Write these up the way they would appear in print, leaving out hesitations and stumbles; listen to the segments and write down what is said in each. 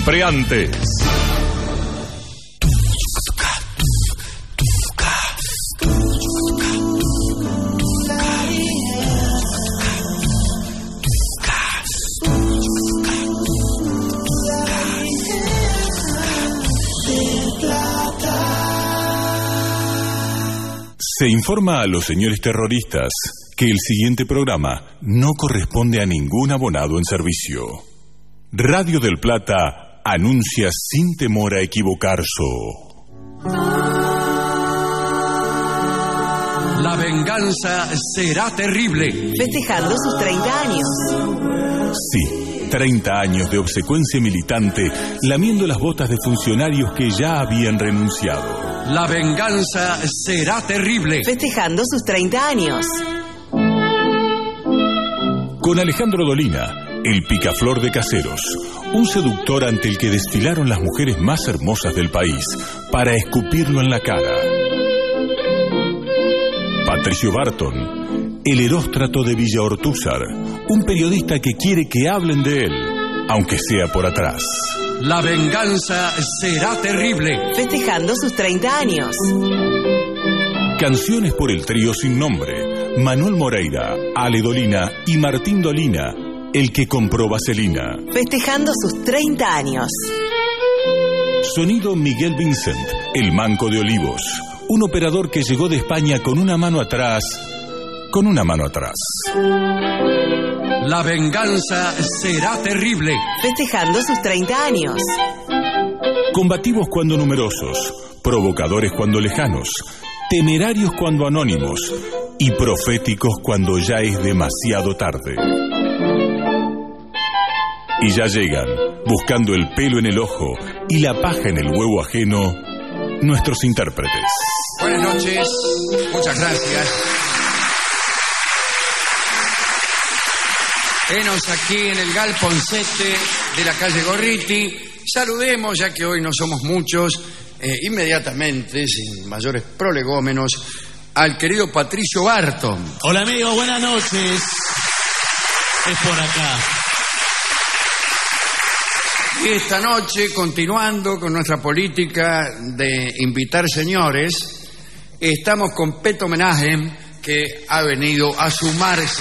siempre antes. Se informa a los señores terroristas que el siguiente programa no corresponde a ningún abonado en servicio. Radio del Plata anuncia sin temor a equivocarse. La venganza será terrible. Festejando sus 30 años. Sí, 30 años de obsecuencia militante, lamiendo las botas de funcionarios que ya habían renunciado. La venganza será terrible. Festejando sus 30 años. Con Alejandro Dolina, el picaflor de Caseros, un seductor ante el que desfilaron las mujeres más hermosas del país para escupirlo en la cara. Patricio Barton, el Heróstrato de Villa Ortúzar, un periodista que quiere que hablen de él, aunque sea por atrás. La venganza será terrible. Festejando sus 30 años. Canciones por el trío sin nombre, Manuel Moreira, Ale Dolina y Martín Dolina, el que compró vaselina. Festejando sus 30 años. Sonido Miguel Vincent, el Manco de Olivos, un operador que llegó de España con una mano atrás. La venganza será terrible. Festejando sus 30 años. Combativos cuando numerosos, provocadores cuando lejanos, temerarios cuando anónimos y proféticos cuando ya es demasiado tarde. Y ya llegan, buscando el pelo en el ojo y la paja en el huevo ajeno, nuestros intérpretes. Buenas noches, muchas gracias. Venos aquí en el galponcete de la calle Gorriti. Saludemos, ya que hoy no somos muchos, inmediatamente, sin mayores prolegómenos, al querido Patricio Barton. Hola amigos, buenas noches. Es por acá. Y esta noche, continuando con nuestra política de invitar señores, estamos con Peto Homenaje, que ha venido a sumarse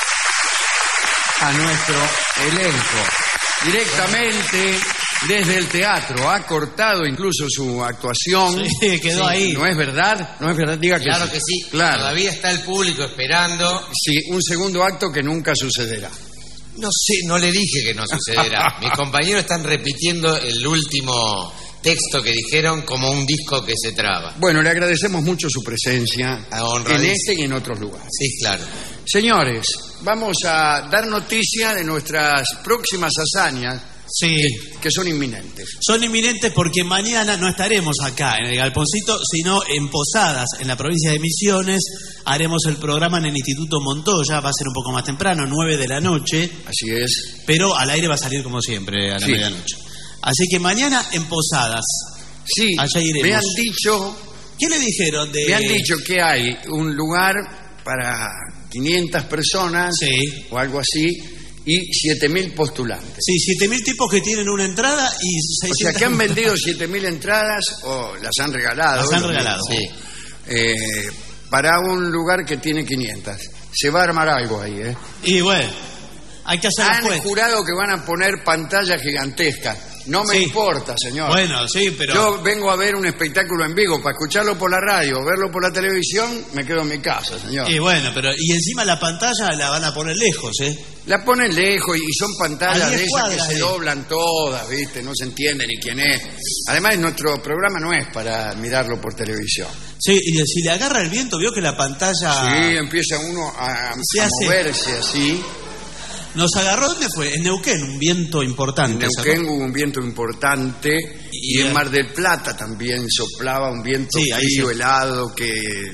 a nuestro elenco directamente desde el teatro. Ha cortado incluso su actuación. Sí, quedó ahí. ¿No es verdad? ¿No es verdad? Diga que claro sí. que sí. Claro. Todavía está el público esperando. Sí, un segundo acto que nunca sucederá. No sé, no le dije que no sucederá. Mis compañeros están repitiendo el último texto que dijeron como un disco que se traba. Bueno, le agradecemos mucho su presencia en este y en otros lugares. Sí, claro. Señores, vamos a dar noticia de nuestras próximas hazañas. Sí. Que son inminentes. Son inminentes porque mañana no estaremos acá en el Galponcito, sino en Posadas, en la provincia de Misiones. Haremos el programa en el Instituto Montoya, va a ser un poco más temprano, 9 de la noche. Así es. Pero al aire va a salir como siempre, a la medianoche. Así que mañana en Posadas. Sí, allá iremos. Me han dicho... ¿Qué le dijeron de...? Me han dicho que hay un lugar para 500 personas, sí, o algo así, y 7.000 postulantes. Sí, 7.000 tipos que tienen una entrada y 600... O sea, que han vendido 7.000 entradas, o las han regalado. Las han regalado. Sí. Para un lugar que tiene 500. Se va a armar algo ahí, ¿eh? Y bueno, hay que hacer Han jurado que van a poner pantallas gigantescas. No me importa, señor. Bueno, sí, pero... Yo vengo a ver un espectáculo en vivo. Para escucharlo por la radio, verlo por la televisión, me quedo en mi casa, señor. Y bueno, pero... Y encima la pantalla la van a poner lejos, ¿eh? La ponen lejos y son pantallas de esas que se ¿eh? doblan todas, ¿viste? No se entiende ni quién es. Además, nuestro programa no es para mirarlo por televisión. Sí, y si le agarra el viento, vio que la pantalla... Sí, empieza uno a moverse así. Nos agarró, ¿dónde fue? En Neuquén, un viento importante. En Neuquén hubo un viento importante y en Mar del Plata también soplaba un viento frío, helado, que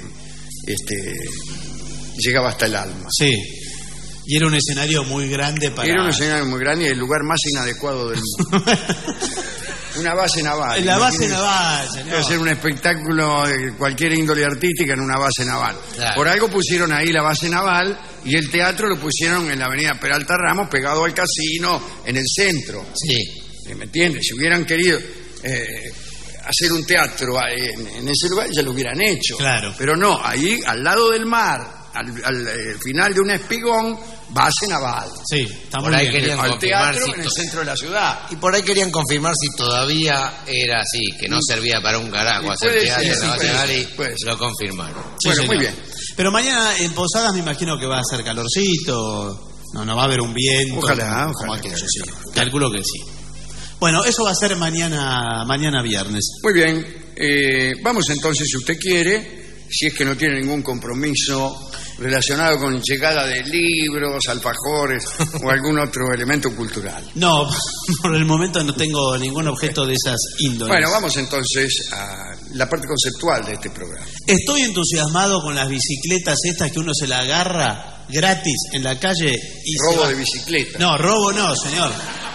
llegaba hasta el alma. Sí, y era un escenario muy grande para... Era un escenario muy grande y el lugar más inadecuado del mundo. Una base naval. La base naval, señor. Hacer un espectáculo de cualquier índole artística en una base naval. Claro. Por algo pusieron ahí la base naval y el teatro lo pusieron en la avenida Peralta Ramos, pegado al casino, en el centro. Sí. ¿Me entiendes? Si hubieran querido hacer un teatro en ese lugar, ya lo hubieran hecho. Claro. Pero no, ahí al lado del mar, al final de un espigón, base naval. Sí, está Por muy ahí bien. querían Al confirmar teatro si en el to- centro de la ciudad. Y por ahí querían confirmar si todavía era así, que no servía para un carajo Y hacer puede teatro ser, en la puede Nacional ser, y puede ser. lo confirmaron. Sí, Bueno, señor. muy bien. Pero mañana en Posadas me imagino que va a hacer calorcito. No va a haber un viento. Ojalá, como ojalá. aquello, sí. Calculo que sí. Bueno, eso va a ser mañana viernes. Muy bien. Vamos entonces, si usted quiere, si es que no tiene ningún compromiso relacionado con llegada de libros, alfajores o algún otro elemento cultural. No, por el momento no tengo ningún objeto de esas índoles. Bueno, vamos entonces a la parte conceptual de este programa. Estoy entusiasmado con las bicicletas estas que uno se la agarra gratis en la calle y se Robo va. de bicicleta. No, robo no, señor.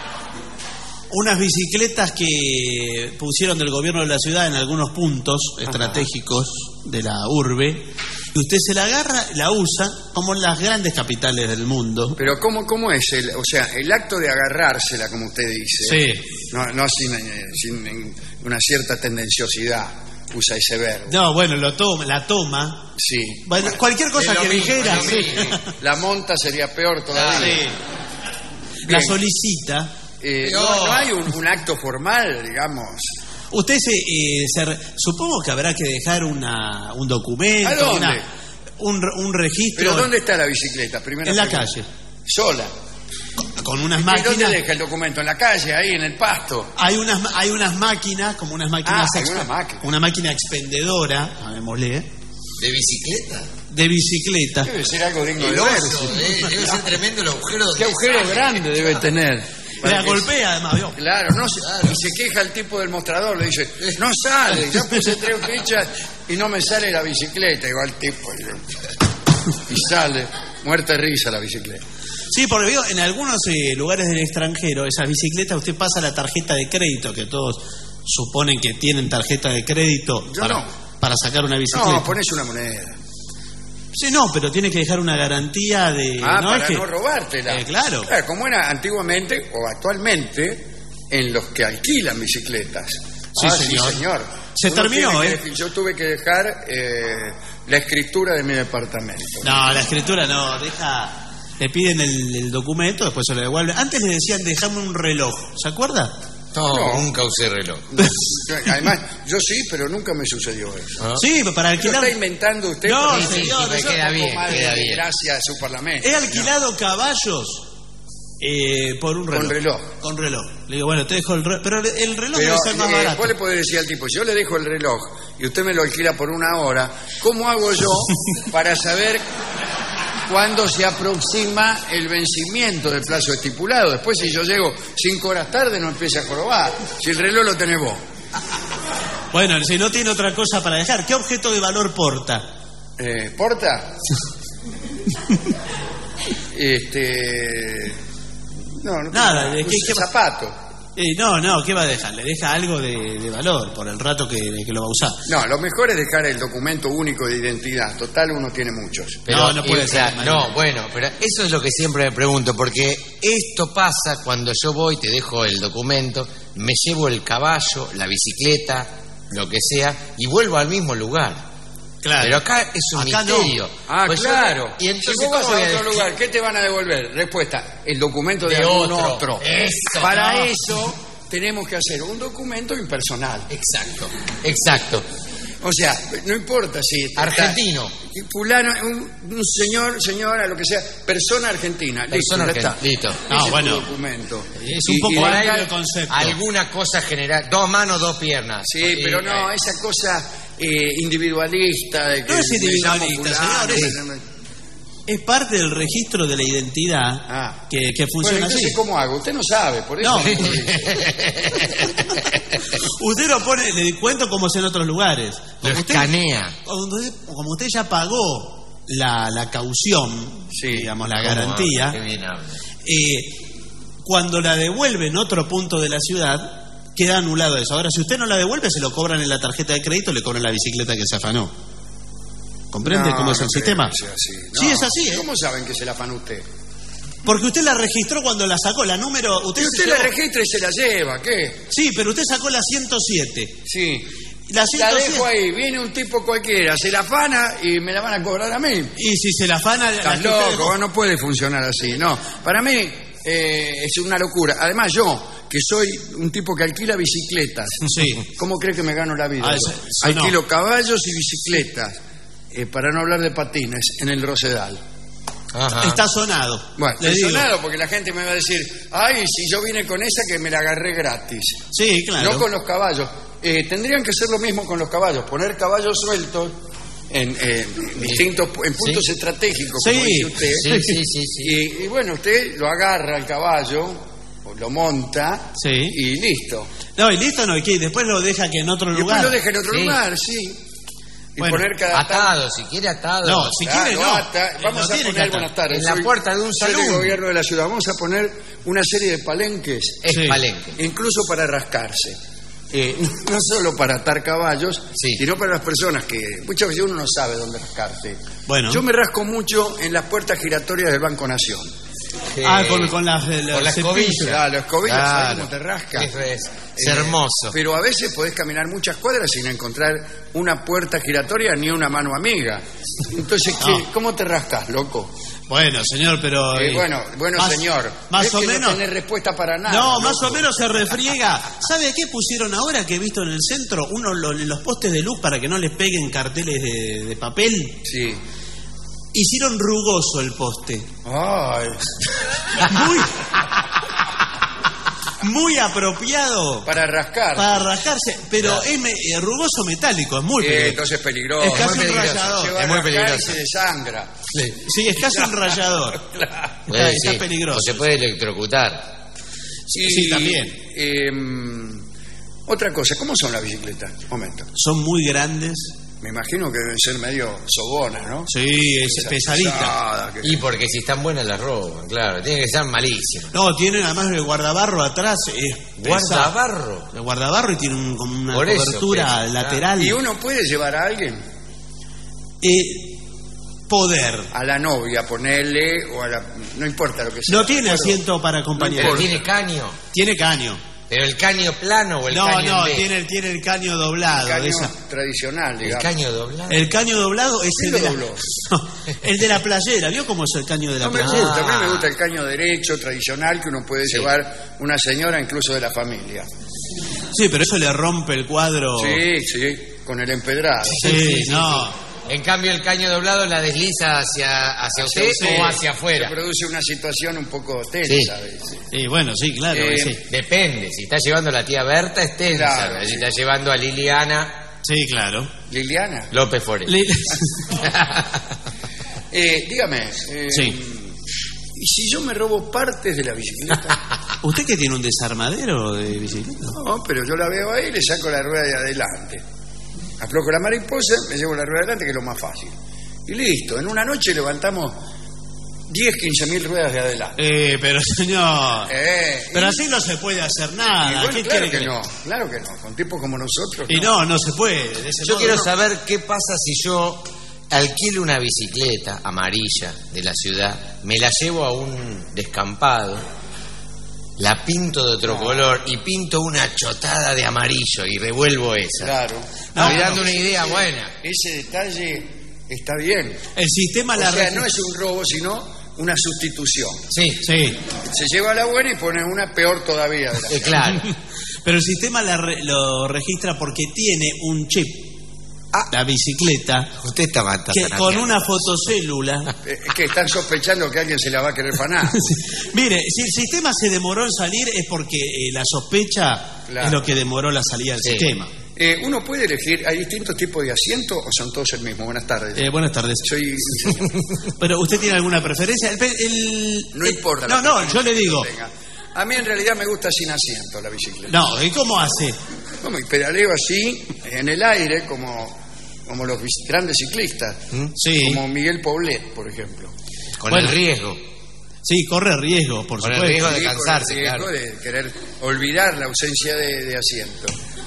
Unas bicicletas que pusieron del gobierno de la ciudad en algunos puntos estratégicos de la urbe. Y usted se la agarra, la usa, como en las grandes capitales del mundo. Pero ¿cómo es? O sea, el acto de agarrársela, como usted dice, Sí. no sin una cierta tendenciosidad, usa ese verbo. No, bueno, la toma. Sí. Bueno, cualquier cosa es lo que mismo, dijera, es lo sí. mismo. La monta sería peor todavía. Sí. Bien. La solicita. No hay un acto formal, digamos. Usted supongo que habrá que dejar un documento, ¿A dónde? un registro. ¿Pero dónde está la bicicleta? Primera En la pregunta. calle. Sola. Con unas ¿Y dónde máquinas. deja el documento? ¿En la calle, ahí, en el pasto? Hay unas máquinas, como unas máquinas. hay una máquina. Una máquina expendedora, llamémosle, ¿De bicicleta? de bicicleta. Debe ser algo digno de El ver. oso, debe ser tremendo el agujero donde ¿Qué agujero sale. grande debe tener? Para La que- golpea, además, ¿vio? Claro, y se queja el tipo del mostrador, le dice, no sale, ya puse 3 fichas y no me sale la bicicleta, igual el tipo, y sale, muerta de risa la bicicleta. Sí, porque veo en algunos lugares del extranjero, esas bicicletas, usted pasa la tarjeta de crédito, que todos suponen que tienen tarjeta de crédito Yo no. para sacar una bicicleta. No, pones una moneda. Sí, no, pero tiene que dejar una garantía de... Para es que- no robártela. Claro. Como era antiguamente o actualmente en los que alquilan bicicletas. Sí, señor. Sí, señor. Se terminó, tiene que- Yo tuve que dejar la escritura de mi departamento. No, la escritura no, le piden el documento, después se lo devuelven. Antes le decían, dejame un reloj, ¿se acuerda? No, nunca usé reloj. Además, yo sí, pero nunca me sucedió eso. ¿Ah? Sí, para ¿Lo alquilar... está inventando usted? No, Porque señor, me eso queda es un bien, poco más queda de bien. gracia a su parlamento. He alquilado caballos por un reloj. Con reloj. Con reloj. Le digo, bueno, te dejo el reloj, pero el reloj Pero debe ser más barato. vos le podés decir al tipo, yo le dejo el reloj y usted me lo alquila por 1 hora, ¿cómo hago yo para saber cuándo se aproxima el vencimiento del plazo estipulado? Después, si yo llego 5 horas tarde, no empiece a jorobar. Si el reloj lo tenés vos. Bueno, si no tiene otra cosa para dejar, ¿qué objeto de valor porta? ¿Porta? No, Nada, ¿de un qué va? zapato. No, ¿qué va a dejar? Le deja algo de valor por el rato que lo va a usar. No, lo mejor es dejar el documento único de identidad. Total, uno tiene muchos. No, no puede o sea, ser. no, bueno, pero eso es lo que siempre me pregunto, porque esto pasa cuando yo voy, te dejo el documento, me llevo el caballo, la bicicleta, lo que sea, y vuelvo al mismo lugar. Claro. Pero acá es un Acá no. misterio. Ah, Pues yo- claro. y entonces, si vos vas ¿cómo voy a a otro decir? lugar, ¿qué te van a devolver? Respuesta, el documento de De algún otro. otro. Eso, Para no. eso tenemos que hacer un documento impersonal. Exacto, exacto. O sea, no importa si está- Argentino. fulano, un señor, señora, lo que sea, persona argentina. Persona listo, ya está. argentina, listo. No, Ese es bueno. tu documento. Es un poco y Por acá- ahí amplio el concepto. alguna cosa general, 2 manos, 2 piernas. Sí, pero no, esa cosa individualista de que No es me llamo individualista, fulano, señor, es parte del registro de la identidad Ah. que Bueno, funciona entonces, así. ¿cómo hago? Usted no sabe, por eso. No. Usted lo pone, le cuento como es en otros lugares. Lo escanea. Como usted ya pagó la caución, Sí. digamos, la Qué garantía, bien habla. cuando la devuelve en otro punto de la ciudad, queda anulado eso. Ahora, si usted no la devuelve, se lo cobran en la tarjeta de crédito, le cobran la bicicleta que se afanó. ¿Comprende No, cómo es no el creo sistema? que sea así. Sí, No. es así, ¿eh? ¿Cómo saben que se la afanó usted? Porque usted la registró cuando la sacó, la número... Y usted la registra y se la lleva, ¿qué? Sí, pero usted sacó la 107. Sí. La 107... La dejo ahí, viene un tipo cualquiera, se la afana y me la van a cobrar a mí. Y si se la afana... Estás loco, no puede funcionar así, no. Para mí es una locura. Además yo, que soy un tipo que alquila bicicletas, sí. ¿Cómo cree que me gano la vida? Eso Alquilo caballos y bicicletas, para no hablar de patines, en el Rosedal. Ajá. Está sonado. Bueno, está sonado porque la gente me va a decir, ay, si yo vine con esa que me la agarré gratis. Sí, claro. No con los caballos. Tendrían que hacer lo mismo con los caballos, poner caballos sueltos en distintos en puntos estratégicos, como dice usted. Sí. Y bueno, usted lo agarra al caballo, o lo monta, y listo. No, y listo no, y después lo deja que en otro lugar. Después lo deja en otro lugar, sí. Y bueno, poner cada atado, si quiere atado. No, si quiere no. Vamos a poner, buenas tardes, en la puerta de un salón. Soy el gobierno de la ciudad. Vamos a poner una serie de palenques. Palenque. Incluso para rascarse. No solo para atar caballos, sino para las personas que muchas veces uno no sabe dónde rascarse. Bueno. Yo me rasco mucho en las puertas giratorias del Banco Nación. Con las escobillas. Las escobillas, ¿sabes cómo te rascas? Es hermoso. Pero a veces podés caminar muchas cuadras sin encontrar una puerta giratoria ni una mano amiga. Entonces, ¿cómo te rascas, loco? Bueno, señor, pero... señor. Más o menos... No tenés respuesta para nada. No, loco. Más o menos se refriega. ¿Sabe qué pusieron ahora que he visto en el centro? Los postes de luz para que no les peguen carteles de papel. Sí. Hicieron rugoso el poste. Ay. Muy apropiado. Para rascarse, pero es rugoso metálico, es muy peligroso. Entonces es peligroso. Es casi un rallador. Es muy peligroso. Y se desangra. Sí, es casi un rallador. Está peligroso. O se puede electrocutar. Sí, también. Otra cosa, ¿cómo son las bicicletas? Momento. Son muy grandes. Me imagino que deben ser medio sobonas, ¿no? Sí, es pesadita. Y porque si están buenas las roban, claro. Tienen que estar malísimas. No, tienen además el guardabarro atrás. ¿Guardabarro? El guardabarro y tiene como una cobertura lateral. ¿Y uno puede llevar a alguien? Poder. A la novia, ponerle, o a la... No importa lo que sea. No tiene asiento para acompañar. Pero tiene caño. Tiene caño. ¿Pero el caño plano o el caño en B? tiene el caño doblado. El caño tradicional, digamos. ¿El caño doblado? El caño doblado es el de dobló? el de la playera. ¿Vio cómo es el caño de la playera? Me gusta, a mí me gusta el caño derecho, tradicional, que uno puede llevar una señora incluso de la familia. Sí, pero eso le rompe el cuadro. Sí, con el empedrado. Sí, no. En cambio, el caño doblado la desliza hacia usted o hacia afuera. Se produce una situación un poco tensa. Sí, bueno, sí, claro. Depende. Si está llevando a la tía Berta, es tensa. Claro, si está llevando a Liliana... Sí, claro. ¿Liliana? López Forest. Dígame. ¿Y si yo me robo partes de la bicicleta? ¿Usted que tiene un desarmadero de bicicleta? No, pero yo la veo ahí y le saco la rueda de adelante. Aflojo la mariposa, me llevo la rueda adelante, que es lo más fácil. Y listo, en una noche levantamos 10-15.000 ruedas de adelante. Pero señor... pero así no se puede hacer nada. Bueno, claro que no, con tipos como nosotros. Y no se puede. Yo quiero saber qué pasa si yo alquilo una bicicleta amarilla de la ciudad, me la llevo a un descampado, la pinto de otro color y pinto una chotada de amarillo y revuelvo esa. Claro. Estoy dando una idea buena. Ese detalle está bien. El sistema no es un robo, sino una sustitución. Sí. Se lleva la buena y pone una peor todavía. Claro. Pero el sistema lo registra porque tiene un chip. La bicicleta. Usted está matando. Con una fotocélula. Es que están sospechando que alguien se la va a querer fanar. Mire, si el sistema se demoró en salir es porque la sospecha es lo que demoró la salida del sistema. Uno puede elegir, ¿hay distintos tipos de asiento o son todos el mismo? Buenas tardes. Buenas tardes. Pero ¿usted tiene alguna preferencia? No importa. No, yo le digo. A mí en realidad me gusta sin asiento la bicicleta. No, ¿y cómo hace? Y pedaleo así, en el aire, como los grandes ciclistas. Sí. Como Miguel Poblet, por ejemplo. Con el riesgo. Sí, corre riesgo, por supuesto. Con el riesgo de cansarse, claro. De querer olvidar la ausencia de asiento.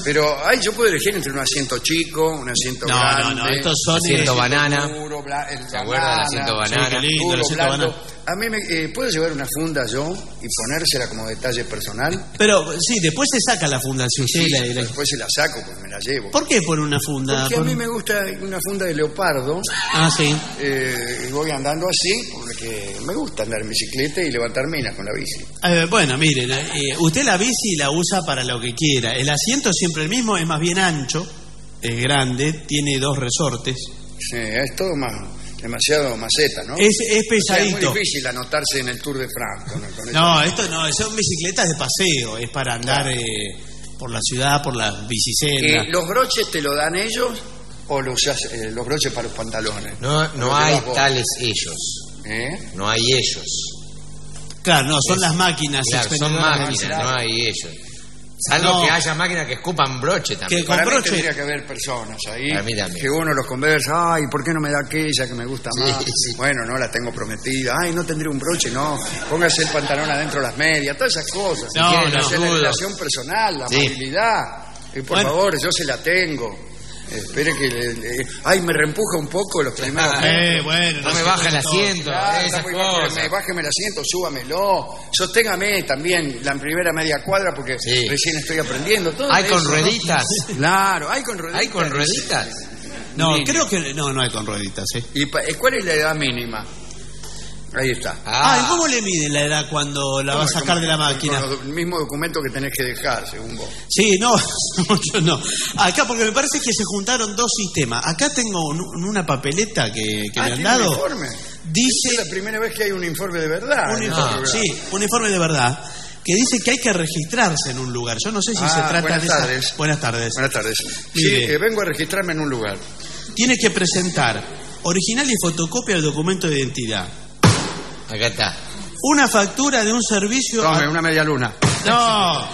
Pero ahí yo puedo elegir entre un asiento chico, un asiento grande. No, estos son asiento banana. Duro, ¿Se acuerda del asiento banana? Sí, qué lindo, duro, el asiento blando. banana. A mí ¿puedo llevar una funda yo y ponérsela como detalle personal? Pero sí, después se saca la funda. Si usted Sí, la- después se la saco, pues me la llevo. ¿Por qué por una funda? Porque a mí me gusta una funda de leopardo. Ah, sí. Y voy andando así porque me gusta andar en bicicleta y levantar minas con la bici. Bueno, miren, usted la bici la usa para lo que quiera. El asiento es siempre el mismo, es más bien ancho, es grande, tiene 2 resortes. Sí, es todo demasiado maceta, ¿no? Es O sea, es pesadito. muy difícil anotarse en el Tour de France. Con No, esto. esto no, son bicicletas de paseo, es para andar por la ciudad, por las bicisendas. ¿Los broches te lo dan ellos o los broches para los pantalones? No Los hay llevas vos. tales ellos. ¿Eh? No hay ellos. Claro, no, son las máquinas Claro, son expendedoras de máquinas, bicicleta. no hay ellos. Salvo No. que haya máquinas que escupan broche también. Que- con Para mí broche. tendría que haber personas ahí Para mí también. que uno los conversa, ay, ¿por qué no me da aquella que me gusta Sí, más? sí. Bueno, no la tengo prometida, ay, no tendré un broche, no, póngase el pantalón adentro de las medias, todas esas cosas. No, Quieren no, hacer la dudo. relación personal, la Sí. amabilidad. Por Bueno. favor, yo se la tengo. Espere que ay, me reempuja un poco los primeros metros. Bueno, No me se baja el puede todo. asiento, Claro, esas está muy bajo, cosas. bájeme el asiento, súbamelo, sosténgame también la primera media cuadra porque Sí. recién estoy aprendiendo. Todo ¿Hay con eso, ¿no? rueditas? Claro, hay con rueditas. ¿Hay con rueditas? No, Mínimo. creo que no hay con rueditas, ¿eh? ¿Y cuál es la edad mínima? Ahí está. ¿Y cómo le miden la edad cuando la va a sacar de la máquina? Con el mismo documento que tenés que dejar, según vos. Sí, no, yo no. Acá, porque me parece que se juntaron 2 sistemas. Acá tengo una papeleta que me han ¿tiene dado. un informe? Dice... Es la primera vez que hay un informe de verdad. Un en informe, este sí, un informe de verdad que dice que hay que registrarse en un lugar. Yo no sé si se trata buenas de esa... tardes. Buenas tardes. Buenas tardes. Mire. Sí, vengo a registrarme en un lugar. Tiene que presentar original y fotocopia del documento de identidad. Acá está. Una factura de un servicio... Tome, una media luna. No.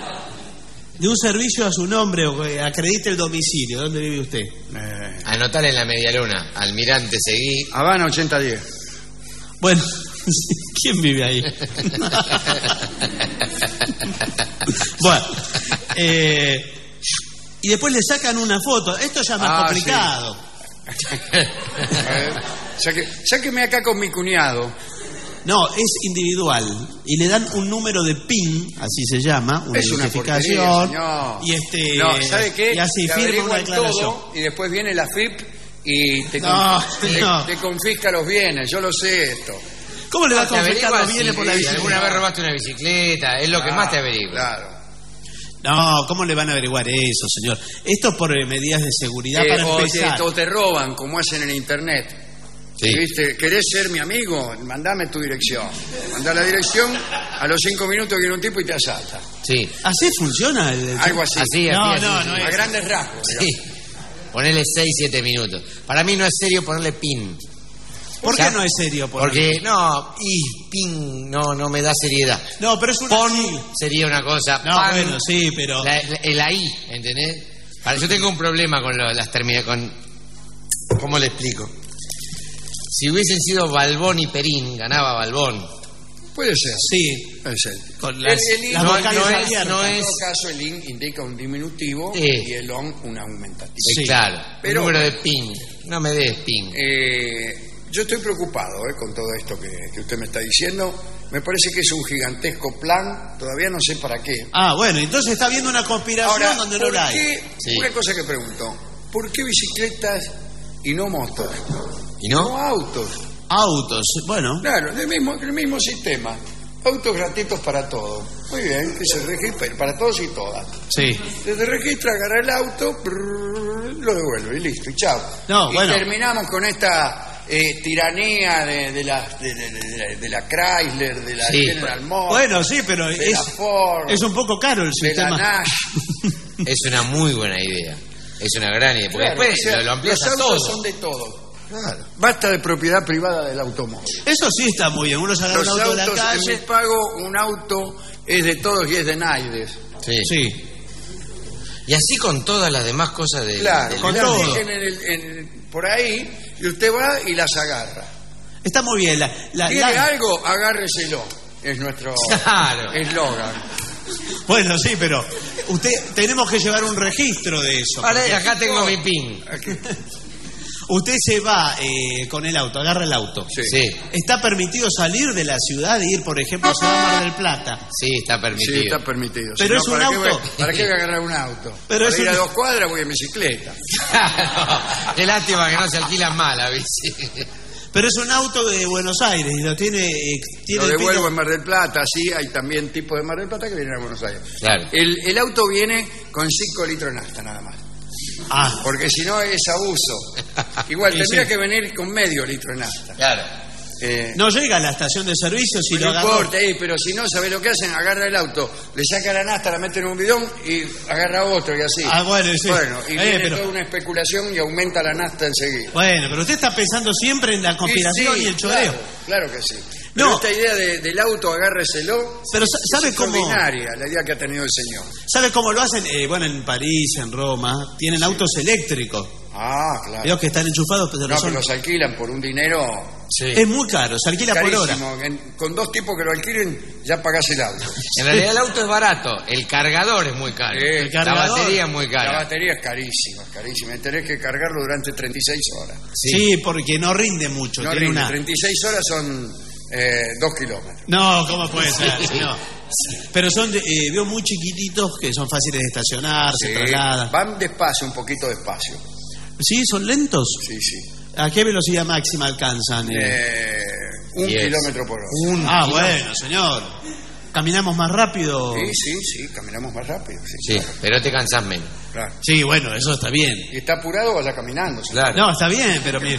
De un servicio a su nombre o que acredite el domicilio. ¿Dónde vive usted? Anotar en la medialuna. Almirante Seguí. Habana 8010. Bueno, ¿quién vive ahí? Bueno, y después le sacan una foto. Esto ya es más complicado. Sáqueme acá con mi cuñado. No, es individual. Y le dan un número de PIN, así se llama, una Es una identificación. porquería, señor. Y no, ¿sabe qué? Y así Te firma una averiguan declaración. todo y después viene la FIP y te, No, no. te confisca los bienes. Yo lo sé esto. ¿Cómo le va a Te confiscar averigua los bienes si por la bicicleta? alguna vez robaste una bicicleta. Es lo que más te averigua. Claro. No, ¿cómo le van a averiguar eso, señor? Esto es por medidas de seguridad para empezar. O te roban, como hacen en internet. Sí. ¿Viste? ¿Querés ser mi amigo? Mandame tu dirección. Mandá la dirección, a los 5 minutos viene un tipo y te asalta. Sí. ¿Así funciona el... Algo así. Así, No, así, no, así. no A grandes rasgos. Sí. Ponele 6-7 minutos. Para mí no es serio ponerle pin. ¿Por qué no es serio? Porque, no, y pin no me da seriedad. No, pero es una... Pon sería una cosa. No, pan, bueno, sí, pero... el ahí, ¿entendés? Ahora, yo tengo un problema con las terminaciones. ¿Cómo le explico? Si hubiesen sido Balbón y Perín, ganaba Balbón. Puede ser. Sí, Puede ser. con las El las no- vocales no es- abiertas. no En es- todo caso, el in indica un diminutivo Sí. y el on un aumentativo. Sí. Claro. Pero- el número de pin. No me des pin. Yo estoy preocupado con todo esto que usted me está diciendo. Me parece que es un gigantesco plan. Todavía no sé para qué. Ah, bueno, entonces está viendo una conspiración Ahora, donde no ¿por la hay. qué? Sí. Una cosa que pregunto. ¿Por qué bicicletas y no motos? ¿Y no? No autos. Autos, bueno. Claro, el mismo sistema. Autos gratuitos para todos. Muy bien, que se registre para todos y todas. Sí. Desde registra, agarra el auto, lo devuelve y listo, y chao. No, y bueno. terminamos con esta tiranía de la Chrysler, de la Sí. General Motors, Bueno, sí, pero de la Ford, es un poco caro el de la sistema. Nash. Es una muy buena idea. Es una gran idea. Porque Claro, después o sea, lo amplías los a autos todo. son de todos. Claro. Basta de propiedad privada del automóvil. Eso sí está muy bien. Uno se agarra Los un auto de la autos, en calle. mi pago, un auto es de todos y es de Naides. Sí. Sí. Y así con todas las demás cosas del... Claro, del- con las todo. dejen por ahí y usted va y las agarra. Está muy bien. ¿Tiene algo? Agárreselo. Es nuestro Claro. eslogan. Bueno, sí, pero tenemos que llevar un registro de eso. Vale, acá tengo mi PIN. Usted se va con el auto, agarra el auto. Sí. ¿Está permitido salir de la ciudad e ir, por ejemplo, a Ciudad Mar del Plata? Sí, está permitido. Sí, está permitido. Pero Si es un auto. ¿Para qué voy a agarrar un auto? Pero Para es ir a un- 2 cuadras voy en bicicleta. Qué lástima que no se alquilan mal la bici. Pero es un auto de Buenos Aires y lo tiene... tiene Lo el devuelvo pito- en Mar del Plata, sí, hay también tipos de Mar del Plata que vienen a Buenos Aires. Claro. El auto viene con 5 litros de nafta nada más. Ah, Porque si no es abuso. Igual Sí, tendría sí. que venir con medio litro de nafta. Claro. no llega a la estación de servicio si No lo agarra. importa, pero si no, ¿sabes lo que hacen? Agarra el auto, le saca la nafta, la meten en un bidón y agarra otro y así. Ah, bueno, sí. Bueno, y viene pero- toda una especulación y aumenta la nafta enseguida. Bueno, pero usted está pensando siempre en la conspiración Sí, y el choreo. Claro que sí. Pero No. esta idea del auto, agárreselo, Pero ¿sabe es cómo? extraordinaria la idea que ha tenido el señor. ¿Sabe cómo lo hacen? Bueno, en París, en Roma, tienen autos eléctricos. Ah, claro. Veo que están enchufados, pero No, son... pero los alquilan por un dinero Sí. Es muy caro, se alquila por hora. carísimo. Con 2 tipos que lo alquilen, ya pagás el auto. En realidad el auto es barato, el cargador es muy caro. El La cargador. batería es muy La cara. batería es carísima, carísima. Y tenés que cargarlo durante 36 horas. Sí, porque no rinde mucho. No tiene rinde, una... 36 horas son 2 kilómetros. No, ¿cómo puede ser? No. Pero son, veo muy chiquititos que son fáciles de estacionar, se Sí, trasladan. van despacio, un poquito despacio. ¿Sí? ¿Son lentos? Sí, sí. ¿A qué velocidad máxima alcanzan? 1 10. kilómetro por hora. Ah, bueno, señor. ¿Caminamos más rápido? Sí, caminamos más rápido. Sí, Sí, pero te cansás menos. claro. Sí, bueno, eso está bien. Y está apurado, vaya caminando. ¿sí? Claro. No, está bien, pero mire.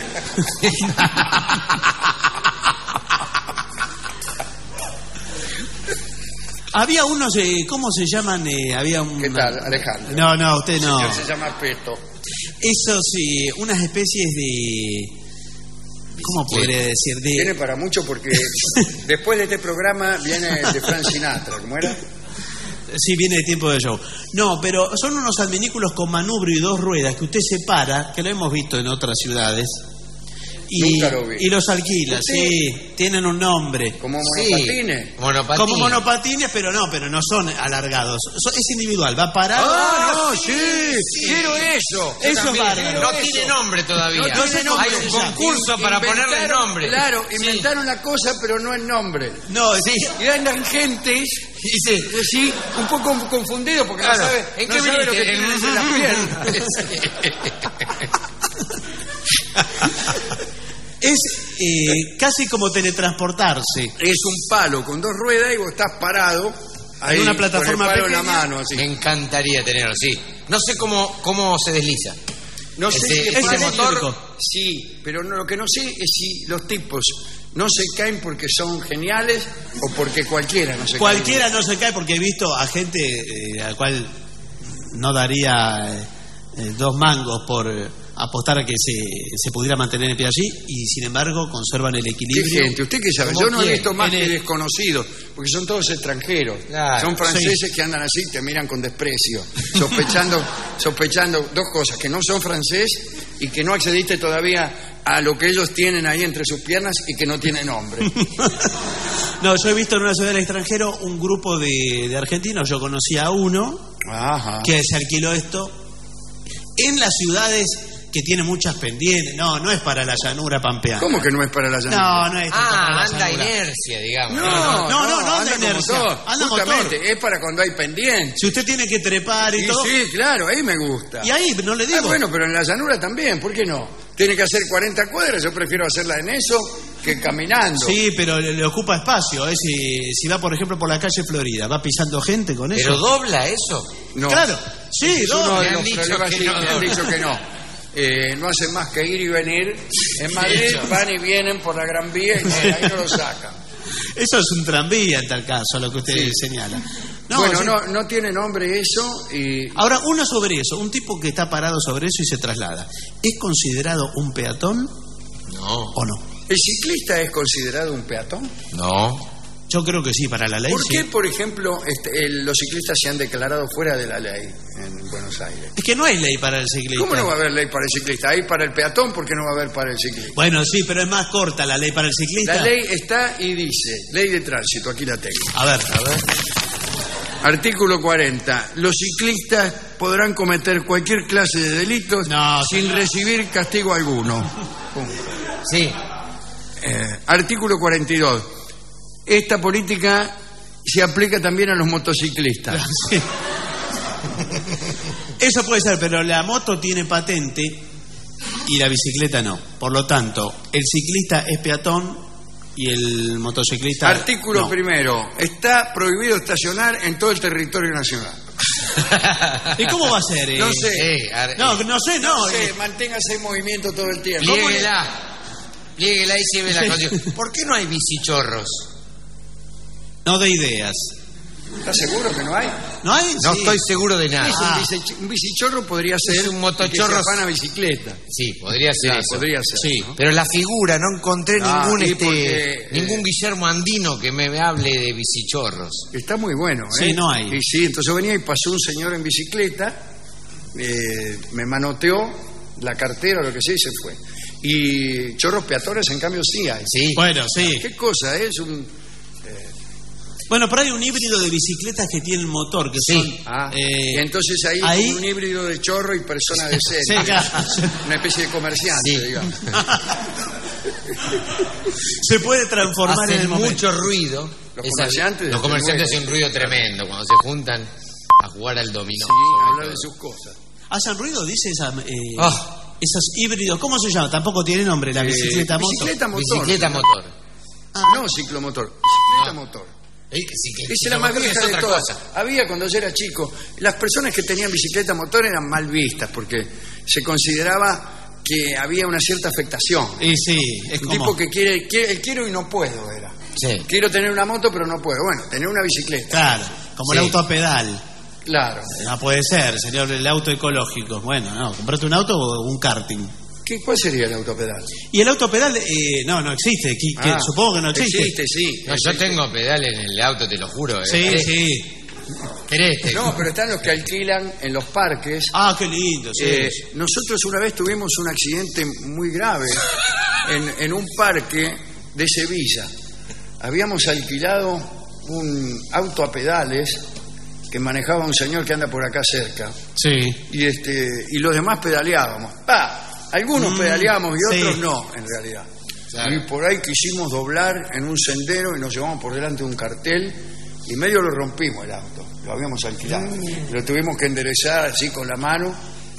Había unos, ¿cómo se llaman? Había un... ¿Qué tal, Alejandro? No, usted no. Señor, se llama Peto. Esos, unas especies de... ¿Cómo podría decir? Viene De... para mucho porque después de este programa viene de Frank Sinatra, ¿cómo era? Sí, viene de tiempo de show. No, pero son unos adminículos con manubrio y 2 ruedas que usted separa, que lo hemos visto en otras ciudades. Y, Nunca lo vi. y los alquila, ¿Usted? sí, tienen un nombre. Como Sí, monopatines. monopatines. Como monopatines, pero no son alargados. Es individual, va parado. ¡Ah, no, sí! ¡Quiero eso! Eso es bárbaro. No tiene nombre todavía. No tiene nombre. Hay un concurso para ponerle el nombre. Claro, Sí. inventaron la cosa, pero no el nombre. No, Sí. Y andan gentes, Sí. sí, un poco confundidos porque Claro. no sabe, ¿En no qué sabe lo que viniste? tienes en las piernas. es casi como teletransportarse. Es un palo con 2 ruedas y vos estás parado ahí En una plataforma con el palo en la pequeña. mano, así. Me encantaría tenerlo, sí. No sé cómo se desliza. No sé Ese- si ese tiene motor. Sí, pero lo que no sé es si los tipos no se caen porque son geniales o porque cualquiera no se Cualquiera no se cae porque he visto a gente al cual no daría 2 mangos por apostar a que se pudiera mantener en pie allí y sin embargo conservan el ¿Qué equilibrio. gente? ¿Usted qué sabe? ¿Cómo Yo no he quién? visto más En que el- desconocidos, porque son todos extranjeros. Claro, Son franceses que andan así y te miran con desprecio, sospechando 2 cosas, que no son francés y que no accediste todavía a lo que ellos tienen ahí entre sus piernas y que no tiene nombre. No, yo he visto en una ciudad del extranjero un grupo de argentinos, yo conocí a uno Ajá. que se alquiló esto en las ciudades que tienen muchas pendientes. No es para la llanura pampeana. ¿Cómo que no es para la llanura? No es tanto para la Anda llanura. inercia, digamos. No, anda como inercia. todo. Anda Justamente, motor. es para cuando hay pendientes. Si usted tiene que trepar y Sí, todo. sí, claro, ahí me gusta. Y ahí, no le digo. Ah, bueno, pero en la llanura también, ¿por qué no? Tiene que hacer 40 cuadras, yo prefiero hacerla en eso que caminando. Sí, pero le ocupa espacio. Si va, por ejemplo, por la calle Florida, va pisando gente con eso. ¿Pero dobla eso? No. Claro, sí, Es uno Me de han los dicho problemas que que no. me han dicho que no. No hacen más que ir y venir. En Madrid Eso. van y vienen por la Gran Vía y ahí no lo sacan. Eso es un tranvía en tal caso, lo que usted Sí. señala. No, Bueno, sí. no tiene nombre eso y... Ahora, uno sobre eso, un tipo que está parado sobre eso y se traslada, ¿es considerado un peatón No. o no? ¿El ciclista es considerado un peatón? No. Yo creo que sí, para la ley. ¿Por sí. qué, por ejemplo, los ciclistas se han declarado fuera de la ley en Buenos Aires? Es que no hay ley para el ciclista. ¿Cómo no va a haber ley para el ciclista? Hay para el peatón, ¿por qué no va a haber para el ciclista? Bueno, sí, pero es más corta la ley para el ciclista. La ley está y dice, ley de tránsito, aquí la tengo. A ver. Artículo 40. Los ciclistas podrán cometer cualquier clase de delitos sin recibir castigo alguno. Sí. Artículo 42. Esta política se aplica también a los motociclistas. Sí. Eso puede ser, pero la moto tiene patente y la bicicleta no. Por lo tanto, el ciclista es peatón y el motociclista Artículo no. primero. Está prohibido estacionar en todo el territorio nacional. ¿Y cómo va a ser? No sé. No sé. Manténgase en movimiento todo el tiempo. Plieguela y llévela consigo. ¿Por qué no hay bicichorros? No de ideas. ¿Estás seguro que no hay? ¿No hay? No Sí. estoy seguro de nada. Un bicichorro podría ser un motochorro. que se afana bicicleta. Sí, podría ser Claro, eso. podría ser. Sí. ¿no? Pero la figura, no encontré porque, ningún Guillermo Andino que me hable de bicichorros. Está muy bueno, ¿eh? Sí, no hay. Y sí, entonces venía y pasó un señor en bicicleta, me manoteó la cartera, lo que sea, y se fue. Y chorros peatones, en cambio, sí hay. Sí. Bueno, sí. ¿Qué cosa es? Bueno, pero hay un híbrido de bicicletas que tienen motor, que Sí. son... Entonces ahí ahí- es un híbrido de chorro y persona de Sí, serie. claro. Una especie de comerciante, Sí. digamos. se puede transformar en Hacen el momento. mucho ruido. Los comerciantes, los desde comerciantes luego. hacen un ruido tremendo cuando se juntan a jugar al dominó. Sí, sobre hablar de todo. sus cosas. ¿Hacen ruido? Dice Ah. esos híbridos. ¿Cómo se llama? Tampoco tiene nombre la bicicleta moto. Bicicleta motor. Bicicleta motor. No ciclomotor. Bicicleta motor. Esa es la más Ciclomotor vieja es de otra todas. cosa. Había cuando yo era chico, las personas que tenían bicicleta motor eran mal vistas porque se consideraba que había una cierta afectación. Y sí, es Un como... tipo que quiero y no puedo era. Sí. Quiero tener una moto pero no puedo. Bueno, tener una bicicleta. Claro, como Sí. el auto a pedal. Claro. No puede ser, señor, el auto ecológico. Bueno, no, comprate un auto o un karting. ¿Cuál sería el autopedal? Y el auto pedal, no existe. Supongo que no existe. Existe, sí. No, yo tengo pedales en el auto, te lo juro. Sí, ¿Querés? sí. ¿Querés? No, pero están los que alquilan en los parques. Ah, qué lindo, sí. Nosotros una vez tuvimos un accidente muy grave en un parque de Sevilla. Habíamos alquilado un auto a pedales que manejaba un señor que anda por acá cerca. Sí. Y los demás pedaleábamos. Algunos pedaleábamos y sí. otros no, en realidad. Claro. Y por ahí quisimos doblar en un sendero y nos llevamos por delante de un cartel y medio lo rompimos el auto. Lo habíamos alquilado. Lo tuvimos que enderezar así con la mano.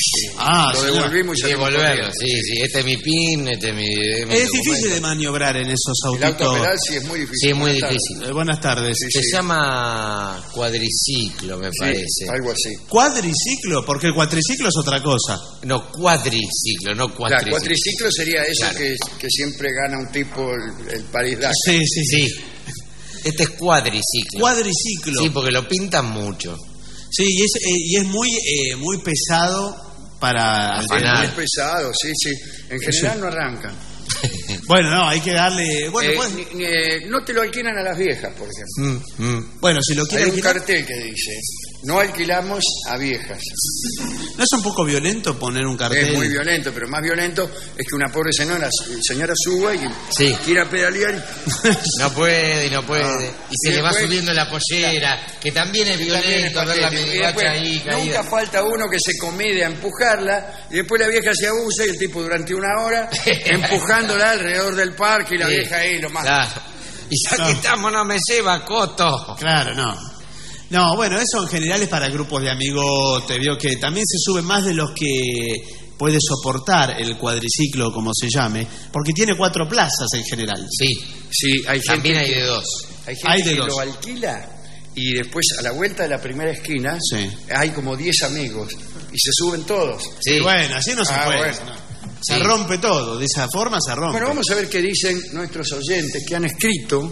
Lo señor. devolvimos y Sí, salimos devolverlo, corriendo. sí. Este es mi PIN, este es mi Es difícil documento. de maniobrar en esos El autitos. autopedal sí es muy difícil. Sí, es muy Buenas tardes. difícil. Buenas tardes. Sí, Se sí. llama cuadriciclo, me Sí, parece. algo así. ¿Cuadriciclo? Porque el cuatriciclo es otra cosa. No, cuadriciclo, no Claro, cuatriciclo. cuatriciclo sería eso Claro. que siempre gana un tipo el París-Dakar. Sí, sí, sí. Sí. Este es cuadriciclo. Cuadriciclo. Sí, porque lo pintan mucho. Sí, y es muy pesado para... Es Afanar. muy pesado, sí, sí. En general no arrancan. Bueno, no, hay que darle... Bueno, No te lo alquilan a las viejas, por ejemplo. bueno, si lo Hay quiere un alquilar... cartel que dice, no alquilamos a viejas. ¿No es un poco violento poner un cartel? Es muy violento, pero más violento es que una pobre señora suba y Sí. quiera pedalear y... No puede, no puede. Y se Y le va después- subiendo la pollera, que también es violento ver la Y después, mendigacha ahí nunca caída. falta uno que se comede a empujarla y después la vieja se abusa y el tipo durante una hora empujándola alrededor del parque y la Sí. vieja ahí lo más... Claro. Y ya que estamos, no me lleva, Coto. Claro, no. No, bueno, eso en general es para grupos de amigos. Te veo que también se sube más de los que puede soportar el cuadriciclo, como se llame, porque tiene 4 plazas en general. Sí, Sí, hay gente también hay que- de 2. Hay gente Hay de que dos. lo alquila y después a la vuelta de la primera esquina Sí. hay como 10 amigos y se suben todos. Sí. Y bueno, así no se puede. Bueno. No. Se Sí. rompe todo, de esa forma se rompe. Bueno, vamos a ver qué dicen nuestros oyentes que han escrito.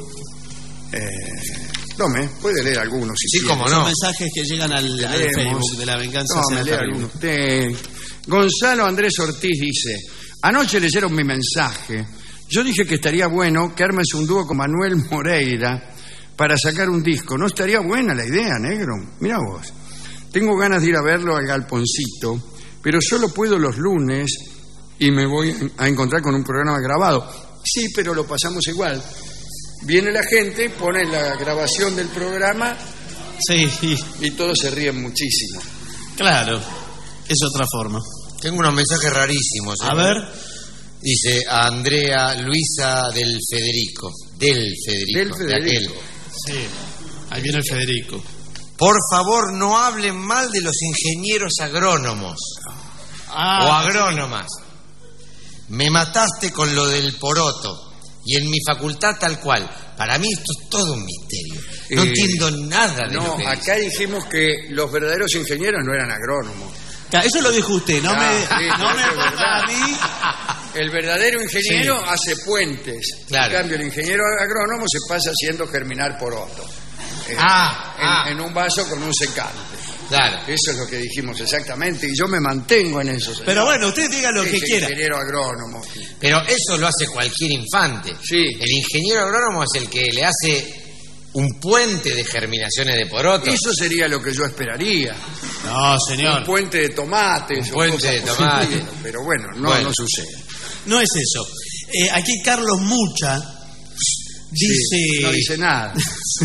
Tome, puede leer algunos si Sí, quiere. cómo Son no. mensajes que llegan al Leemos. Facebook de La Venganza. No, Será me lea Terrible. alguno usted. Gonzalo Andrés Ortiz dice: anoche leyeron mi mensaje. Yo dije que estaría bueno que armes un dúo con Manuel Moreira para sacar un disco. ¿No estaría buena la idea, negro? Mira vos. Tengo ganas de ir a verlo al Galponcito, pero solo puedo los lunes y me voy a encontrar con un programa grabado. Sí, pero lo pasamos igual. Viene la gente, pone la grabación del programa Sí, y todos se ríen muchísimo. claro. Es otra forma. Tengo unos mensajes rarísimos. A ver. Dice a Andrea Luisa del Federico. Del Federico. De aquel. Sí, ahí viene el Federico. Por favor, no hablen mal de los ingenieros agrónomos o agrónomas. Me mataste con lo del poroto. Y en mi facultad tal cual. Para mí esto es todo un misterio. No entiendo nada de lo que acá dijimos que los verdaderos ingenieros no eran agrónomos. Eso lo dijo usted, no me eso es ponga verdad. a mí. El verdadero ingeniero hace puentes. Claro. En cambio, el ingeniero agrónomo se pasa haciendo germinar poroto. En un vaso con un secante. Claro. Eso es lo que dijimos exactamente y yo me mantengo en eso, señor. Pero bueno, usted diga lo que Ese quiera. ingeniero agrónomo. Pero eso lo hace cualquier infante. Sí. El ingeniero agrónomo es el que le hace un puente de germinaciones de poroto. Eso sería lo que yo esperaría. No, señor. Un puente de tomates. Un puente cosas de por el tomate. estilo. Pero bueno, no sucede. No es eso. Aquí Carlos Mucha dice... Sí, no dice nada.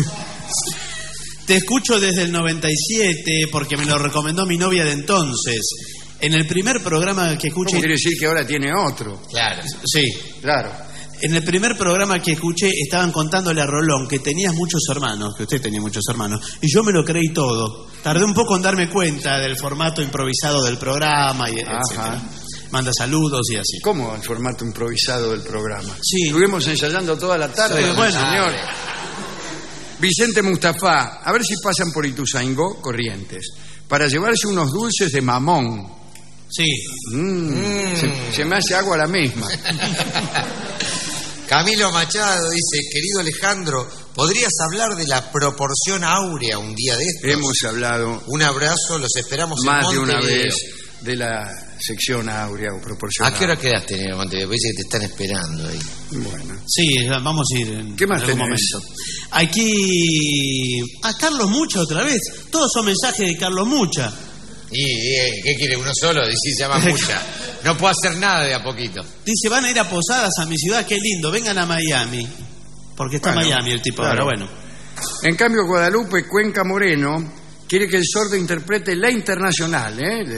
Te escucho desde el 97 porque me lo recomendó mi novia de entonces. En el primer programa que escuché... ¿Cómo quiere decir que ahora tiene otro? Claro. Sí. Claro. En el primer programa que escuché estaban contándole a Rolón que tenías muchos hermanos, que usted tenía muchos hermanos, y yo me lo creí todo. Tardé un poco en darme cuenta del formato improvisado del programa, y etcétera. Manda saludos y así. ¿Cómo el formato improvisado del programa? Sí. Estuvimos ensayando toda la tarde, Sí, bueno. señor. Vicente Mustafa, a ver si pasan por Ituzaingó, Corrientes, para llevarse unos dulces de mamón. Sí. Se me hace agua la misma. Camilo Machado dice, querido Alejandro, ¿podrías hablar de la proporción áurea un día de estos? Hemos hablado Un abrazo, los esperamos más en de una Montevideo. vez de la sección áurea o proporción ¿A qué hora áurea. quedaste en Montevideo? Dice que te están esperando ahí. Bueno. Sí, vamos a ir en ¿Qué más algún tenés? momento. Aquí... A Carlos Mucha otra vez. Todos son mensajes de Carlos Mucha. ¿Y qué quiere? ¿Uno solo? Dice, se llama Mucha. No puedo hacer nada de a poquito. Dice, van a ir a Posadas, a mi ciudad, qué lindo, vengan a Miami. Porque está Bueno, Miami el tipo, claro. pero bueno. En cambio, Guadalupe Cuenca Moreno quiere que el sordo interprete la internacional,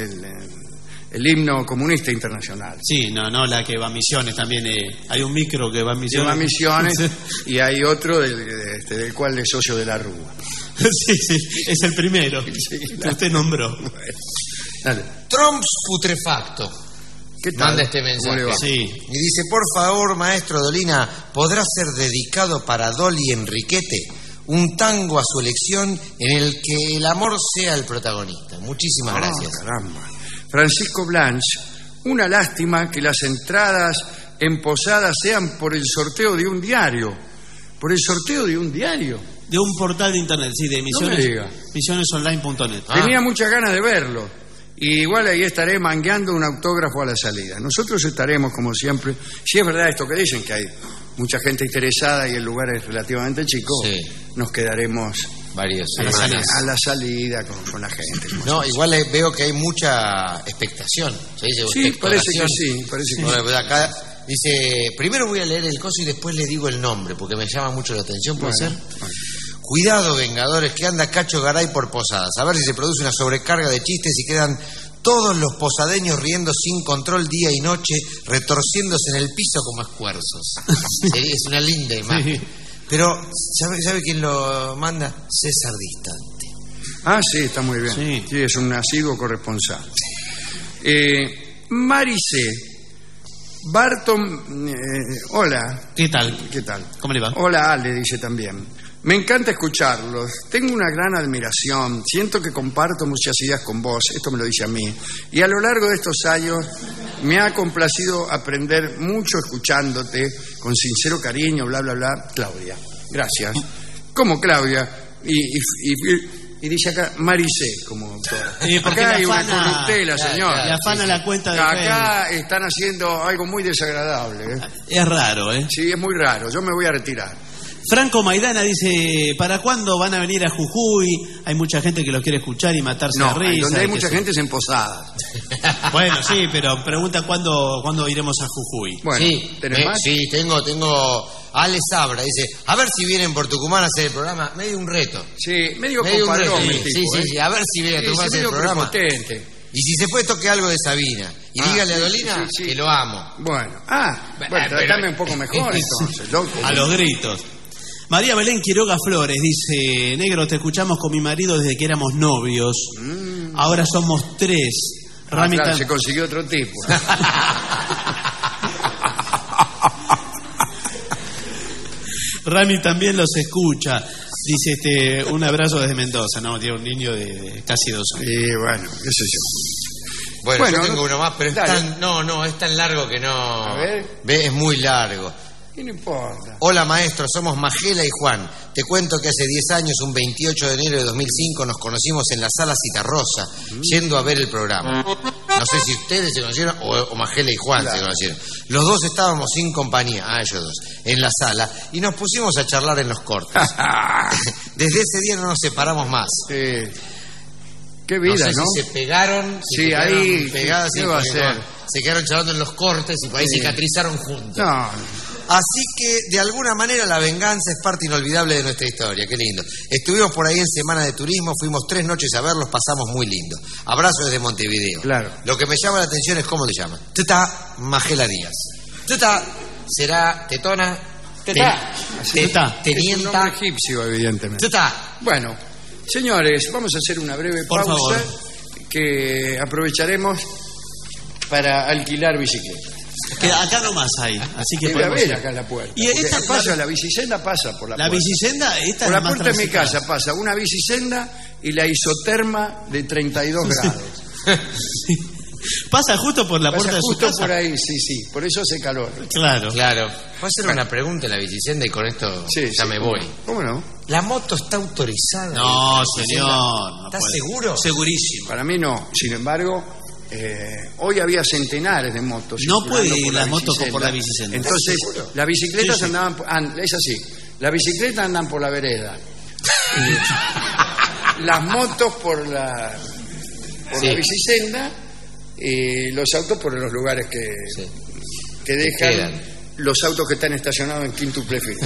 el himno comunista internacional. Sí, no, la que va a Misiones también. Hay un micro que va a Misiones. Lleva Misiones y hay otro del cual es socio de la Rúa. sí, es el primero Sí, que usted nombró. Dale. Trumps putrefacto. ¿Qué tal? Manda este ¿Cómo mensaje. le va? Sí. Y dice, por favor, maestro Dolina, ¿podrá ser dedicado para Dolly Enriquete un tango a su elección en el que el amor sea el protagonista? Muchísimas gracias. Caramba. Francisco Blanch, una lástima que las entradas en Posadas sean por el sorteo de un diario. ¿Por el sorteo de un diario? De un portal de internet, sí, de Misiones. me diga. Misionesonline.net. Tenía muchas ganas de verlo. Y igual ahí estaré mangueando un autógrafo a la salida. Nosotros estaremos, como siempre. Si es verdad esto que dicen, que hay mucha gente interesada y el lugar es relativamente chico, Sí. nos quedaremos Varios A la semanas. a la salida con la gente. No, igual veo que hay mucha expectación. ¿Se dice? Sí, parece que Expectoración. sí. Parece que Bueno, pues acá dice, primero voy a leer el coso y después le digo el nombre, porque me llama mucho la atención, ¿puede Bueno, ser? bueno. Cuidado, Vengadores, que anda Cacho Garay por Posadas. A ver si se produce una sobrecarga de chistes y quedan todos los posadeños riendo sin control día y noche, retorciéndose en el piso como escuerzos. Es una linda imagen. Sí. Pero, ¿sabe quién lo manda? César Distante. Ah, sí, está muy bien. Sí. Sí, es un asiduo corresponsal. Maricé Barton, hola. ¿Qué tal? ¿Qué tal? ¿Cómo le va? Hola, Ale, dice también. Me encanta escucharlos. Tengo una gran admiración. Siento que comparto muchas ideas con vos. Esto me lo dice a mí. Y a lo largo de estos años me ha complacido aprender mucho escuchándote con sincero cariño, bla, bla, bla. Claudia. Gracias. ¿Cómo Claudia? Y dice acá Maricé como autora. Sí, porque Acá le hay una afana- corruptela, señor. Le afana la cuenta de Acá están haciendo algo muy desagradable. Es raro, ¿eh? Sí, es muy raro. Yo me voy a retirar. Franco Maidana dice, ¿para cuándo van a venir a Jujuy? Hay mucha gente que los quiere escuchar y matarse No, a risa. donde hay mucha gente es en Posadas. Bueno, sí, pero pregunta cuándo iremos a Jujuy. Bueno, Sí, ¿tenés más? sí, tengo Ale Sabra, dice, a ver si vienen por Tucumán a hacer el programa. Me dio un reto. Sí, medio Me dio un reto. compadrón el Sí, tipo, sí, a ver si viene a Tucumán a hacer el programa. prepotente. Y si se puede, toque algo de Sabina. Y dígale a Dolina sí. que lo amo. Bueno, pero- tratame un poco mejor entonces, loco. A los gritos. María Belén Quiroga Flores dice, negro, te escuchamos con mi marido desde que éramos novios. Ahora somos 3. Rami Claro, tam- se consiguió otro tipo. Rami también los escucha. Dice, un abrazo desde Mendoza. No, tiene un niño de casi 2 años. Y bueno, qué sé yo. Bueno, Bueno, yo tengo no- uno más, pero es dale. es tan largo que no... A ver. Ve, es muy largo. ¿Qué no importa? Hola maestro, somos Magela y Juan. Te cuento que hace 10 años, un 28 de enero de 2005, nos conocimos en la Sala Citarrosa, yendo a ver el programa. No sé si ustedes se conocieron o Magela y Juan se conocieron. Los dos estábamos sin compañía, ellos dos, en la sala, y nos pusimos a charlar en los cortes. Desde ese día no nos separamos más. Sí. Qué No vida, sé ¿no? si se pegaron, Sí, ahí, pegadas, ¿qué sí, va a porque hacer? se quedaron charlando en los cortes y por ahí Sí. cicatrizaron juntos. No, Así que, de alguna manera, la venganza es parte inolvidable de nuestra historia. Qué lindo. Estuvimos por ahí en Semana de Turismo, fuimos 3 noches a verlos, pasamos muy lindo. Abrazo desde Montevideo. Claro. Lo que me llama la atención es cómo te llaman. Teta Magela Díaz. Teta, ¿será tetona? Tetá. Tetá. es un Tenienta. nombre egipcio, evidentemente. Teta. Bueno, señores, vamos a hacer una breve Por pausa favor. que aprovecharemos para alquilar bicicletas. Acá nomás hay, así que Debe podemos haber ir. acá en la puerta. Y Porque esta pasa, la bicisenda pasa por la La puerta. bicisenda, esta Por es la más puerta de mi transitada. casa pasa una bicisenda y la isoterma de 32 grados. Sí. Pasa justo por la Pasa puerta de su justo casa. por ahí, sí, por eso hace calor. Claro. Claro. Voy a hacer una pregunta en la bicisenda y con esto Sí, ya sí, me ¿cómo voy. no? ¿Cómo no? ¿La moto está autorizada? No, ¿La bicisenda? señor. no ¿Estás puede. seguro? Segurísimo. Para mí no. Sin embargo, hoy había centenares de motos. No circulando puede por las la motos bicisenda. por la bicisenda. Entonces, ¿Estás seguro? las bicicletas Sí, sí. andaban, es así, las bicicletas andan por la vereda. Las motos por la Sí. bicisenda y los autos por los lugares que Sí. dejan quedan. los autos que están estacionados en quíntuple fila.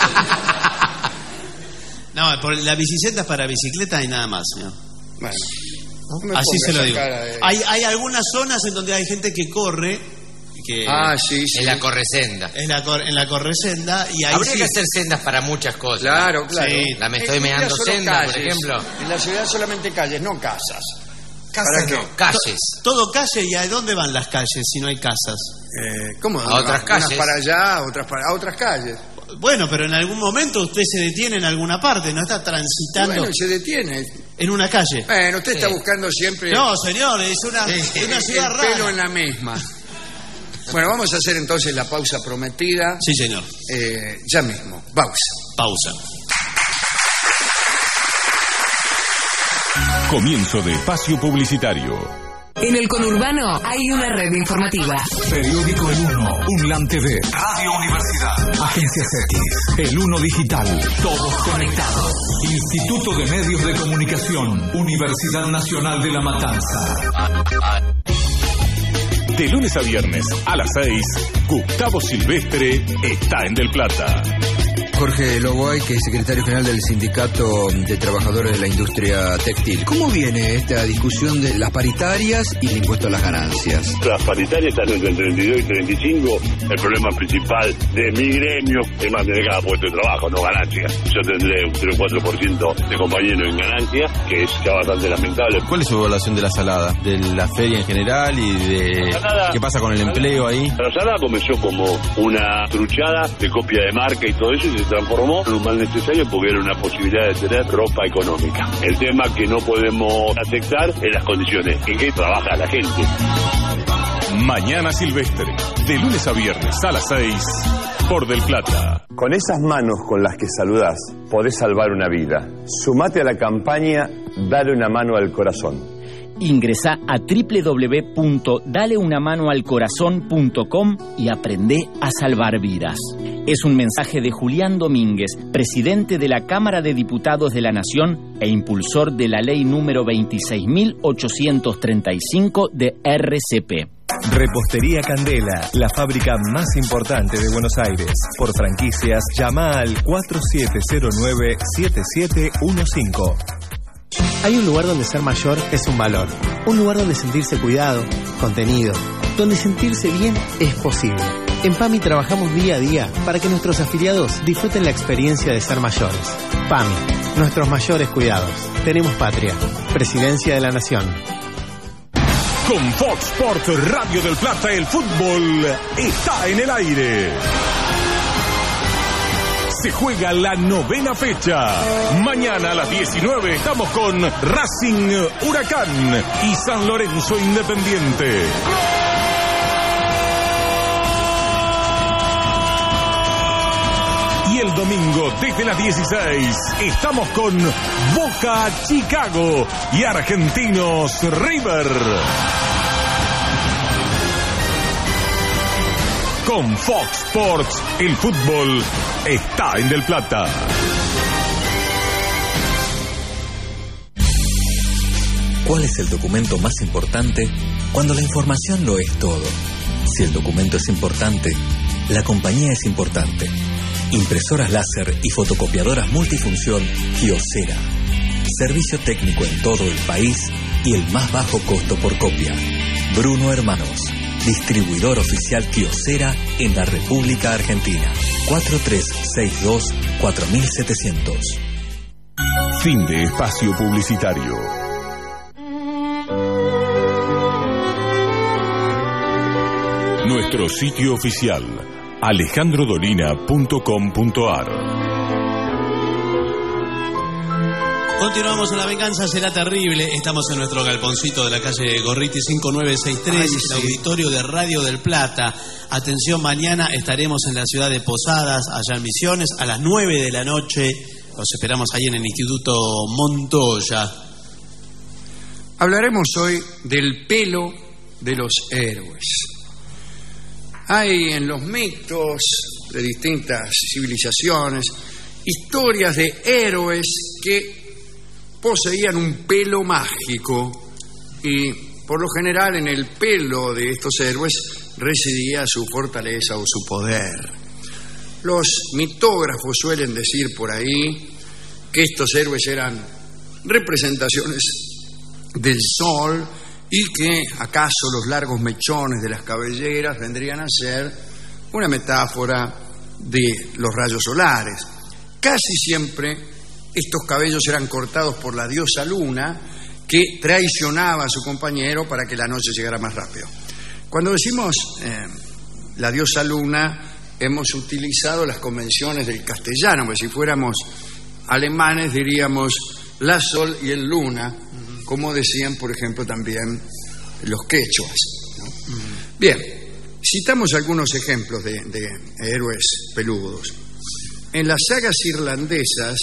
No, por la bicisenda es para bicicleta y nada más, señor. Bueno, no me Así ponga se lo esa digo. cara de- Hay algunas zonas en donde hay gente que corre, que sí, sí. En la corresenda. en la corresenda, y ahí Habría sí. que hacer sendas para muchas cosas. Claro, claro. Sí, la me estoy En meando realidad solo senda, por calles. ejemplo. En la ciudad solamente calles, no casas. Casas ¿Para qué? no, calles. Todo calle, ¿y a dónde van las calles si no hay casas? ¿Cómo? A otras Unas calles. para allá, otras a otras calles. Bueno, pero en algún momento usted se detiene en alguna parte, no está Y transitando bueno, y se detiene. en una calle. Bueno, usted está Sí. buscando siempre No, señor, es una el ciudad pelo rara. en la misma. Bueno, vamos a hacer entonces la pausa prometida. Sí, señor. Ya mismo. Pausa. Pausa. Comienzo de espacio publicitario. En el conurbano hay una red informativa. Periódico El Uno, UNLAM TV, Radio Universidad, Agencias X, El Uno Digital, todos conectados. Instituto de Medios de Comunicación, Universidad Nacional de La Matanza. De lunes a viernes a las 6, Gustavo Silvestre está en Del Plata. Jorge Loboay, que es secretario general del Sindicato de Trabajadores de la Industria Textil. ¿Cómo viene esta discusión de las paritarias y el impuesto a las ganancias? Las paritarias están entre 32 y 35. El problema principal de mi gremio es mantener cada puesto de trabajo, no ganancias. Yo tendré un 3 o 4% de compañeros en ganancias, que es ya bastante lamentable. ¿Cuál es su evaluación de la salada? De la feria en general y de La salada. qué pasa con el empleo ahí. La salada comenzó como una truchada de copia de marca y todo eso y se transformó en un mal necesario porque era una posibilidad de tener ropa económica. El tema que no podemos aceptar es las condiciones en que trabaja la gente. Mañana Silvestre, de lunes a viernes a las 6, por Del Plata. Con esas manos con las que saludás, podés salvar una vida. Sumate a la campaña Dale una mano al corazón. Ingresá a www.daleunamanoalcorazon.com y aprendé a salvar vidas. Es un mensaje de Julián Domínguez, presidente de la Cámara de Diputados de la Nación e impulsor de la ley número 26.835 de RCP. Repostería Candela, la fábrica más importante de Buenos Aires. Por franquicias, llama al 4709-7715. Hay un lugar donde ser mayor es un valor. Un lugar donde sentirse cuidado, contenido, donde sentirse bien es posible. En PAMI trabajamos día a día para que nuestros afiliados disfruten la experiencia de ser mayores. PAMI, nuestros mayores cuidados. Tenemos patria. Presidencia de la Nación. Con Fox Sports Radio del Plata, el fútbol está en el aire. Se juega la 9ª fecha. Mañana a las 19 estamos con Racing Huracán y San Lorenzo Independiente. Y el domingo desde las 16 estamos con Boca Chicago y Argentinos River. Con Fox Sports, el fútbol está en Del Plata. ¿Cuál es el documento más importante cuando la información lo es todo? Si el documento es importante, la compañía es importante. Impresoras láser y fotocopiadoras multifunción Kyocera. Servicio técnico en todo el país y el más bajo costo por copia. Bruno Hermanos, distribuidor oficial Kyocera en la República Argentina. 4362-4700. Fin de espacio publicitario. Nuestro sitio oficial, alejandrodolina.com.ar. Continuamos en La Venganza Será Terrible. Estamos en nuestro galponcito de la calle Gorriti 5963, el auditorio de Radio del Plata. Atención, mañana estaremos en la ciudad de Posadas, allá en Misiones, a las 9 de la noche. Los esperamos ahí en el Instituto Montoya. Hablaremos hoy del pelo de los héroes. Hay en los mitos de distintas civilizaciones historias de héroes que poseían un pelo mágico y por lo general en el pelo de estos héroes residía su fortaleza o su poder. Los mitógrafos suelen decir por ahí que estos héroes eran representaciones del sol y que acaso los largos mechones de las cabelleras vendrían a ser una metáfora de los rayos solares. Casi siempre estos cabellos eran cortados por la diosa Luna, que traicionaba a su compañero para que la noche llegara más rápido. Cuando decimos la diosa Luna, hemos utilizado las convenciones del castellano, porque si fuéramos alemanes diríamos la Sol y el Luna, como decían, por ejemplo, también los quechuas, ¿no? Bien, citamos algunos ejemplos de héroes peludos. En las sagas irlandesas,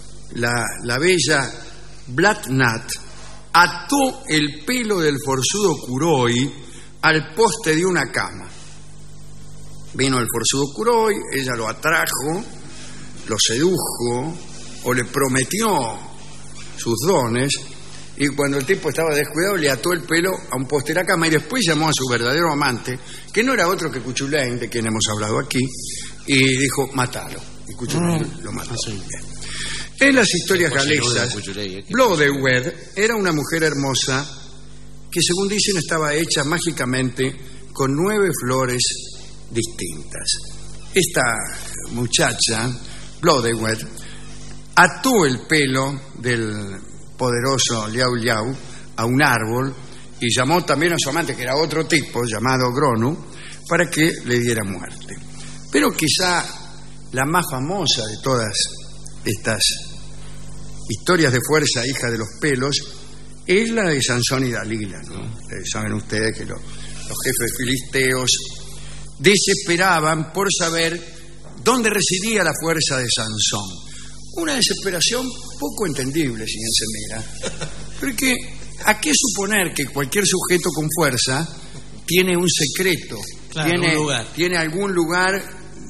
la bella Blathnat ató el pelo del forzudo Curoi al poste de una cama. Vino el forzudo Curoi, ella lo atrajo, lo sedujo o le prometió sus dones, y cuando el tipo estaba descuidado le ató el pelo a un poste de la cama y después llamó a su verdadero amante, que no era otro que Cuchulain, de quien hemos hablado aquí, y dijo, mátalo. Y Cuchulain lo mató. En las historias galesas, Blodeuwedd era una mujer hermosa que, según dicen, estaba hecha mágicamente con 9 flores distintas. Esta muchacha, Blodeuwedd, ató el pelo del poderoso Liau Liau a un árbol y llamó también a su amante, que era otro tipo, llamado Gronu, para que le diera muerte. Pero quizá la más famosa de todas estas historias de fuerza, hija de los pelos, es la de Sansón y Dalila, ¿no? Saben ustedes que los jefes filisteos desesperaban por saber dónde residía la fuerza de Sansón. Una desesperación poco entendible, si bien se mira, porque ¿A qué suponer que cualquier sujeto con fuerza tiene un secreto? Claro, tiene, un lugar. tiene algún lugar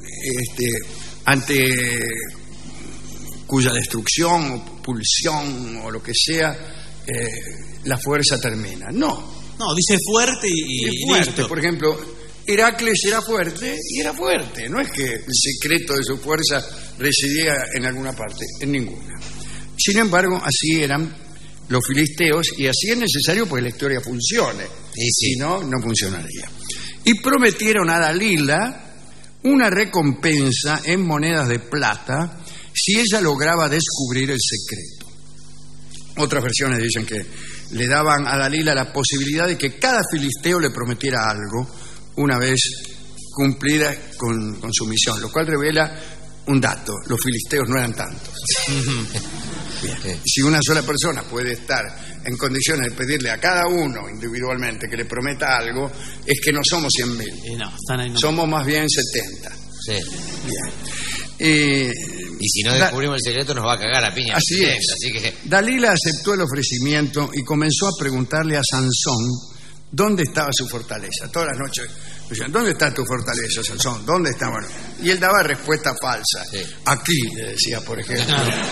ante cuya destrucción o pulsión o lo que sea la fuerza termina. No, dice fuerte y fuerte. listo. Por ejemplo, Heracles era fuerte y era fuerte. No es que el secreto de su fuerza residía en alguna parte, en ninguna. Sin embargo, así eran los filisteos y así es necesario porque la historia funcione. Si no, no funcionaría. Y prometieron a Dalila una recompensa en monedas de plata si ella lograba descubrir el secreto. Otras versiones dicen que le daban a Dalila la posibilidad de que cada filisteo le prometiera algo una vez cumplida con su misión, lo cual revela un dato: los filisteos no eran tantos. Bien. Si una sola persona puede estar en condiciones de pedirle a cada uno individualmente que le prometa algo, es que no somos 100.000. Somos más bien 70. Sí. Bien. Y si no descubrimos el secreto nos va a cagar a piña. Así es. Así que... Dalila aceptó el ofrecimiento y comenzó a preguntarle a Sansón dónde estaba su fortaleza. Todas las noches decían: ¿dónde está tu fortaleza, Sansón? ¿Dónde está? Bueno, y él daba respuesta falsa. Sí. Aquí, le decía, por ejemplo.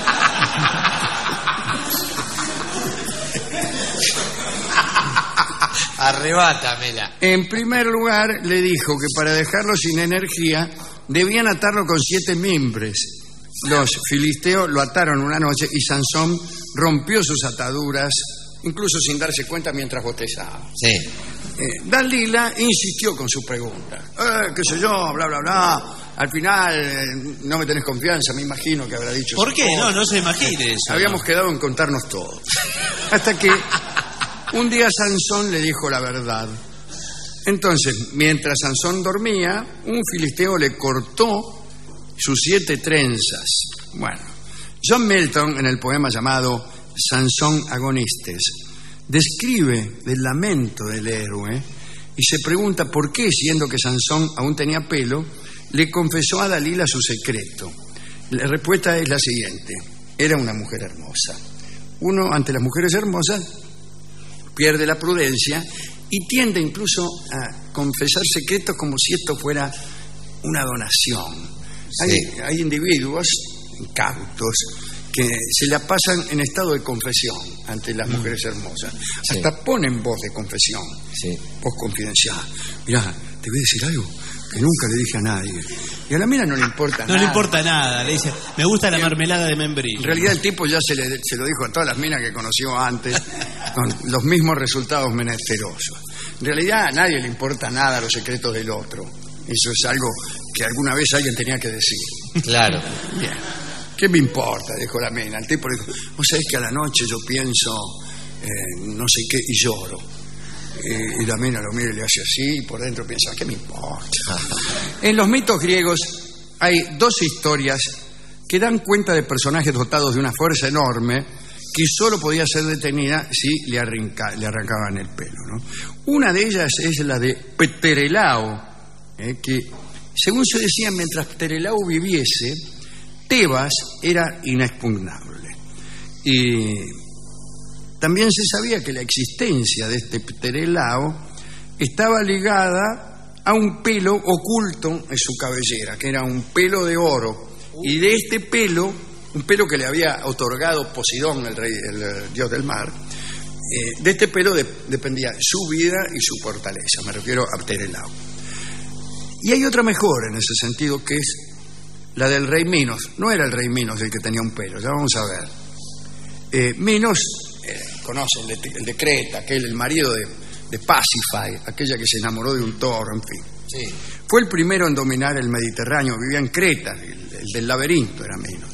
Arrebátamela. En primer lugar, le dijo que para dejarlo sin energía debían atarlo con 7 mimbres. Los filisteos lo ataron una noche y Sansón rompió sus ataduras, incluso sin darse cuenta, mientras bostezaba. Sí. Dalila insistió con su pregunta. ¿Qué sé yo? Bla, bla, bla. Al final no me tenés confianza, me imagino que habrá dicho. ¿Por qué? No se imagine eso. Habíamos quedado en contarnos todo. Hasta que un día Sansón le dijo la verdad. Entonces, mientras Sansón dormía, un filisteo le cortó sus 7 trenzas. Bueno, John Milton, en el poema llamado Sansón Agonistes, describe el lamento del héroe y se pregunta por qué, siendo que Sansón aún tenía pelo, le confesó a Dalila su secreto. La respuesta es la siguiente: era una mujer hermosa. Uno, ante las mujeres hermosas, pierde la prudencia y tiende incluso a confesar secretos como si esto fuera una donación. Sí. Hay individuos incautos que se la pasan en estado de confesión ante las mujeres hermosas. Sí. Hasta ponen voz de confesión, voz confidencial. Mirá, te voy a decir algo que nunca le dije a nadie. Y a la mina no le importa nada. No le importa nada, le dice: me gusta la mermelada de membrillo. En realidad el tipo ya se lo dijo a todas las minas que conoció antes, con los mismos resultados menesterosos. En realidad a nadie le importa nada los secretos del otro. Eso es algo que alguna vez alguien tenía que decir. Claro. Bien. ¿Qué me importa?, dijo la mina. El tipo dijo: vos sabés que a la noche yo pienso no sé qué y lloro. Y la mina lo mira y le hace así, y por dentro piensa: ¿qué me importa? En los mitos griegos hay 2 historias que dan cuenta de personajes dotados de una fuerza enorme que solo podía ser detenida si le arrancaban el pelo, ¿no? Una de ellas es la de Pterelao, que, según se decía, mientras Pterelao viviese, Tebas era inexpugnable. Y también se sabía que la existencia de este Pterelao estaba ligada a un pelo oculto en su cabellera, que era un pelo de oro. Y de este pelo, un pelo que le había otorgado Poseidón, el dios del mar, de este pelo dependía su vida y su fortaleza. Me refiero a Pterelao. Y hay otra mejor en ese sentido, que es la del rey Minos. No era el rey Minos el que tenía un pelo, ya vamos a ver. Minos, conocen el de Creta, el marido de Pasífae, aquella que se enamoró de un toro, en fin. Sí. Fue el primero en dominar el Mediterráneo, vivía en Creta, el del laberinto era Minos.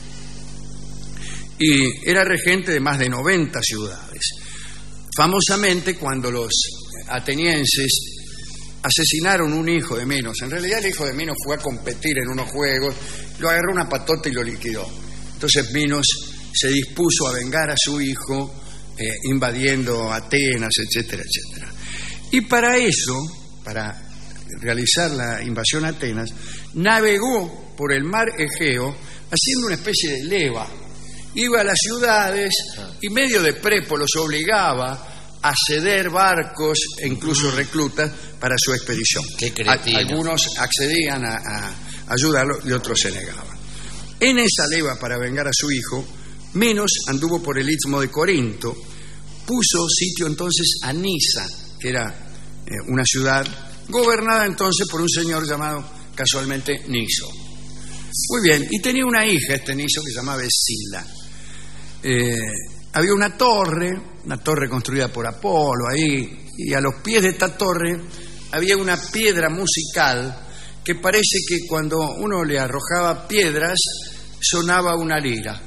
Y era regente de más de 90 ciudades. Famosamente, cuando los atenienses asesinaron un hijo de Minos, en realidad el hijo de Minos fue a competir en unos juegos, lo agarró una patota y lo liquidó. Entonces Minos se dispuso a vengar a su hijo, invadiendo Atenas, etcétera, etcétera. Y para eso, para realizar la invasión a Atenas, navegó por el mar Egeo haciendo una especie de leva. Iba a las ciudades y medio de prepo los obligaba a ceder barcos e incluso reclutas para su expedición. Qué cretino. Algunos accedían a ayudarlo y otros se negaban. En esa leva para vengar a su hijo, Minos anduvo por el istmo de Corinto, puso sitio entonces a Nisa, que era una ciudad gobernada entonces por un señor llamado casualmente Niso. Muy bien, y tenía una hija este Niso que se llamaba Escila. Había una torre construida por Apolo ahí, y a los pies de esta torre había una piedra musical que parece que cuando uno le arrojaba piedras sonaba una lira.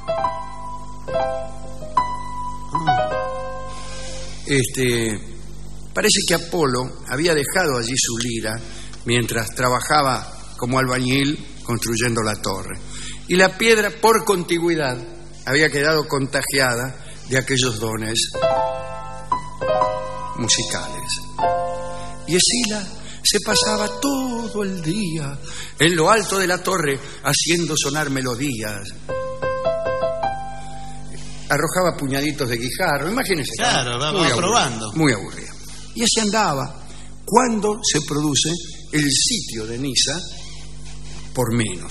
Parece que Apolo había dejado allí su lira mientras trabajaba como albañil construyendo la torre, y la piedra por contigüidad había quedado contagiada de aquellos dones musicales. Y Escila se pasaba todo el día en lo alto de la torre haciendo sonar melodías. Arrojaba puñaditos de guijarro, imagínense. Claro, va probando. Muy aburrida. Y así andaba cuando se produce el sitio de Nisa por Minos.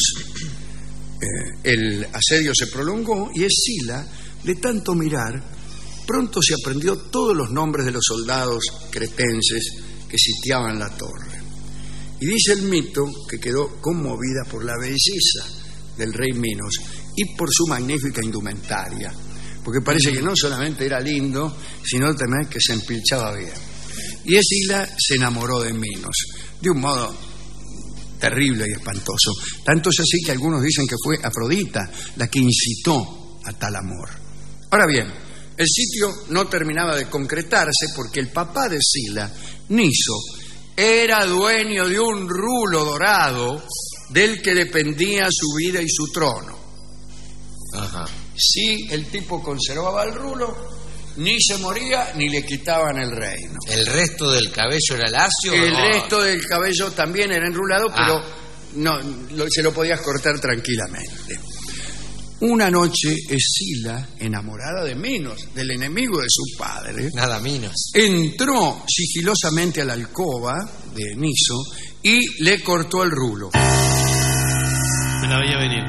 El asedio se prolongó y Escila, de tanto mirar, pronto se aprendió todos los nombres de los soldados cretenses que sitiaban la torre. Y dice el mito que quedó conmovida por la belleza del rey Minos y por su magnífica indumentaria, porque parece que no solamente era lindo, sino también que se empilchaba bien. Y Escila se enamoró de Minos de un modo terrible y espantoso. Tanto es así que algunos dicen que fue Afrodita la que incitó a tal amor. Ahora bien, el sitio no terminaba de concretarse porque el papá de Escila, Niso, era dueño de un rulo dorado del que dependía su vida y su trono. Ajá. Si el tipo conservaba el rulo, ni se moría ni le quitaban el reino. ¿El resto del cabello era lacio? El resto del cabello también era enrulado, pero no se lo podías cortar tranquilamente. Una noche Escila, enamorada de Minos, del enemigo de su padre, nada Minos, entró sigilosamente a la alcoba de Niso y le cortó el rulo. Me la veía venir.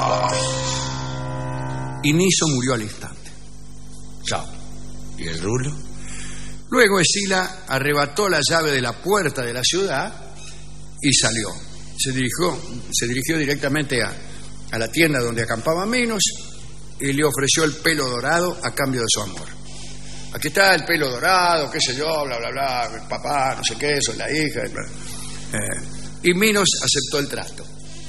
Y Niso murió al instante. Chao. ¿Y el rulo? Luego Escila arrebató la llave de la puerta de la ciudad y salió. Se dirigió directamente a la tienda donde acampaba Minos y le ofreció el pelo dorado a cambio de su amor. Aquí está el pelo dorado, qué sé yo, bla, bla, bla, el papá, no sé qué, soy la hija. Y Minos aceptó el trato.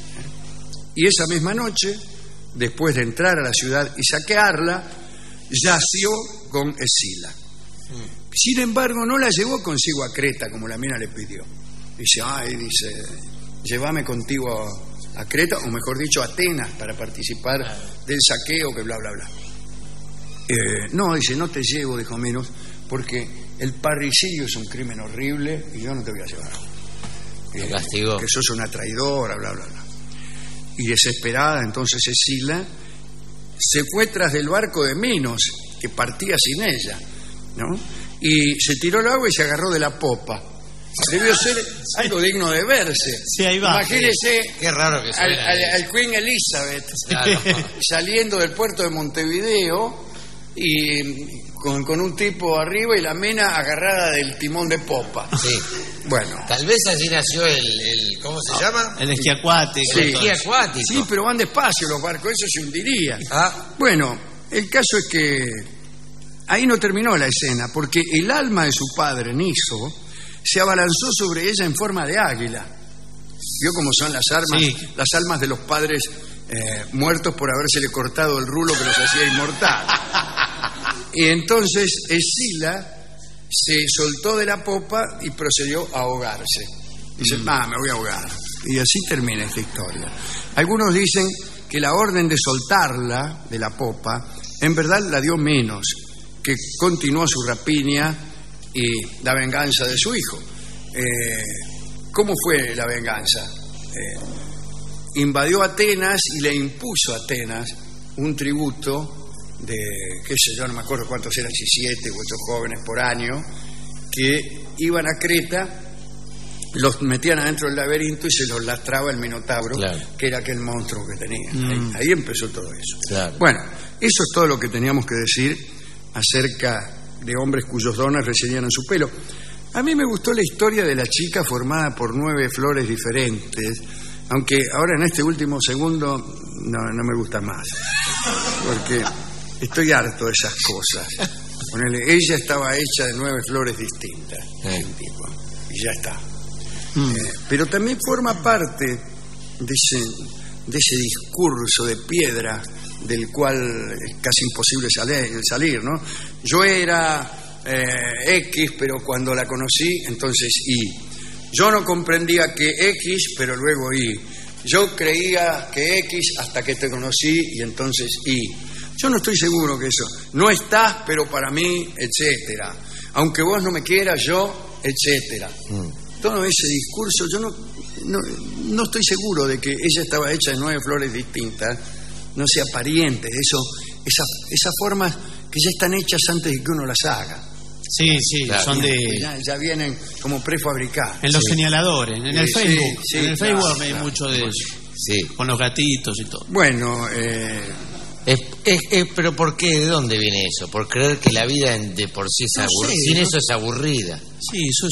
Y esa misma noche, después de entrar a la ciudad y saquearla, yació con Escila. Sin embargo, no la llevó consigo a Creta como la mina le pidió. Dice, llévame contigo a Creta, o mejor dicho, a Atenas, para participar del saqueo, que bla, bla, bla. No, dice, no te llevo, dijo Minos, porque el parricidio es un crimen horrible y yo no te voy a llevar. Te castigó. Que sos una traidora, bla, bla, bla. Y desesperada, entonces Escila se fue tras del barco de Minos, que partía sin ella, ¿no? Y se tiró al agua y se agarró de la popa. Debió ser algo digno de verse. Sí, ahí va. Imagínese qué raro que suena al Queen Elizabeth, claro, saliendo del puerto de Montevideo y con un tipo arriba y la mina agarrada del timón de popa. Sí. Bueno. Tal vez allí nació el ¿cómo se llama? El esquí acuático. Sí. El esquí acuático. Sí, pero van despacio los barcos, eso se hundiría. Bueno, el caso es que ahí no terminó la escena, porque el alma de su padre, Niso, se abalanzó sobre ella en forma de águila. ¿Vio cómo son las armas? Sí. Las almas de los padres muertos por habérsele cortado el rulo que los hacía inmortal. Y entonces Escila se soltó de la popa y procedió a ahogarse. Dice, me voy a ahogar. Y así termina esta historia. Algunos dicen que la orden de soltarla de la popa en verdad la dio Minos, que continuó su rapiña y la venganza de su hijo. ¿Cómo fue la venganza? Invadió Atenas y le impuso a Atenas un tributo qué sé yo, no me acuerdo cuántos eran, si 7 u 8 jóvenes por año, que iban a Creta, los metían adentro del laberinto y se los lastraba el Minotauro, claro, que era aquel monstruo que tenían. Ahí empezó todo eso. Claro. Bueno, eso es todo lo que teníamos que decir acerca de hombres cuyos dones residían en su pelo. A mí me gustó la historia de la chica formada por 9 flores diferentes, aunque ahora en este último segundo no me gusta más, porque estoy harto de esas cosas. Ponele, ella estaba hecha de 9 flores distintas, y ya está. Pero también forma parte de ese discurso de piedra del cual es casi imposible salir, ¿no? Yo era X, pero cuando la conocí, entonces Y. Yo no comprendía que X, pero luego Y. Yo creía que X hasta que te conocí y entonces Y. Yo no estoy seguro que eso. No estás, pero para mí, etcétera. Aunque vos no me quieras, yo, etcétera. Todo ese discurso, yo no estoy seguro de que ella estaba hecha de 9 flores distintas, no sea pariente, esas formas que ya están hechas antes de que uno las haga. Sí, claro, son de... Ya vienen como prefabricadas. En los señaladores, en el Facebook. En el Facebook hay mucho de eso. Sí. Con los gatitos y todo. Bueno, pero ¿por qué? ¿De dónde viene eso? ¿Por creer que la vida de por sí es aburrida? Sin eso es aburrida. Sí, eso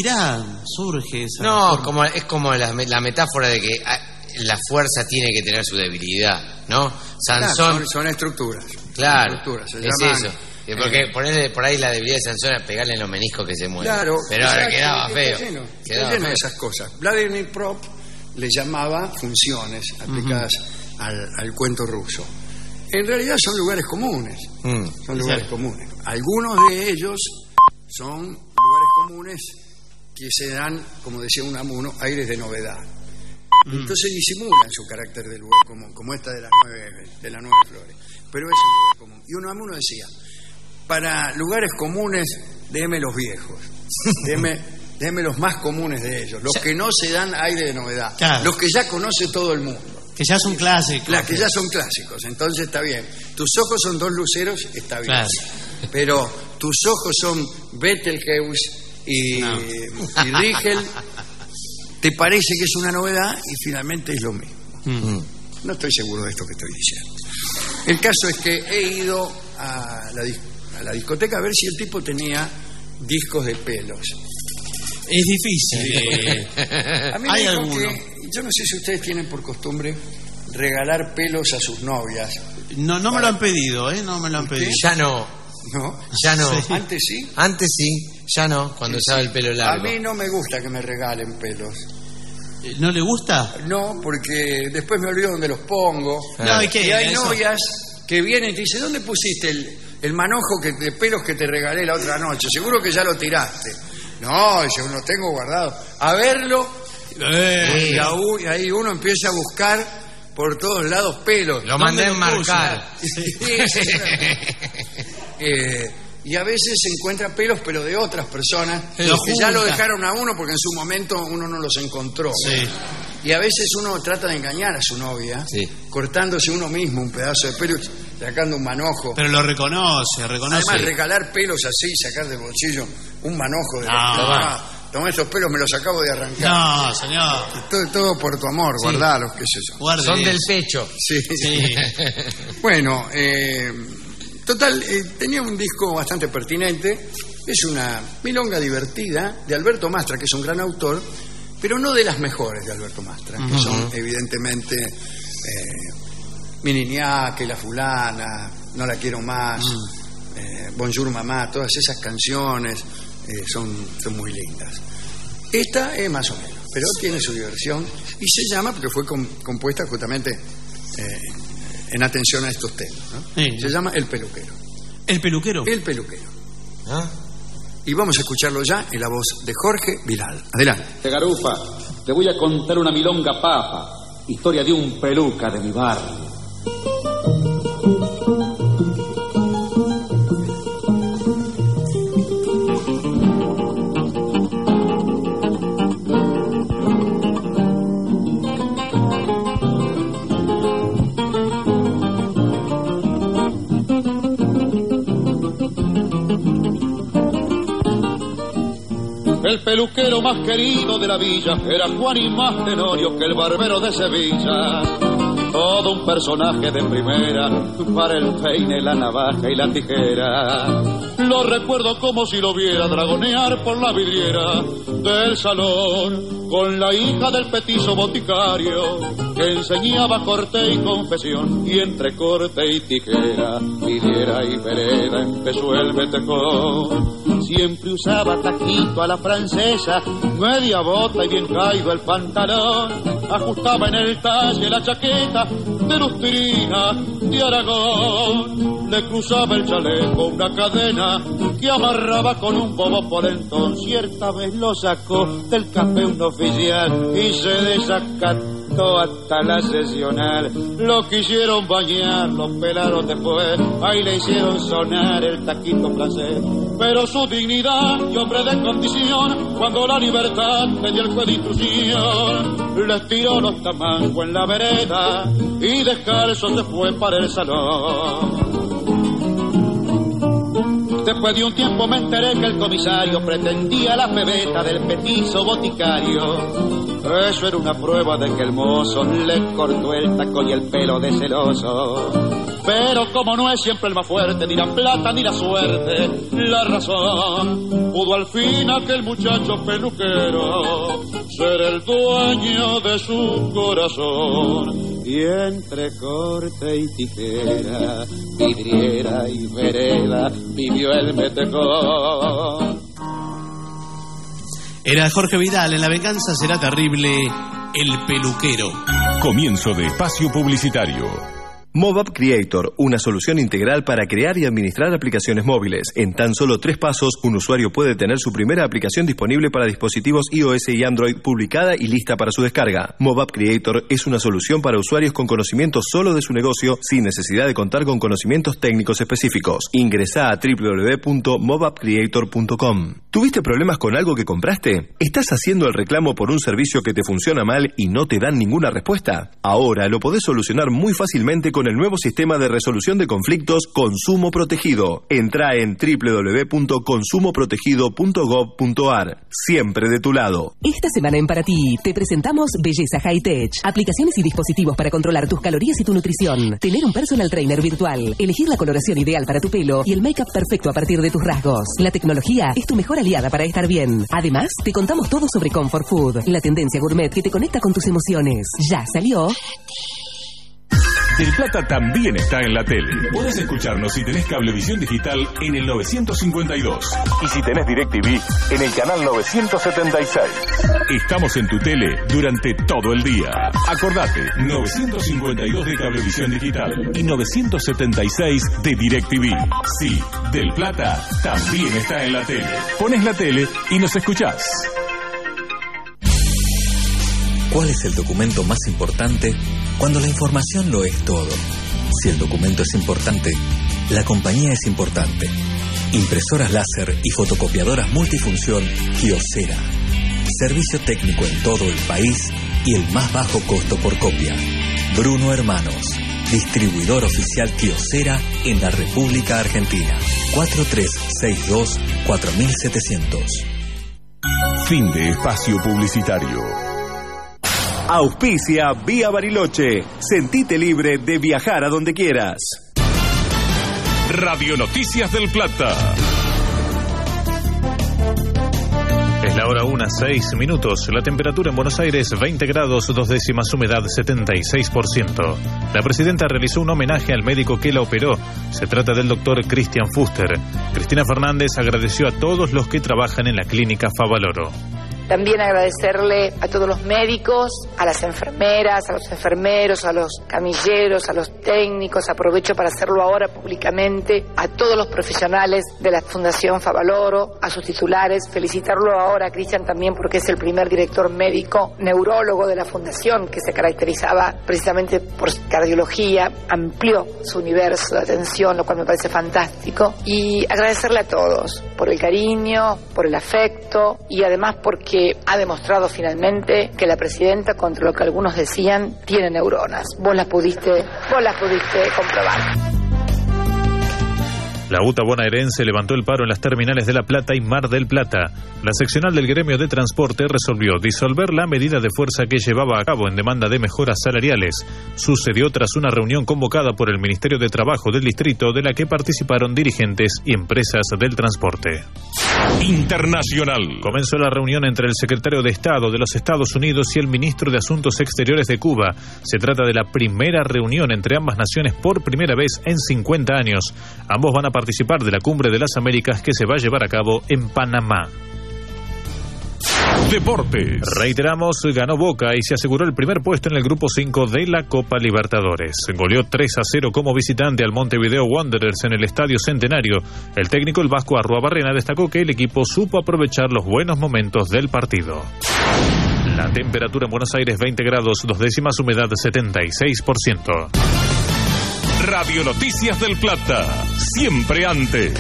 surge esa forma. Es como la metáfora de que la fuerza tiene que tener su debilidad, ¿no? Sansón... Claro, son estructuras. Claro, estructuras, es eso. Porque ponerle por ahí la debilidad de Sansón es pegarle en los meniscos que se mueven. Claro. Pero ahora quedaba feo. Quedaba lleno de esas cosas. Vladimir Prop le llamaba funciones aplicadas al cuento ruso. En realidad son lugares comunes. Son lugares comunes. Algunos de ellos son lugares comunes que se dan, como decía Unamuno, aires de novedad. Entonces disimulan su carácter de lugar común, como esta de las 9 flores. Pero es un lugar común. Y Unamuno decía, para lugares comunes, déme los viejos. Déme los más comunes de ellos. Los que no se dan aire de novedad. Claro. Los que ya conoce todo el mundo. Que ya son clásicos. Que ya son clásicos, entonces está bien. Tus ojos son 2 luceros, está bien. Claro. Pero tus ojos son Betelgeuse y Rigel. Te parece que es una novedad y finalmente es lo mismo. No estoy seguro de esto que estoy diciendo. El caso es que he ido a la discoteca a ver si el tipo tenía discos de pelos. Es difícil. A mí hay algunos. Yo no sé si ustedes tienen por costumbre regalar pelos a sus novias. No me lo han pedido, no me lo han pedido. Ya no. ¿No? Ya no. Sí. ¿Antes sí? Antes sí, ya no, cuando usaba el pelo largo. A mí no me gusta que me regalen pelos. ¿No le gusta? No, porque después me olvido dónde los pongo. No, y hay novias que vienen y te dicen, ¿dónde pusiste el manojo de pelos que te regalé la otra noche? Seguro que ya lo tiraste. No, yo lo tengo guardado. A verlo... Y ahí uno empieza a buscar por todos lados pelos. Lo mandé a enmarcar. Y a veces se encuentra pelos, pero de otras personas que ya lo dejaron a uno porque en su momento uno no los encontró. Sí. Y a veces uno trata de engañar a su novia, cortándose uno mismo un pedazo de pelo, sacando un manojo. Pero lo reconoce. Además, regalar pelos así, sacar del bolsillo un manojo de Toma estos pelos, me los acabo de arrancar. No, señor. Todo por tu amor, guardalos, qué sé yo. Son del pecho. Sí. Bueno, total, tenía un disco bastante pertinente. Es una milonga divertida de Alberto Mastra, que es un gran autor, pero no de las mejores de Alberto Mastra, que son evidentemente Mi niña, que la fulana, No la quiero más, Bonjour mamá, todas esas canciones son muy lindas. Esta es más o menos, pero tiene su diversión y se llama, porque fue compuesta justamente en atención a estos temas, ¿no? Se llama El Peluquero. ¿El Peluquero? El Peluquero. Y vamos a escucharlo ya en la voz de Jorge Vidal. Adelante. Garufa, te voy a contar una milonga papa, historia de un peluca de mi barrio. El peluquero más querido de la villa era Juan y más tenorio que el barbero de Sevilla. Todo un personaje de primera para el peine, la navaja y la tijera. Lo recuerdo como si lo viera dragonear por la vidriera del salón con la hija del petizo boticario que enseñaba corte y confesión, y entre corte y tijera, vidriera y vereda empezó el betejón. Siempre usaba taquito a la francesa, media bota y bien caído el pantalón, ajustaba en el talle la chaqueta de lustrina de Aragón, le cruzaba el chaleco una cadena que amarraba con un bobo polentón. Cierta vez lo sacó del café un oficial y se desacató hasta la sesional. Lo quisieron bañar, lo pelaron después, ahí le hicieron sonar el taquito francés. Pero su dignidad y hombre de condición, cuando la libertad le dio el juez de instrucción, les tiró los tamancos en la vereda y descalzo se fue para el salón. Después de un tiempo me enteré que el comisario pretendía la pebeta del petizo boticario. Eso era una prueba de que el mozo le cortó el taco y el pelo de celoso. Pero como no es siempre el más fuerte, ni la plata ni la suerte, la razón pudo al fin aquel muchacho peluquero ser el dueño de su corazón. Y entre corte y tijera, vidriera y vereda, vivió el metejón. Era Jorge Vidal en La venganza será terrible, el peluquero. Comienzo de espacio publicitario. MobApp Creator, una solución integral para crear y administrar aplicaciones móviles. En tan solo 3 pasos, un usuario puede tener su primera aplicación disponible para dispositivos iOS y Android publicada y lista para su descarga. MobApp Creator es una solución para usuarios con conocimiento solo de su negocio, sin necesidad de contar con conocimientos técnicos específicos. Ingresá a www.mobappcreator.com. ¿Tuviste problemas con algo que compraste? ¿Estás haciendo el reclamo por un servicio que te funciona mal y no te dan ninguna respuesta? Ahora lo podés solucionar muy fácilmente con el nuevo sistema de resolución de conflictos Consumo Protegido. Entrá en www.consumoprotegido.gov.ar. Siempre de tu lado. Esta semana en Para Ti te presentamos Belleza High Tech. Aplicaciones y dispositivos para controlar tus calorías y tu nutrición. Tener un personal trainer virtual. Elegir la coloración ideal para tu pelo y el make-up perfecto a partir de tus rasgos. La tecnología es tu mejor aliada para estar bien. Además, te contamos todo sobre Comfort Food, la tendencia gourmet que te conecta con tus emociones. Ya salió Del Plata también está en la tele. Podés escucharnos si tenés Cablevisión Digital en el 952. Y si tenés DirecTV en el canal 976. Estamos en tu tele durante todo el día. Acordate, 952 de Cablevisión Digital y 976 de DirecTV. Sí, Del Plata también está en la tele. Pones la tele y nos escuchás. ¿Cuál es el documento más importante cuando la información lo es todo? Si el documento es importante, la compañía es importante. Impresoras láser y fotocopiadoras multifunción Kyocera. Servicio técnico en todo el país y el más bajo costo por copia. Bruno Hermanos, distribuidor oficial Kyocera en la República Argentina. 4362-4700. Fin de espacio publicitario. Auspicia Vía Bariloche. Sentite libre de viajar a donde quieras. Radio Noticias del Plata. Es la hora 1:06. La temperatura en Buenos Aires 20 grados 2 décimas, humedad 76%. La presidenta realizó un homenaje al médico que la operó. Se trata del doctor Cristian Fuster. Cristina Fernández agradeció a todos los que trabajan en la clínica Favaloro. También agradecerle a todos los médicos, a las enfermeras, a los enfermeros, a los camilleros, a los técnicos. Aprovecho para hacerlo ahora públicamente, a todos los profesionales de la Fundación Favaloro, a sus titulares. Felicitarlo ahora a Cristian también porque es el primer director médico neurólogo de la Fundación, que se caracterizaba precisamente por cardiología. Amplió su universo de atención, lo cual me parece fantástico. Y agradecerle a todos por el cariño, por el afecto y además porque ha demostrado finalmente que la presidenta, contra lo que algunos decían, tiene neuronas. Vos las pudiste comprobar. La UTA bonaerense levantó el paro en las terminales de La Plata y Mar del Plata. La seccional del gremio de transporte resolvió disolver la medida de fuerza que llevaba a cabo en demanda de mejoras salariales. Sucedió tras una reunión convocada por el Ministerio de Trabajo del distrito, de la que participaron dirigentes y empresas del transporte. Internacional. Comenzó la reunión entre el secretario de Estado de los Estados Unidos y el ministro de Asuntos Exteriores de Cuba. Se trata de la primera reunión entre ambas naciones por primera vez en 50 años. Ambos van a participar de la Cumbre de las Américas, que se va a llevar a cabo en Panamá. Deportes. Reiteramos, ganó Boca y se aseguró el primer puesto en el grupo 5 de la Copa Libertadores. Goleó 3-0 como visitante al Montevideo Wanderers en el Estadio Centenario. El técnico, el vasco Arruabarrena, destacó que el equipo supo aprovechar los buenos momentos del partido. La temperatura en Buenos Aires 20 grados 2 décimas, humedad 76%. Radio Noticias del Plata, siempre antes.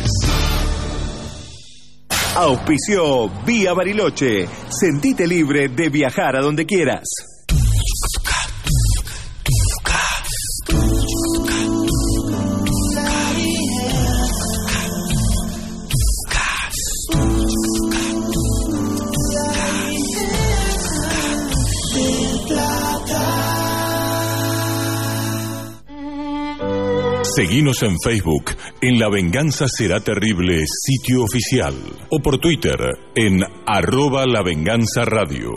Auspició Vía Bariloche. Sentite libre de viajar a donde quieras. Seguinos en Facebook, en La Venganza Será Terrible, sitio oficial. O por Twitter, en @lavenganzaradio.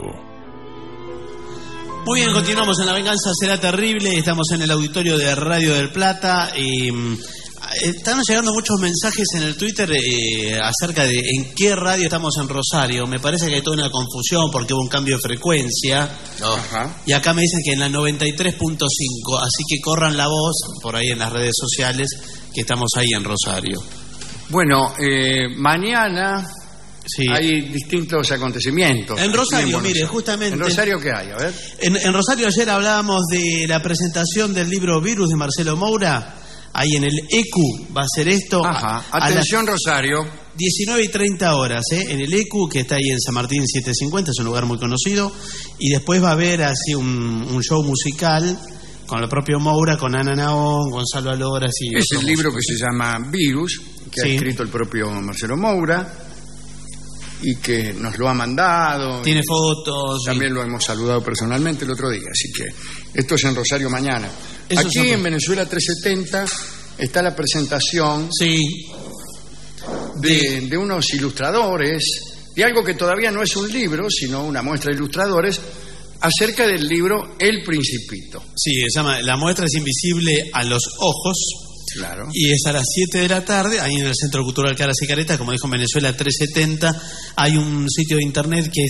Muy bien, continuamos en La Venganza Será Terrible. Estamos en el auditorio de Radio del Plata. Están llegando muchos mensajes en el Twitter acerca de en qué radio estamos en Rosario. Me parece que hay toda una confusión porque hubo un cambio de frecuencia. Ajá. Y acá me dicen que en la 93.5. Así que corran la voz por ahí en las redes sociales que estamos ahí en Rosario. Bueno, mañana sí, hay distintos acontecimientos. En Rosario, mire, justamente. ¿En Rosario qué hay? A ver. En Rosario ayer hablábamos de la presentación del libro Virus de Marcelo Moura. Ahí en el EQ va a ser esto. Ajá. Atención, Rosario. 19:30 horas, en el EQ, que está ahí en San Martín 750, es un lugar muy conocido. Y después va a haber así un show musical con el propio Moura, con Ana Naón, Gonzalo Aloras y... Es el libro que se llama Virus, que sí, ha escrito el propio Marcelo Moura y que nos lo ha mandado. Tiene fotos. También lo hemos saludado personalmente el otro día, así que esto es en Rosario mañana. Aquí en Venezuela 370 está la presentación de unos ilustradores, de algo que todavía no es un libro, sino una muestra de ilustradores, acerca del libro El Principito. Sí, se llama La muestra es invisible a los ojos. Claro. Y es a las 7 de la tarde, ahí en el Centro Cultural Caras y Caretas, como dijo en Venezuela 370. Hay un sitio de internet que es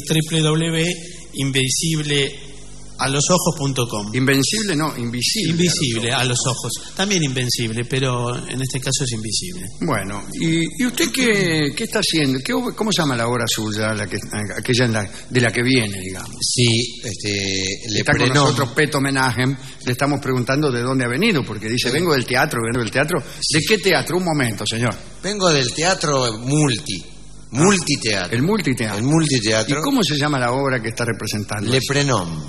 www.invisiblealosojos.com. Invencible, no, invisible. Invisible a los ojos. También invencible, pero en este caso es invisible. Bueno, ¿y usted qué está haciendo? ¿Cómo se llama la obra suya, aquella de la que viene, digamos? Sí, está con nosotros Peto Menahem. Le estamos preguntando de dónde ha venido, porque dice, vengo del teatro. ¿De qué teatro? Un momento, señor. Vengo del teatro multiteatro. El multiteatro. El multiteatro. ¿Y cómo se llama la obra que está representando? Le Prénom.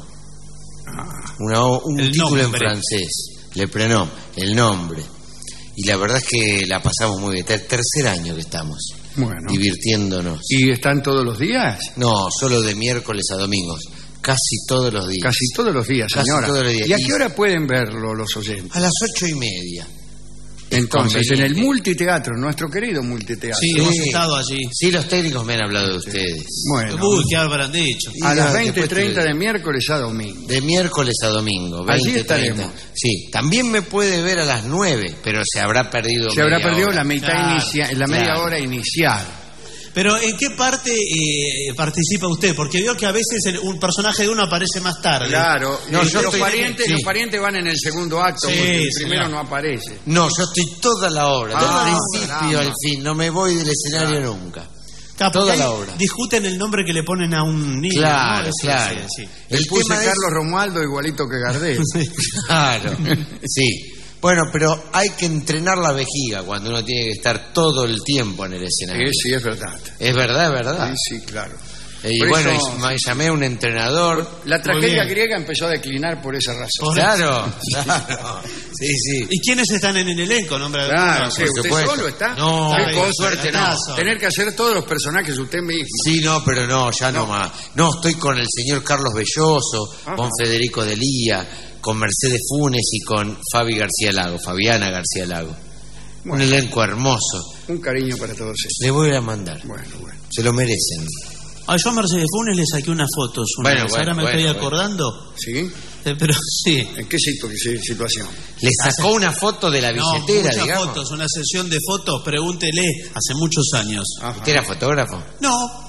Un título en francés. Le Prénom, el nombre. Y la verdad es que la pasamos muy bien. El tercer año que estamos. Bueno. Divirtiéndonos. ¿Y están todos los días? No, solo de miércoles a domingos. Casi todos los días. Casi todos los días, señora. Casi todos los días. ¿Y a qué hora pueden verlo los oyentes? A las 8:30. Entonces, en el multiteatro, nuestro querido multiteatro. Sí, hemos estado allí. Sí, los técnicos me han hablado de ustedes. Bueno. Uy, ¿qué habrán dicho? A las 20:30 de miércoles a domingo. De miércoles a domingo. Allí estaremos. Sí, también me puede ver a las 9, pero se habrá perdido. Se habrá perdido hora. la mitad inicial, la media hora inicial. Pero ¿en qué parte participa usted? Porque veo que a veces un personaje de uno aparece más tarde. Claro, no, los parientes van en el segundo acto, porque el primero no aparece. No, yo estoy toda la obra, del principio al fin, no me voy del escenario nunca. Toda la obra. Discuten el nombre que le ponen a un niño. Claro, ¿no? claro. Sí. El puse Carlos Romualdo igualito que Gardel. Claro, sí. Bueno, pero hay que entrenar la vejiga cuando uno tiene que estar todo el tiempo en el escenario. Sí, es verdad. Es verdad, es verdad. Sí, claro. Y Por bueno, eso- llamé a un entrenador. La tragedia bien. griega empezó a declinar por esa razón. Claro. Sí, sí. ¿Y quiénes están en el elenco? Nombre Claro, sí, por usted supuesto. solo está. No, Qué por cosa, suerte no. tenaz. Tener que hacer todos los personajes usted mismo. Sí, no, pero no, ya no más. No, estoy con el señor Carlos Belloso, Ajá. con Federico Delía, con Mercedes Funes y con Fabiana García Lago. Un Bueno. elenco hermoso. Un cariño para todos ellos. Le voy a mandar. Bueno. Se lo merecen. Yo a Mercedes Funes le saqué unas fotos una Bueno, vez. bueno, Ahora me bueno, estoy bueno. acordando. ¿Sí? Pero sí. ¿En qué situación? Le sacó una foto de la billetera, muchas digamos. fotos, una sesión de fotos, pregúntele, hace muchos años. ¿Usted era fotógrafo? No.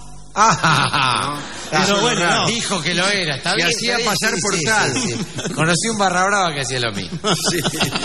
Pero bueno, no. dijo que lo era. Está Se bien, hacía está bien, pasar sí, por sí, tal. sí, sí. Conocí un barra brava que hacía lo mismo. Sí.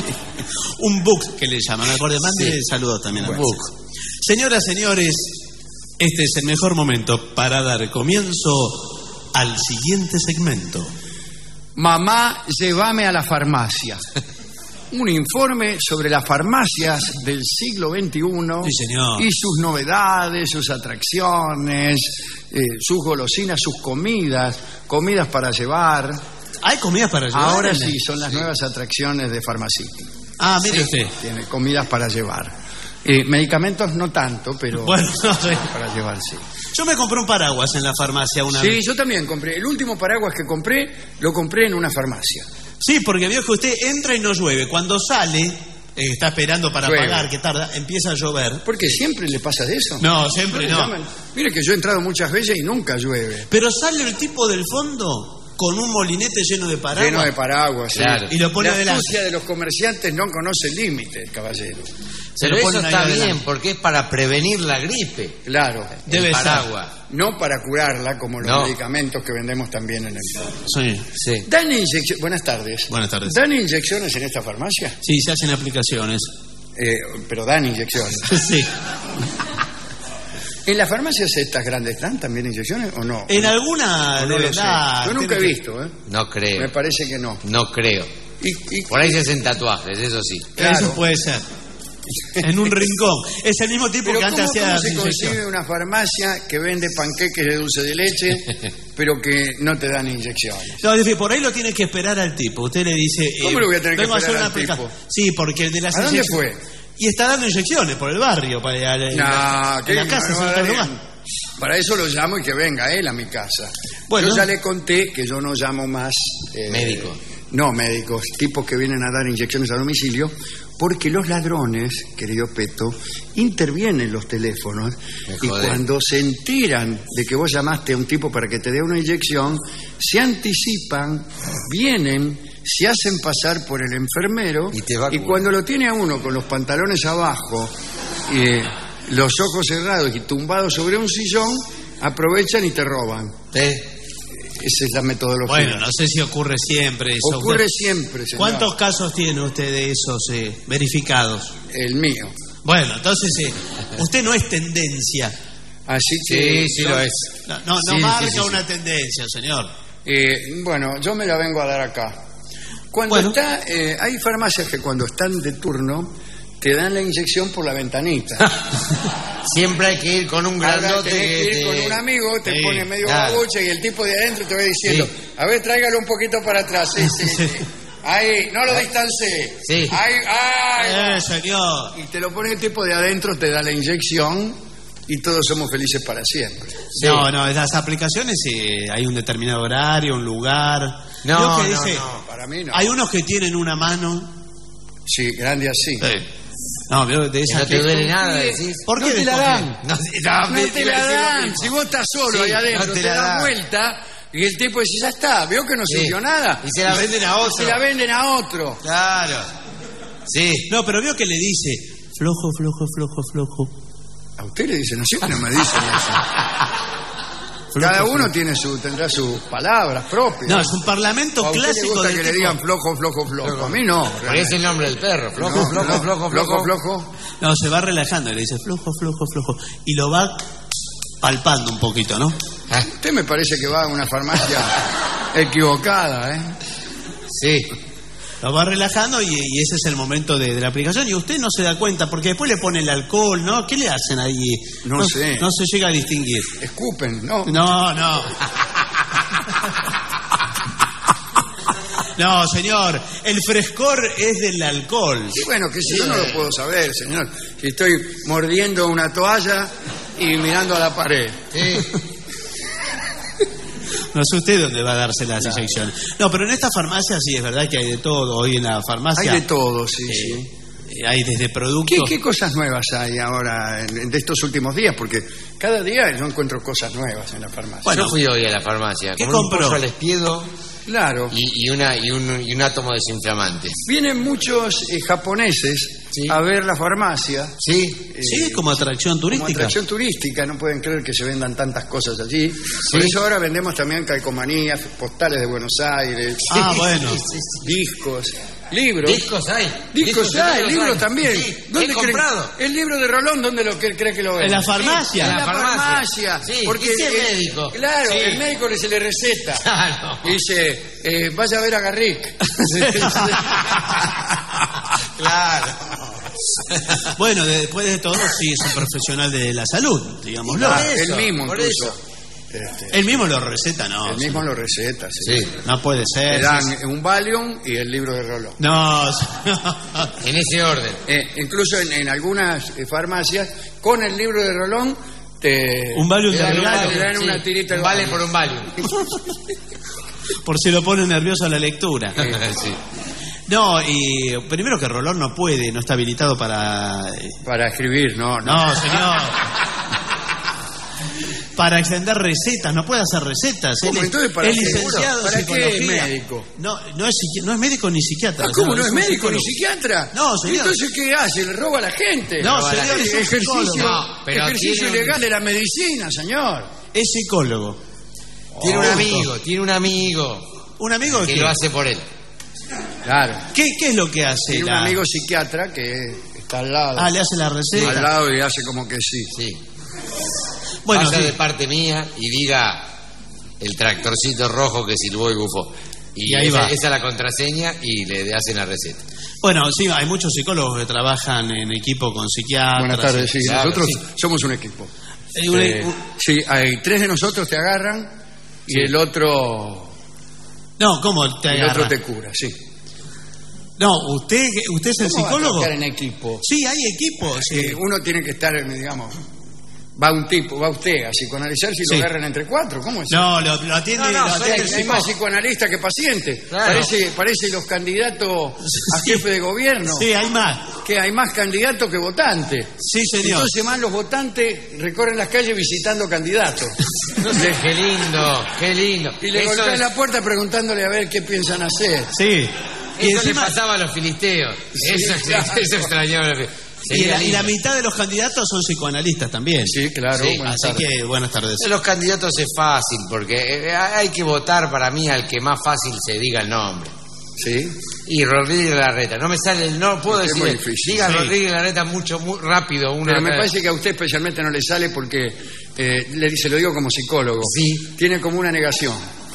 Un book que le llaman. Me acuerdo, mande saludos también a book. Señoras, señores, este es el mejor momento para dar comienzo al siguiente segmento. Mamá, llévame a la farmacia. Un informe sobre las farmacias del siglo XXI Sí, señor. y sus novedades, sus atracciones, sus golosinas, sus comidas para llevar. ¿Hay comidas para llevar? Ahora sí, son las nuevas atracciones de Pharmacity. Ah, mire usted. Tiene comidas para llevar. Medicamentos no tanto, pero Bueno, no sé. para llevar sí. Yo me compré un paraguas en la farmacia una Sí, vez. yo también compré. El último paraguas que compré, lo compré en una farmacia. Sí, porque vio que usted entra y no llueve. Cuando sale, está esperando para Llueve. pagar, que tarda, empieza a llover. ¿Por qué siempre le pasa de eso? No, siempre le no. llaman? Mire que yo he entrado muchas veces y nunca llueve. Pero sale el tipo del fondo con un molinete lleno de paraguas. Lleno de paraguas, sí. Claro. Y lo pone La adelante. astucia de los comerciantes no conoce límites, caballero. Se Pero lo eso ponen ahí está adelante. bien, porque es para prevenir la gripe. Claro. Debe el ser. paraguas. No para curarla, como los No. medicamentos que vendemos también en el fondo. Sí. Sí. ¿Dan inyecciones? Buenas tardes. Buenas tardes. ¿Dan inyecciones en esta farmacia? Sí, se hacen aplicaciones. Pero dan inyecciones. Sí. ¿En las farmacias estas grandes dan también inyecciones o no? En alguna O no debe lo sé. dar. Yo nunca he Tiene que- visto, ¿eh? No creo. Me parece que no. No creo. Y Por ahí se hacen tatuajes, eso sí. Claro. Eso puede ser. En un rincón. Es el mismo tipo Pero que antes hacía ¿cómo las se inyecciones. consigue una farmacia que vende panqueques de dulce de leche, pero que no te dan inyecciones? No, es decir, por ahí lo tiene que esperar al tipo. Usted le dice. ¿Cómo lo voy a tener que vengo esperar hacer al una tipo? Sí, porque el de las ¿A dónde inyecciones- fue? Y está dando inyecciones por el barrio. Para en la ¿qué? casa, No, en otro dale. lugar. Para eso lo llamo y que venga él a mi casa. Bueno. Yo ya le conté que yo no llamo más... Médico. No, médicos, tipos que vienen a dar inyecciones a domicilio, porque los ladrones, querido Peto, intervienen en los teléfonos Me y jodé. cuando se enteran de que vos llamaste a un tipo para que te dé una inyección, se anticipan, vienen, se hacen pasar por el enfermero Y te vacunan. cuando lo tiene a uno con los pantalones abajo, los ojos cerrados y tumbado sobre un sillón, aprovechan y te roban. Esa es la metodología. Bueno, no sé si ocurre siempre eso. Ocurre siempre, señor. ¿Cuántos casos tiene usted de esos verificados? El mío. Bueno, entonces usted no es tendencia. Así que... Sí, sí lo es. No Sí, marca sí, sí, sí. una tendencia, señor. Bueno, yo me la vengo a dar acá. Cuando Bueno. está... hay farmacias que cuando están de turno te dan la inyección por la ventanita. Siempre hay que ir con un Ahora grandote tenés que ir te- con un amigo, te Sí, pone medio claro. babucha y el tipo de adentro te va diciendo, Sí. a ver, tráigalo un poquito para atrás. Sí, sí, sí. Ahí, no lo distancé. Sí. Ahí, señor. Y te lo pone el tipo de adentro, te da la inyección y todos somos felices para siempre. No, las aplicaciones hay un determinado horario, un lugar. No, Veo que no, dice, no. Para mí no. hay unos que tienen una mano. Sí, grande así. No, veo de Que esas no te que- duele nada, decís. ¿Por No qué te la desconfía? dan. No, No te la dan. Si vos estás solo Sí, ahí adentro, no te, te la das dan. vuelta y el tipo dice, ya está, veo que no Sí. sirvió nada. Y se la venden a otro. Se la venden a otro. Claro. Sí. No, pero veo que le dice flojo, flojo, flojo, flojo. A usted le dicen así, no me dicen eso. Cada uno tendrá sus palabras propias. No, es un parlamento ¿A usted le clásico gusta del que le tipo- digan flojo, flojo, flojo? A mí no. Porque es el nombre del perro. Flojo, No, flojo, no, flojo, flojo, flojo. flojo. No, se va relajando y le dice flojo, flojo, flojo. Y lo va palpando un poquito, ¿no? Usted me parece que va a una farmacia equivocada, ¿eh? Sí. Lo va relajando y ese es el momento de la aplicación. Y usted no se da cuenta, porque después le pone el alcohol, ¿no? ¿Qué le hacen ahí? No sé. No se llega a distinguir. Escupen, ¿no? No. No, señor, el frescor es del alcohol. Y bueno, que si yo no lo puedo saber, señor. Si estoy mordiendo una toalla y mirando a la pared. No sé usted dónde va a darse las inyecciones. No, pero en esta farmacia sí es verdad que hay de todo. Hoy en la farmacia hay de todo, sí. Hay desde productos. ¿Qué cosas nuevas hay ahora de estos últimos días? Porque cada día yo encuentro cosas nuevas en la farmacia. Bueno, yo fui hoy a la farmacia. ¿Qué con compró? Un pollo al espiedo. Claro. Y un átomo desinflamante. Vienen muchos japoneses a ver la farmacia. Sí, como atracción turística. Como atracción turística, no pueden creer que se vendan tantas cosas allí. Por eso ahora vendemos también calcomanías, postales de Buenos Aires. Bueno. Discos. Libros. Discos hay. Discos hay, libros también. Sí, ¿Dónde he comprado. El libro de Rolón, ¿dónde cree que lo vende? En la farmacia. En la farmacia. Sí, porque ese es médico. Claro, el médico se le receta. Claro. Dice, vaya a ver a Garrick. Claro. Bueno, después de todo, sí es un profesional de la salud, digámoslo. Él mismo, por incluso. eso. Él mismo lo receta, ¿no? Él mismo lo receta, sí. No puede ser. Le dan un Valium y el libro de Rolón. No. En ese orden. Incluso en algunas farmacias, con el libro de Rolón, un Valium de regalo. Te dan una tirita de Vale por un Valium. Por si lo pone nervioso a la lectura. Sí. No, y primero que Rolón no puede, no está habilitado para escribir, no. No, señor. Para extender recetas, no puede hacer recetas. Entonces, ¿para es qué? licenciado ¿Para en qué es psicología. médico? No es médico ni psiquiatra. ¿Cómo no es un médico ni psicólogo. psiquiatra? No, señor. Entonces, ¿qué hace? ¿Le roba a la gente? No, señor, es un psicólogo. No, pero ejercicio tiene ilegal de la medicina, señor. Es psicólogo. Tiene un amigo. ¿Un amigo que qué? lo hace por él. Claro. ¿Qué es lo que hace? Tiene un amigo psiquiatra que está al lado. Le hace la receta. Al lado y hace como que sí. Sí. Bueno, Vaya de parte mía y diga el tractorcito rojo que silbó y bufó. Y ahí esa va. es la contraseña y le hacen la receta. Bueno, sí, hay muchos psicólogos que trabajan en equipo con psiquiatras. Buenas tardes, sí. Claro, Nosotros sí. somos un equipo. Sí, hay 3 de nosotros te agarran y el otro... No, ¿cómo te El agarra? otro te cura, sí. No, ¿usted es el ¿Cómo va a psicólogo? trabajar en equipo? Sí, hay equipos. Sí. Uno tiene que estar, digamos... Va usted a psicoanalizar si lo agarran entre 4, ¿cómo es? No, lo atiende, lo atiende el Hay psicólogo. más psicoanalista que paciente. Claro. Parece los candidatos a jefe de gobierno. Sí, hay más. Que hay más candidatos que votantes. Sí, señor. Entonces más los votantes recorren las calles visitando candidatos. Qué lindo. Y le golpean la puerta preguntándole a ver qué piensan hacer. Sí. Eso le pasaba a los filisteos. Eso extrañaba a los filisteos. Y la mitad de los candidatos son psicoanalistas también. Sí, claro. Sí, Así que buenas tardes. De los candidatos es fácil, porque hay que votar para mí al que más fácil se diga el nombre. Sí. Y Rodríguez Larreta. No me sale el no, puedo Es decir. muy difícil. Diga Sí. Rodríguez Larreta muy rápido. Pero me parece que a usted especialmente no le sale porque, se lo digo como psicólogo, Sí. tiene como una negación.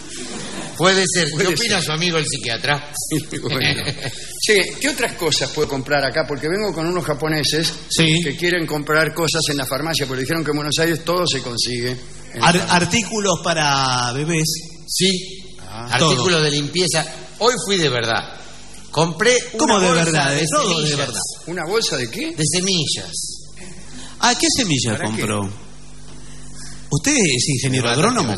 Puede ser. ¿Qué Puede opina ser. su amigo el psiquiatra? Bueno. Che, ¿qué otras cosas puedo comprar acá? Porque vengo con unos japoneses que quieren comprar cosas en la farmacia, porque dijeron que en Buenos Aires todo se consigue. Artículos para bebés. Sí. Artículos de limpieza. Hoy fui de verdad. Compré ¿Cómo una de bolsa verdad? de De todo semillas. de verdad. ¿Una bolsa de qué? De semillas. ¿Qué semilla ¿Para compró? ¿Usted es ingeniero agrónomo?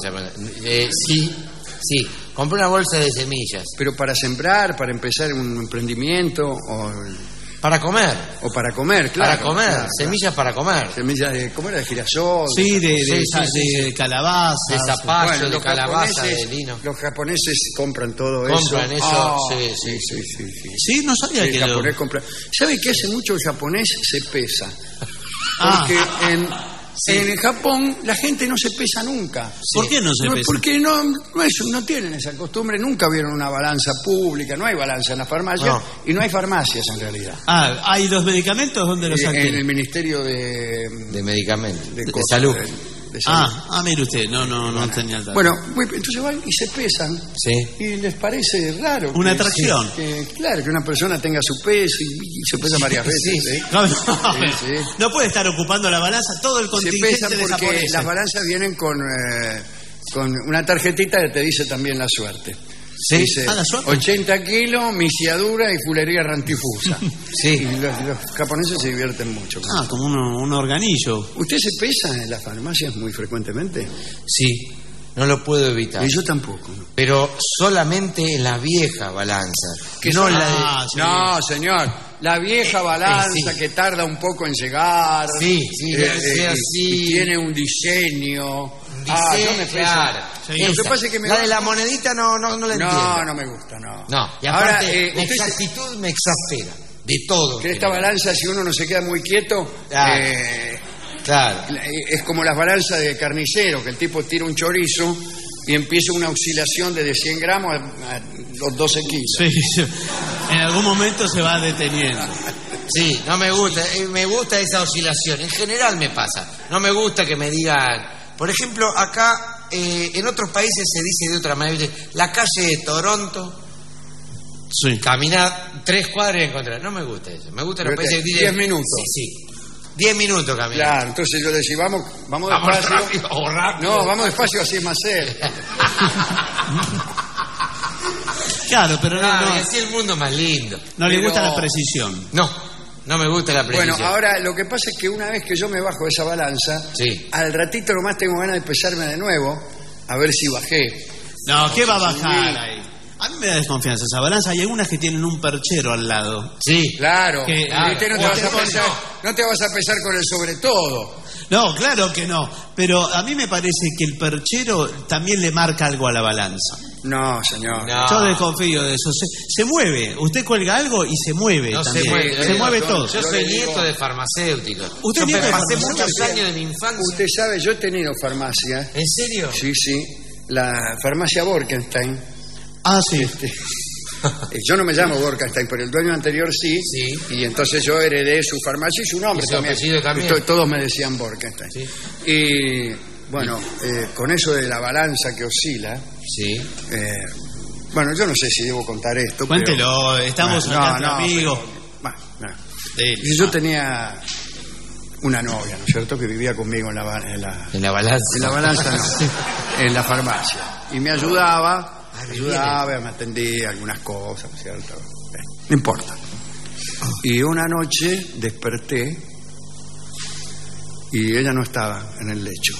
Sí. Compré una bolsa de semillas. ¿Pero para sembrar, para empezar un emprendimiento o Para comer. para comer? Claro. Para comer. Claro. Semillas para comer. Semillas de, ¿cómo era? De girasol. Sí, de Sí. calabaza. De zapallo, Bueno, de los calabaza, de japoneses- lino. Los japoneses compran todo eso. Compran eso, Sí. Sí, no sabía El que japonés compra. ¿Sabe qué hace mucho el japonés? Se pesa. Ah. Porque en Japón la gente no se pesa nunca. ¿Por qué no se pesa? Porque no tienen esa costumbre, nunca vieron una balanza pública, no hay balanza en las farmacias y no hay farmacias en realidad. ¿Hay los medicamentos? ¿Dónde los En adquieren? el Ministerio de De medicamentos. de De cosas, salud. Mire usted, no tenía el dato. Bueno, entonces van y se pesan. Sí. Y les parece raro. Una atracción. Claro, que una persona tenga su peso y se pesa varias veces. Sí. No puede estar ocupando la balanza, todo el contingente se pesan porque desaparece. las balanzas vienen con una tarjetita que te dice también la suerte. Sí. Dice, la suerte. 80 kilos, misiadura y fulería rantifusa. Sí. Y los japoneses se divierten mucho. Como un organillo. ¿Usted se pesa en las farmacias muy frecuentemente? Sí, no lo puedo evitar. Y yo tampoco. ¿No? Pero solamente en la vieja balanza. No, señor. La vieja balanza que tarda un poco en llegar. Sí, y tiene un diseño. Yo me peso. Claro. Lo que pasa es que la de la monedita no la entiendo. No me gusta, no. No, y aparte, la exactitud me exaspera. De todo. Que esta balanza, si uno no se queda muy quieto, claro. Es como las balanzas de carnicero, que el tipo tira un chorizo y empieza una oscilación de 100 gramos a los 12 kilos. Sí, en algún momento se va deteniendo. Sí, no me gusta esa oscilación. En general me pasa. No me gusta que me digan, por ejemplo, acá en otros países se dice de otra manera, la calle de Toronto. Sí. Caminar 3 cuadras y encontrar. No me gusta eso. Me gusta los países que dicen 10 minutos. Sí. 10 minutos caminar. Claro, entonces yo decía, vamos despacio. Rápido. No, vamos despacio, así es más cerca. Claro, pero no. Así el mundo más lindo. No le gusta la precisión. No me gusta la precisión. Bueno, ahora lo que pasa es que una vez que yo me bajo de esa balanza, al ratito nomás tengo ganas de pesarme de nuevo, a ver si bajé. No, ¿qué va a bajar ahí? A mí me da desconfianza esa balanza. Hay algunas que tienen un perchero al lado. Sí. Claro. No te vas a pesar con el sobre todo. No, claro que no. Pero a mí me parece que el perchero también le marca algo a la balanza. No, señor. No. Yo desconfío de eso. Se mueve. Usted cuelga algo y se mueve. No también. se mueve todo. Yo soy nieto de farmacéutico. ¿Usted yo pasé de muchos años de mi infancia. Usted sabe, yo he tenido farmacia. ¿En serio? Sí. La farmacia Borkenstein. Sí. Yo no me llamo Borkenstein, pero el dueño anterior sí. Y entonces yo heredé su farmacia y su nombre también. Todos me decían Borkenstein. Sí. Y bueno, con eso de la balanza que oscila. Sí. Bueno, yo no sé si debo contar esto. Cuéntelo, estamos amigos. Yo tenía una novia, ¿no es cierto?, que vivía conmigo en la balanza. En la balanza no. En la farmacia. Y me ayudaba, me atendía algunas cosas, ¿no es cierto? No importa. Y una noche desperté y ella no estaba en el lecho.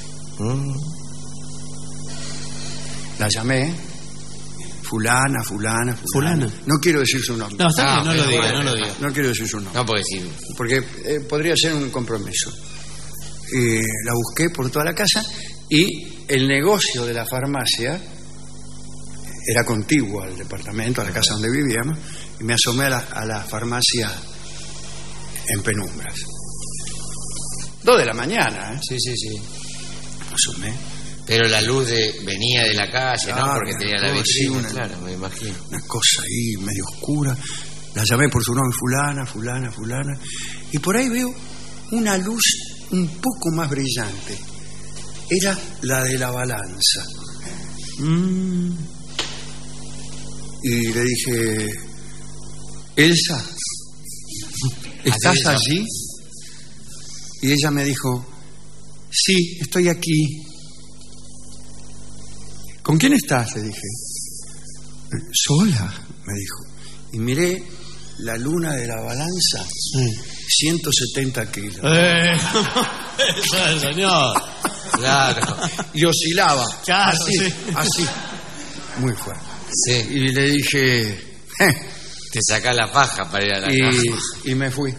La llamé. Fulana. No quiero decir su nombre. No, está bien, no lo diga. No quiero decir su nombre. No puede decir. Porque podría ser un compromiso. La busqué por toda la casa y el negocio de la farmacia era contiguo al departamento, a la casa donde vivíamos, y me asomé a la farmacia en penumbras. 2 de la mañana, ¿eh? Sí. Me asomé. Pero la luz venía de la calle, ¿no? Porque tenía la vitrina, claro, me imagino. Una cosa ahí medio oscura. La llamé por su nombre, fulana. Y por ahí veo una luz un poco más brillante. Era la de la balanza. Y le dije, Elsa, ¿estás allí? Y ella me dijo, sí, estoy aquí. ¿Con quién estás?, le dije. Sola, me dijo. Y miré la luna de la balanza, 170 kilos. Eso es, señor. Claro. Y oscilaba. Claro, así. Muy fuerte. Sí. Y le dije, te saca la paja para ir a la casa. Y me fui.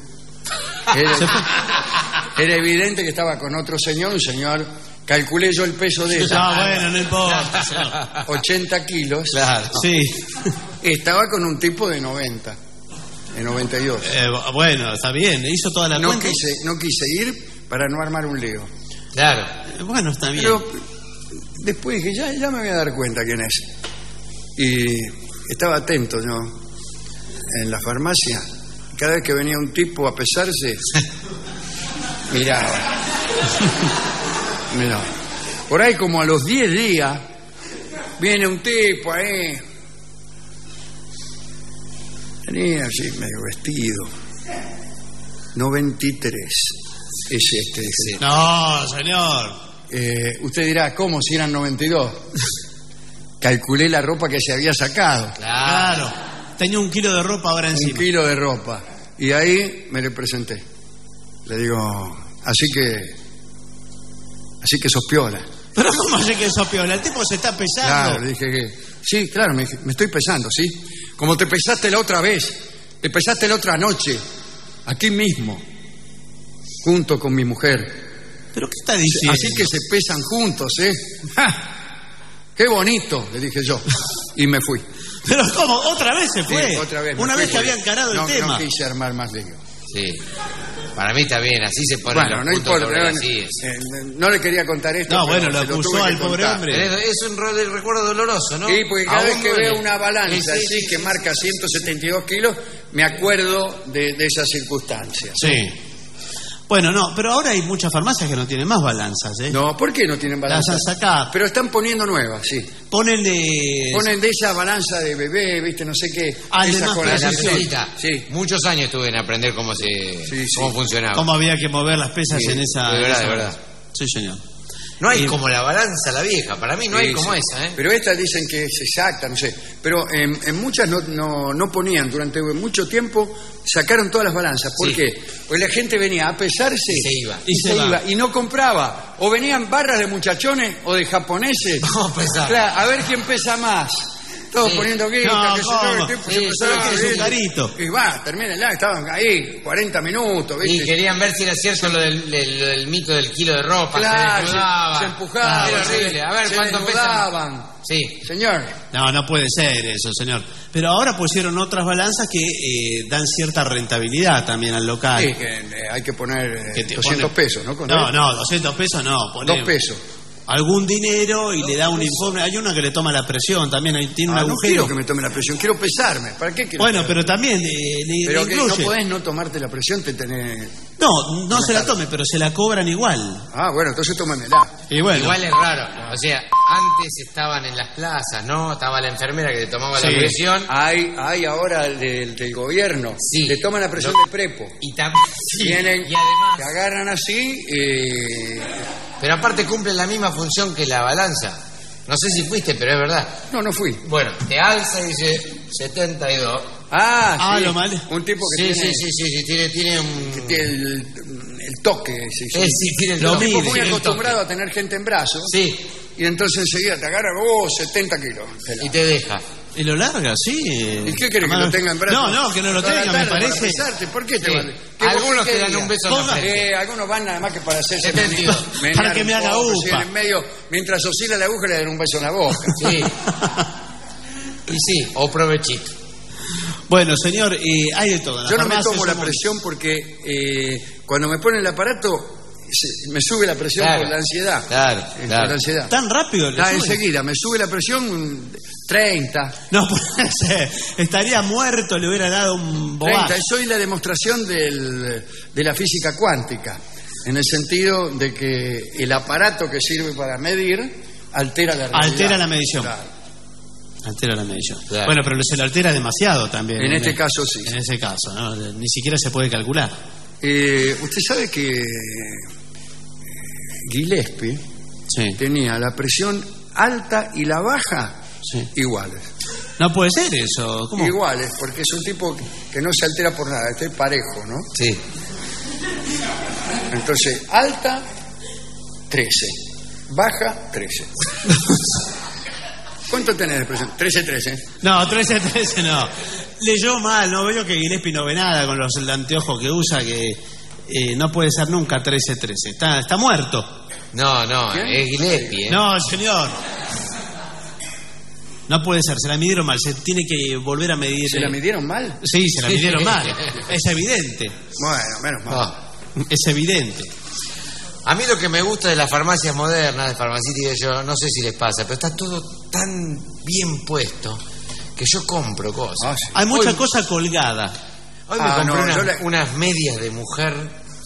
Era evidente que estaba con otro señor, un señor, calculé yo el peso de ella. No importa. 80 kilos. Claro. Sí. Estaba con un tipo de 90, de 92. Bueno, está bien, hizo toda la cuenta. No quise ir para no armar un lío. Claro. Bueno, está bien. Pero después dije, ya me voy a dar cuenta quién es. Y estaba atento yo en la farmacia. Cada vez que venía un tipo a pesarse, miraba. Mirá. Por ahí como a los 10 días viene un tipo ahí. Venía así medio vestido. 93 es este. Sí. No, señor. Usted dirá, ¿cómo si eran 92? Calculé la ropa que se había sacado. Claro. Tenía 1 kilo de ropa ahora encima. 1 kilo de ropa. Y ahí me le presenté. Le digo, así que sos piola. Pero ¿cómo así que sos piola? El tipo se está pesando. Claro, le dije que... Sí, claro, me estoy pesando, ¿sí? Como te pesaste la otra vez. Te pesaste la otra noche. Aquí mismo. Junto con mi mujer. ¿Pero qué está diciendo? Así que se pesan juntos, ¿eh? ¡Ja! ¡Qué bonito! Le dije yo. Y me fui. ¿Pero cómo? ¿Otra vez se fue? Sí, otra vez. Una vez que había encarado el tema. No quise armar más lío. Sí. Para mí está bien, así se pone. Bueno, no importa. No le quería contar esto. No, bueno, lo acusó al pobre hombre. Es un recuerdo doloroso, ¿no? Sí, porque cada vez que veo una balanza así que marca 172 kilos, me acuerdo de esas circunstancias. Sí. Bueno, no, pero ahora hay muchas farmacias que no tienen más balanzas, ¿eh? No, ¿por qué no tienen balanzas? Las han sacado. Pero están poniendo nuevas, sí. Ponen de esa balanza de bebé, viste, no sé qué. Ah, esa con la pesita. Sí. Muchos años tuve en aprender cómo funcionaba. Cómo había que mover las pesas en esa... De verdad. Sí, señor. No hay como la balanza, la vieja. Para mí no hay como esa, ¿eh? Pero estas dicen que es exacta, no sé. Pero en muchas no ponían. Durante mucho tiempo sacaron todas las balanzas. ¿Por qué? Pues la gente venía a pesarse y se iba. Y no compraba. O venían barras de muchachones o de japoneses. Vamos a pesar. Claro, a ver quién pesa más. Todos poniendo guita, carito. Y va, termínenla, estaban ahí 40 minutos, ¿viste? Y querían ver si era cierto lo del mito del kilo de ropa. Claro, se empujaban. Era horrible. A ver, ¿cuánto pesaban? Sí. Señor. No puede ser eso, señor. Pero ahora pusieron otras balanzas que dan cierta rentabilidad también al local. Sí, que hay que poner 200 pesos, ¿no? No, 200 pesos no. 2 pesos. Algún dinero y le da un informe. Hay una que le toma la presión también, ahí tiene un agujero. No quiero que me tome la presión, quiero pesarme. ¿Para qué quiero? Bueno, pero también pero le incluye. No podés no tomarte la presión, te tenés... No se la tome, pero se la cobran igual. Ah, bueno, entonces tómamela. Y bueno. Igual es raro. O sea, antes estaban en las plazas, ¿no? Estaba la enfermera que te tomaba la presión. Hay ahora del gobierno. Sí. Te toman la presión de prepo. Y también. Vienen, y además. te agarran así. Pero aparte cumplen la misma función que la balanza. No sé si fuiste, pero es verdad. No fui. Bueno, te alza y dice 72. Sí. Lo mal. Un tipo que tiene un... Que tiene el toque. Tiene lo mismo. Muy acostumbrado a tener gente en brazos. Sí. Y entonces enseguida te agarra, 70 kilos. Y te deja. Y lo larga, sí. ¿Y qué querés, que lo tenga en brazos? No, que no lo tenga, me parece. ¿Por qué te van? Algunos te dan un beso en la frente. Algunos van nada más que para hacerse para que me haga upa. En medio, mientras oscila la aguja, le dan un beso en la boca. Sí. Y sí, o provechito. Bueno, señor, hay de todo. Yo no me tomo la presión porque cuando me ponen el aparato me sube la presión por la ansiedad. Claro. La ansiedad. ¿Tan rápido? Enseguida, me sube la presión 30. No puede ser. Estaría muerto, le hubiera dado un bobazo. 30. Soy la demostración de la física cuántica. En el sentido de que el aparato que sirve para medir altera la realidad. Altera la medición. Claro. Altera la medición. Claro. Bueno, pero se lo altera demasiado también. En este caso sí. En ese caso, ¿no? Ni siquiera se puede calcular. Usted sabe que Gillespie tenía la presión alta y la baja iguales. No puede ser eso. ¿Cómo? Iguales, porque es un tipo que no se altera por nada, está parejo, ¿no? Sí. Entonces, alta, 13. Baja, 13. ¿Cuánto tenés de presión? 13. No, 13 no. Leyó mal, no veo que Gillespie no ve nada con los anteojos que usa, que no puede ser nunca 13. Está muerto. No, es Gillespie. No, señor. No puede ser, se la midieron mal, se tiene que volver a medir. ¿Se la midieron mal? Sí, se la midieron mal. Es evidente. Bueno, menos mal. Es evidente. A mí lo que me gusta de las farmacias modernas, de Farmacity, yo no sé si les pasa, pero está todo tan bien puesto que yo compro cosas. Hay mucha cosa colgada. Hoy me compré unas medias de mujer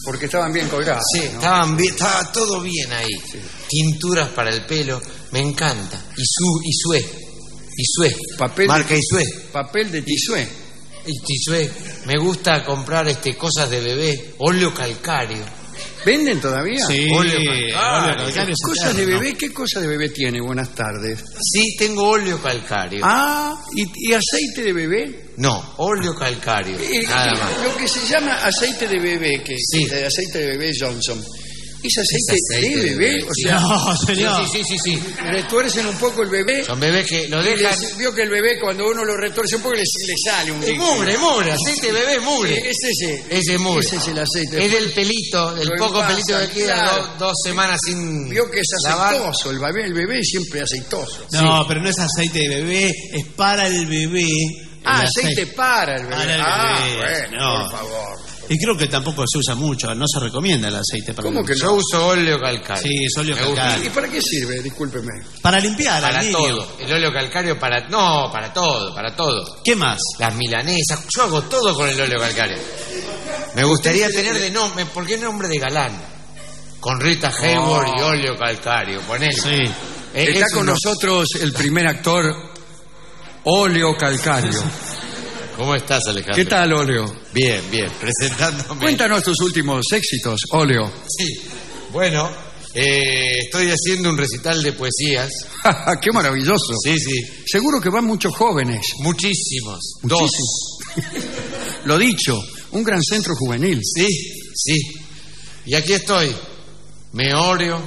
Porque estaban bien colgadas. Sí, ¿no? estaba todo bien ahí. Sí. Tinturas para el pelo, me encanta. Isué. Marca Isué. Papel de Tisué. Tisué. Me gusta comprar cosas de bebé, óleo calcáreo. ¿Venden todavía? Sí, óleo calcáreo. ¿Cosas de bebé? ¿Qué cosa de bebé tiene? Buenas tardes. Sí, tengo óleo calcáreo. Ah, ¿y aceite de bebé? No, óleo calcáreo. Nada más. Lo que se llama aceite de bebé, el aceite de bebé Johnson. ¿Es aceite de bebé? O sea, no, señor. Sí. Retuercen un poco el bebé. Son bebés que lo dejan. Vio que el bebé, cuando uno lo retuerce un poco, le sale un líquido. Mugre, aceite de bebé, mugre. Ese mugre. Ese es el aceite. Es del pelito, del poco pelito que queda, claro. 2 semanas sin. Vio que es aceitoso, el bebé siempre aceitoso. No, pero no es aceite de bebé, es para el bebé. Aceite para el bebé. Bueno, no. Por favor. Y creo que tampoco se usa mucho, no se recomienda el aceite para ¿Cómo el que no? Yo uso óleo calcáreo. Sí, es óleo calcáreo. ¿Y para qué sirve? Discúlpeme. Para limpiar, para todo. El óleo calcáreo para todo. ¿Qué más? Las milanesas, yo hago todo con el óleo calcáreo. Me gustaría tener de nombre, ¿por qué nombre de galán? Con Rita Hayworth y óleo calcáreo, ponele. Sí. Está con nosotros el primer actor, óleo calcáreo. ¿Cómo estás, Alejandro? ¿Qué tal, óleo? Bien, presentándome. Cuéntanos tus últimos éxitos, óleo. Sí, bueno, estoy haciendo un recital de poesías. ¡Qué maravilloso! Sí. Seguro que van muchos jóvenes. Muchísimos. 2. Lo dicho, un gran centro juvenil. Sí. Y aquí estoy, Meorio.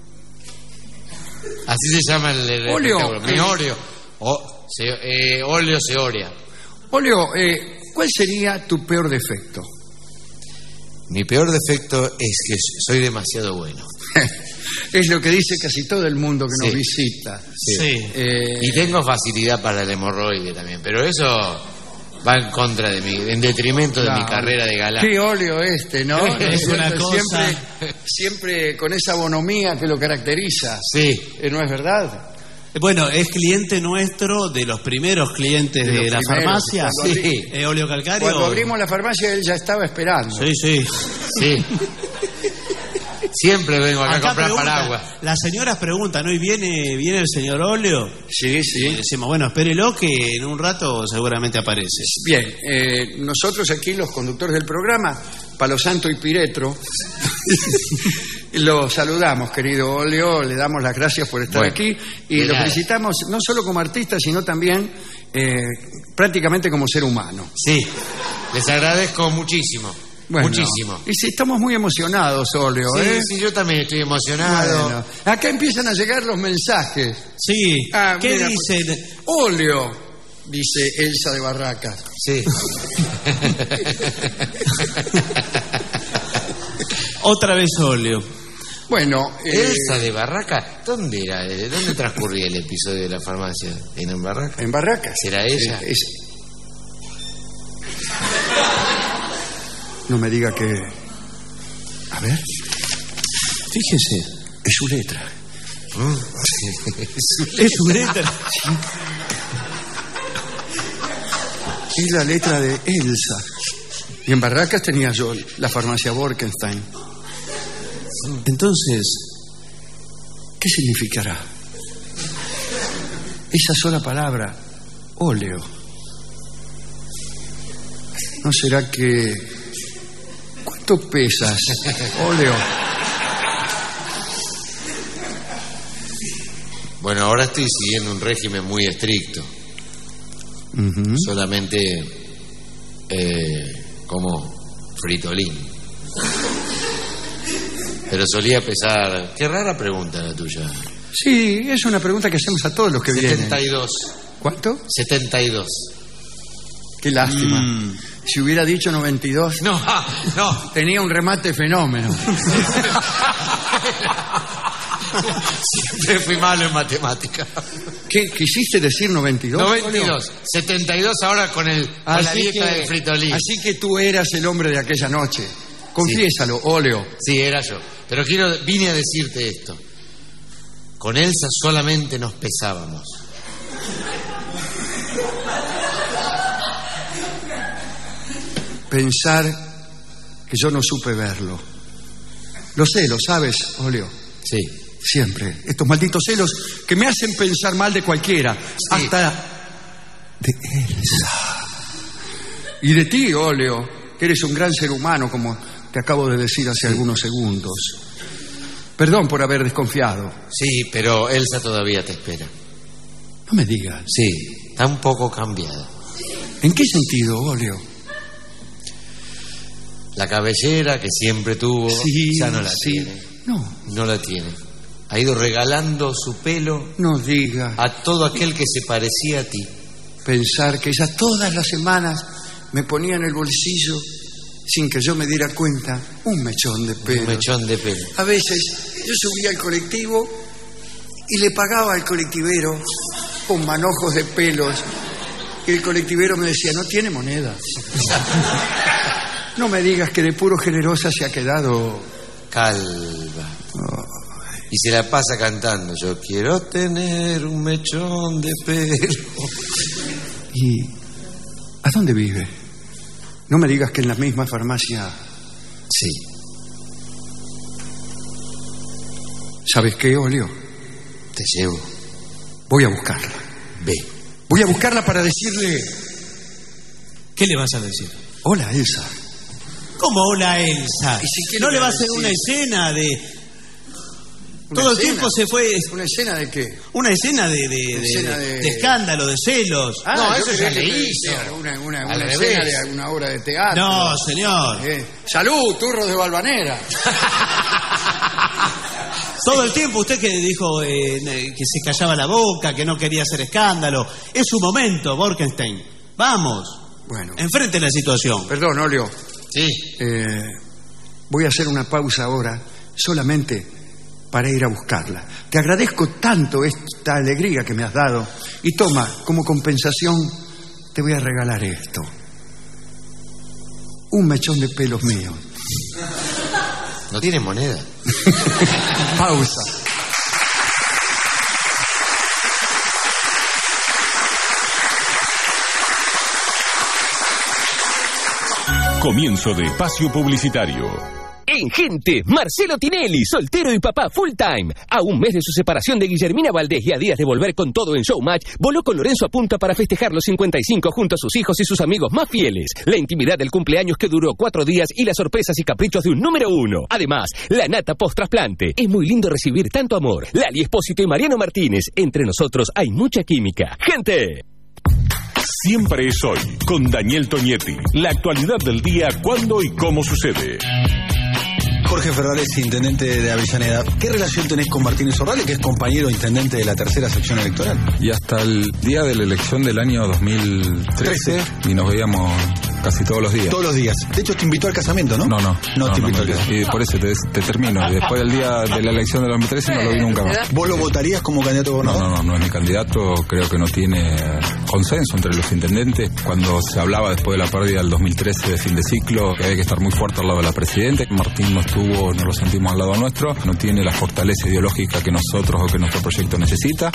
Así se llama el óleo. Meorio. Óleo Seoria. Óleo, ¿cuál sería tu peor defecto? Mi peor defecto es que soy demasiado bueno. Es lo que dice casi todo el mundo que nos visita. Sí. Y tengo facilidad para el hemorroide también, pero eso va en contra de mí, en detrimento de mi carrera de galán. Qué óleo ¿no? Es una cosa. Siempre con esa bonomía que lo caracteriza. Sí. ¿No es verdad? Bueno, es cliente nuestro, de los primeros clientes de la farmacia. Óleo calcáreo. Cuando abrimos la farmacia, él ya estaba esperando. Sí. Siempre vengo acá a comprar paraguas. Las señoras preguntan, ¿no? ¿Y viene el señor Óleo? Sí. Y decimos, bueno, espérelo que en un rato seguramente aparece. Bien, nosotros aquí, los conductores del programa, Palo Santo y Piretro, lo saludamos, querido Óleo, le damos las gracias por estar aquí y lo felicitamos no solo como artista, sino también prácticamente como ser humano. Sí, les agradezco muchísimo. Bueno, muchísimo. Y sí, estamos muy emocionados, Óleo. Sí, yo también estoy emocionado. Bueno, acá empiezan a llegar los mensajes. Sí. ¿Qué mira, dicen? Óleo, dice Elsa de Barracas. Sí. Otra vez Óleo. Bueno, Elsa de Barracas, ¿dónde era? ¿Dónde transcurría el episodio de la farmacia? ¿En Barracas? En Barracas. ¿Será ella? No me diga que... A ver. Fíjese, es su letra. ¿Es su letra? Sí. Es la letra de Elsa. Y en Barracas tenía yo la farmacia Borkenstein. Entonces, ¿qué significará esa sola palabra, óleo? ¿No será que... ¿Cuánto pesas, óleo? Bueno, ahora estoy siguiendo un régimen muy estricto. Solamente como fritolín. Pero solía pesar... Qué rara pregunta la tuya. Sí, es una pregunta que hacemos a todos los que 72. vienen. ¿Cuánto? 72. Qué lástima. Si hubiera dicho 92... No. Tenía un remate fenómeno. Siempre fui malo en matemática. ¿Qué? ¿Quisiste decir 92? 92. 72 ahora con la dieta del fritolín. Así que tú eras el hombre de aquella noche. Confiésalo, óleo. Sí, era yo. Pero vine a decirte esto. Con Elsa solamente nos pesábamos. Pensar que yo no supe verlo. Los celos, ¿sabes, Olio? Sí. Siempre. Estos malditos celos que me hacen pensar mal de cualquiera. Sí. Hasta de Elsa. Y de ti, Olio, que eres un gran ser humano, como te acabo de decir hace algunos segundos. Perdón por haber desconfiado. Sí, pero Elsa todavía te espera. No me digas. Sí, está un poco cambiada. ¿En qué sentido, Olio? La cabellera que siempre tuvo, ya no la tiene. No la tiene. Ha ido regalando su pelo, no diga, a todo aquel que se parecía a ti. Pensar que ella todas las semanas me ponía en el bolsillo, sin que yo me diera cuenta, un mechón de pelo. Un mechón de pelo. A veces yo subía al colectivo y le pagaba al colectivero con manojos de pelos. Y el colectivero me decía, no tiene moneda. No me digas que de puro generosa se ha quedado calva. Y se la pasa cantando, yo quiero tener un mechón de pelo. ¿Y a dónde vive? No me digas que en la misma farmacia. Sí. ¿Sabes qué, Olio? Te llevo. Voy a buscarla. Ve. Voy a buscarla para decirle... ¿Qué le vas a decir? Hola, Elsa. ¿Cómo hola, Elsa? Si ¿No le va a hacer una escena de...? Todo el tiempo se fue... ¿Una escena de qué? Una escena de escándalo, de celos. No, eso ya le hizo. Una escena de una obra de teatro. No, señor. ¡Salud, turros de Valvanera! Todo el tiempo usted que dijo que se callaba la boca, que no quería hacer escándalo. Es su momento, Borkenstein. Vamos. Bueno. Enfrente la situación. Perdón, Olio. Sí. Voy a hacer una pausa ahora, solamente para ir a buscarla. Te agradezco tanto esta alegría que me has dado. Y toma, como compensación, te voy a regalar esto. Un mechón de pelos míos. No tiene moneda. Pausa. Comienzo de espacio publicitario. En Gente, Marcelo Tinelli, soltero y papá full time. A un mes de su separación de Guillermina Valdés y a días de volver con todo en Showmatch, voló con Lorenzo a Punta para festejar los 55 junto a sus hijos y sus amigos más fieles. La intimidad del cumpleaños que duró 4 días y las sorpresas y caprichos de un número 1. Además, la nata post-trasplante. Es muy lindo recibir tanto amor. Lali Espósito y Mariano Martínez. Entre nosotros hay mucha química. ¡Gente! Siempre es hoy, con Daniel Tonietti. La actualidad del día, cuándo y cómo sucede. Jorge Ferrares, intendente de Avellaneda. ¿Qué relación tenés con Martínez Orrale, que es compañero intendente de la tercera sección electoral? Y hasta el día de la elección del año 2013, y nos veíamos casi todos los días. Todos los días. De hecho, te invitó al casamiento, ¿no? No te invitó al casamiento. Y por eso te termino. Después del día de la elección del 2013 no lo vi nunca más. ¿Vos lo votarías como candidato a gobernador? No es mi candidato. Creo que no tiene consenso entre los intendentes. Cuando se hablaba después de la pérdida del 2013 de fin de ciclo, que había que estar muy fuerte al lado de la presidenta. Martín no lo sentimos al lado nuestro, no tiene la fortaleza ideológica que nosotros o que nuestro proyecto necesita.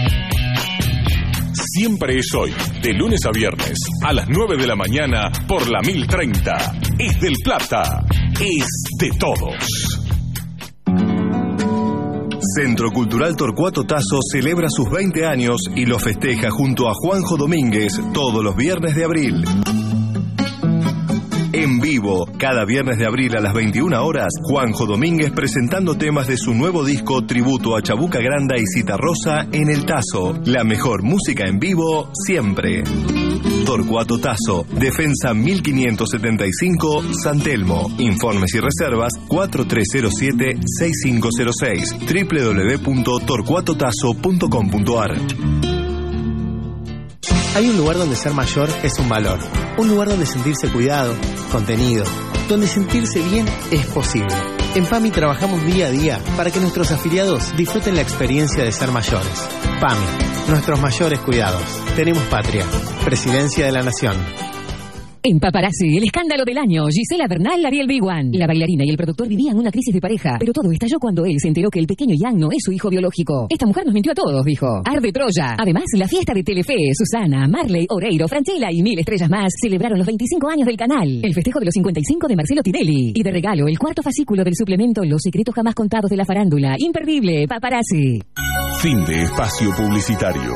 Siempre es hoy, de lunes a viernes, a las 9 de la mañana, por la 1030. Es del Plata, es de todos. Centro Cultural Torcuato Tasso celebra sus 20 años y lo festeja junto a Juanjo Domínguez todos los viernes de abril. En vivo, cada viernes de abril a las 21 horas, Juanjo Domínguez presentando temas de su nuevo disco Tributo a Chabuca Granda y Citarrosa en el Tazo. La mejor música en vivo siempre. Torcuato Tasso, Defensa 1575, San Telmo. Informes y reservas 4307-6506, www.torcuatotazo.com.ar. Hay un lugar donde ser mayor es un valor. Un lugar donde sentirse cuidado, contenido, donde sentirse bien es posible. En PAMI trabajamos día a día para que nuestros afiliados disfruten la experiencia de ser mayores. PAMI, nuestros mayores cuidados. Tenemos patria. Presidencia de la Nación. En Paparazzi, el escándalo del año. Gisela Bernal, Ariel Biguan. La bailarina y el productor vivían una crisis de pareja, pero todo estalló cuando él se enteró que el pequeño Ian no es su hijo biológico. Esta mujer nos mintió a todos, dijo. Arde Troya. Además, la fiesta de Telefe, Susana, Marley, Oreiro, Franchella y 1000 estrellas más celebraron los 25 años del canal. El festejo de los 55 de Marcelo Tinelli. Y de regalo, el cuarto fascículo del suplemento Los secretos jamás contados de la farándula. Imperdible, Paparazzi. Fin de espacio publicitario.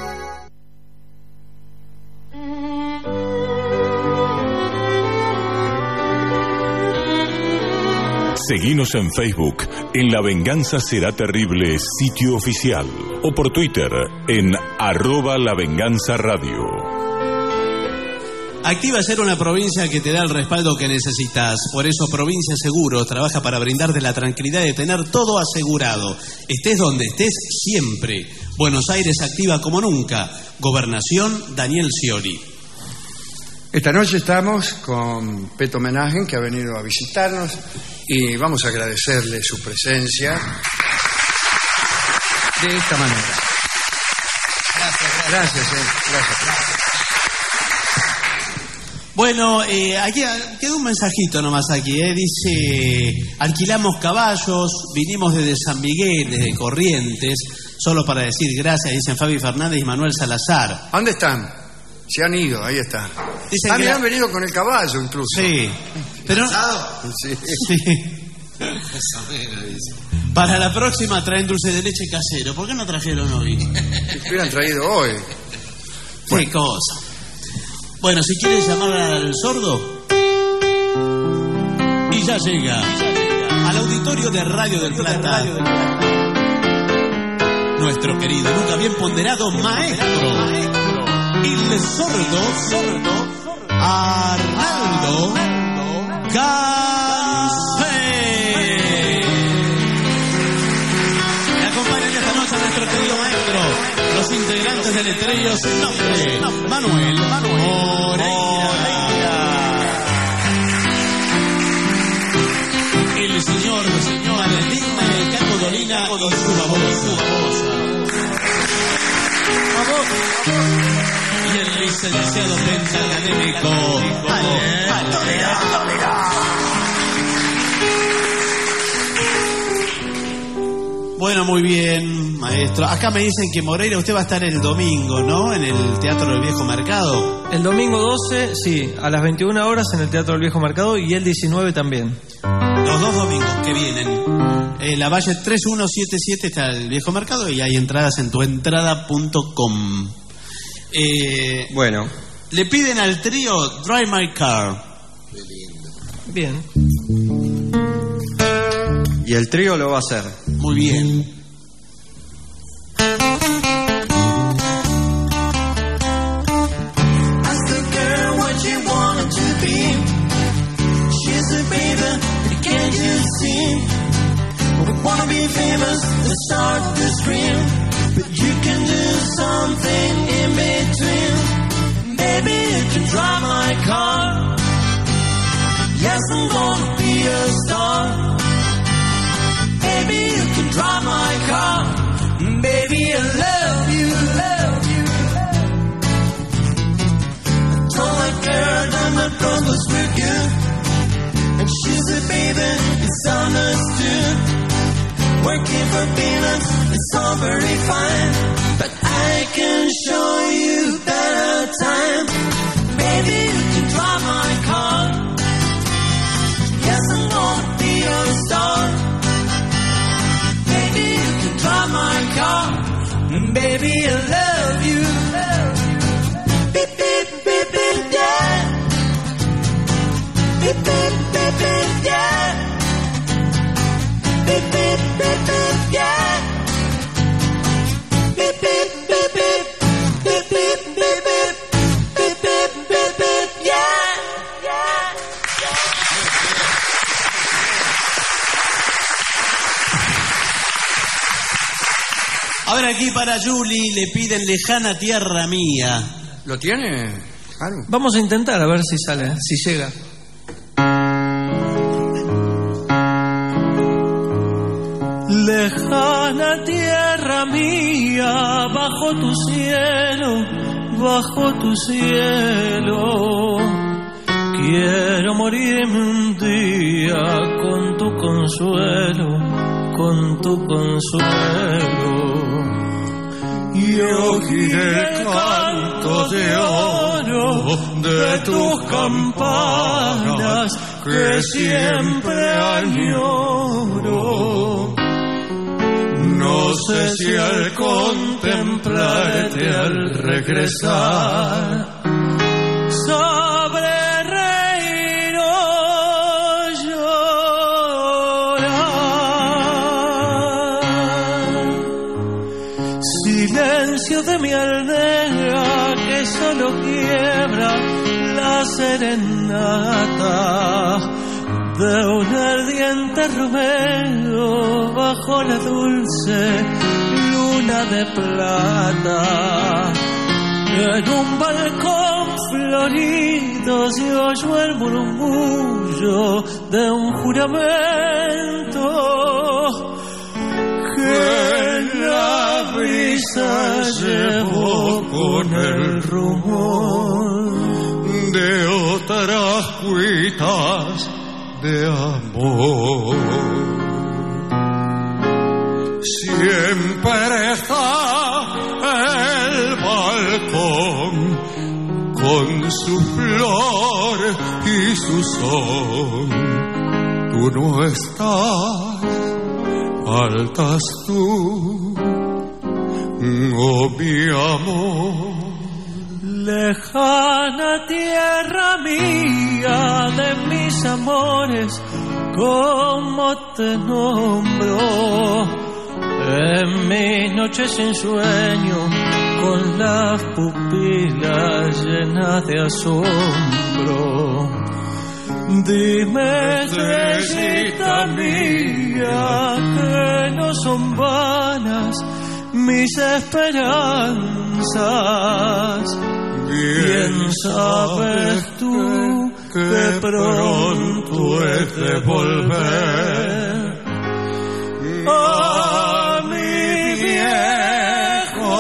Seguinos en Facebook, en La Venganza Será Terrible, sitio oficial. O por Twitter, en @LaVenganzaRadio. Activa Ser una provincia que te da el respaldo que necesitas. Por eso Provincia Seguros trabaja para brindarte la tranquilidad de tener todo asegurado. Estés donde estés, siempre. Buenos Aires activa como nunca. Gobernación, Daniel Scioli. Esta noche estamos con Peto Homenaje, que ha venido a visitarnos, y vamos a agradecerle su presencia de esta manera. Gracias. Bueno, aquí quedó un mensajito nomás aquí, dice: alquilamos caballos, vinimos desde San Miguel, desde Corrientes, solo para decir gracias, dicen Fabi Fernández y Manuel Salazar. ¿Dónde están? Se han ido, ahí está. Dicen que han venido con el caballo incluso. Sí, pero sí. Para la próxima traen dulce de leche casero. ¿Por qué no trajeron hoy? Si hubieran traído hoy. Qué cosa. Bueno, si quieren llamar al sordo. Y ya llega al auditorio de Radio del Plata nuestro querido, nunca bien ponderado maestro, el sordo Arnaldo Gansé. Me acompañan esta noche a nuestro querido maestro, los integrantes del estrello sin nombre, Manuel Moreira. El señor Valentín Caco Dolina y su babosa. Y el licenciado pentacadémico Bueno, muy bien, maestro. Acá me dicen que Moreira, usted va a estar el domingo, ¿no? En el Teatro del Viejo Mercado. El domingo 12, sí, a las 21 horas en el Teatro del Viejo Mercado, y el 19 también. Los dos domingos que vienen. La Valle 3177 está el Viejo Mercado y hay entradas en tuentrada.com. Bueno. Le piden al trío Drive My Car. Qué lindo. Bien. Y el trío lo va a hacer. Muy bien. Wanna be famous, to start to scream, but you can do something in between. Baby, you can drive my car. Yes, I'm gonna be a star. Baby, you can drive my car. Baby, I love you, love you. I told that girl that my brothers were good, and she said, baby, it's understood. Working for peanuts, it's all very fine, but I can show you better time. Baby, you can drive my car. Yes, I'm gonna be a star. Baby, you can drive my car. Baby, I love you. Beep, beep, beep, beep, yeah. Beep, beep, beep, beep, yeah. Beep, beep, beep, beep, yeah. Beep, beep, beep, beep. Beep, beep, beep, beep. Beep, beep, beep, beep, yeah. A ver, aquí para Julie le piden Lejana Tierra Mía. ¿Lo tiene? Claro. Vamos a intentar a ver si sale, si llega. Lejana tierra mía, bajo tu cielo, Quiero morirme un día con tu consuelo, con tu consuelo. Y oír el canto de oro de tus campanas que siempre añoro. No sé si al contemplarte al regresar sabré reír o llorar. Silencio de mi aldea que solo quiebra la serenata de un ardiente romero bajo la dulce luna de plata. En un balcón florido se oyó el murmullo de un juramento que la brisa llevó con el rumor de otras cuitas de amor. Siempre está el balcón con su flor y su son. Tú no estás, faltas tú, oh mi amor. Lejana tierra mía de mis amores, ¿cómo te nombro? En mis noches sin sueño, con las pupilas llenas de asombro. Dime, estrellita mía, que no son vanas mis esperanzas. Bien sabes tú que pronto es de volver a mi viejo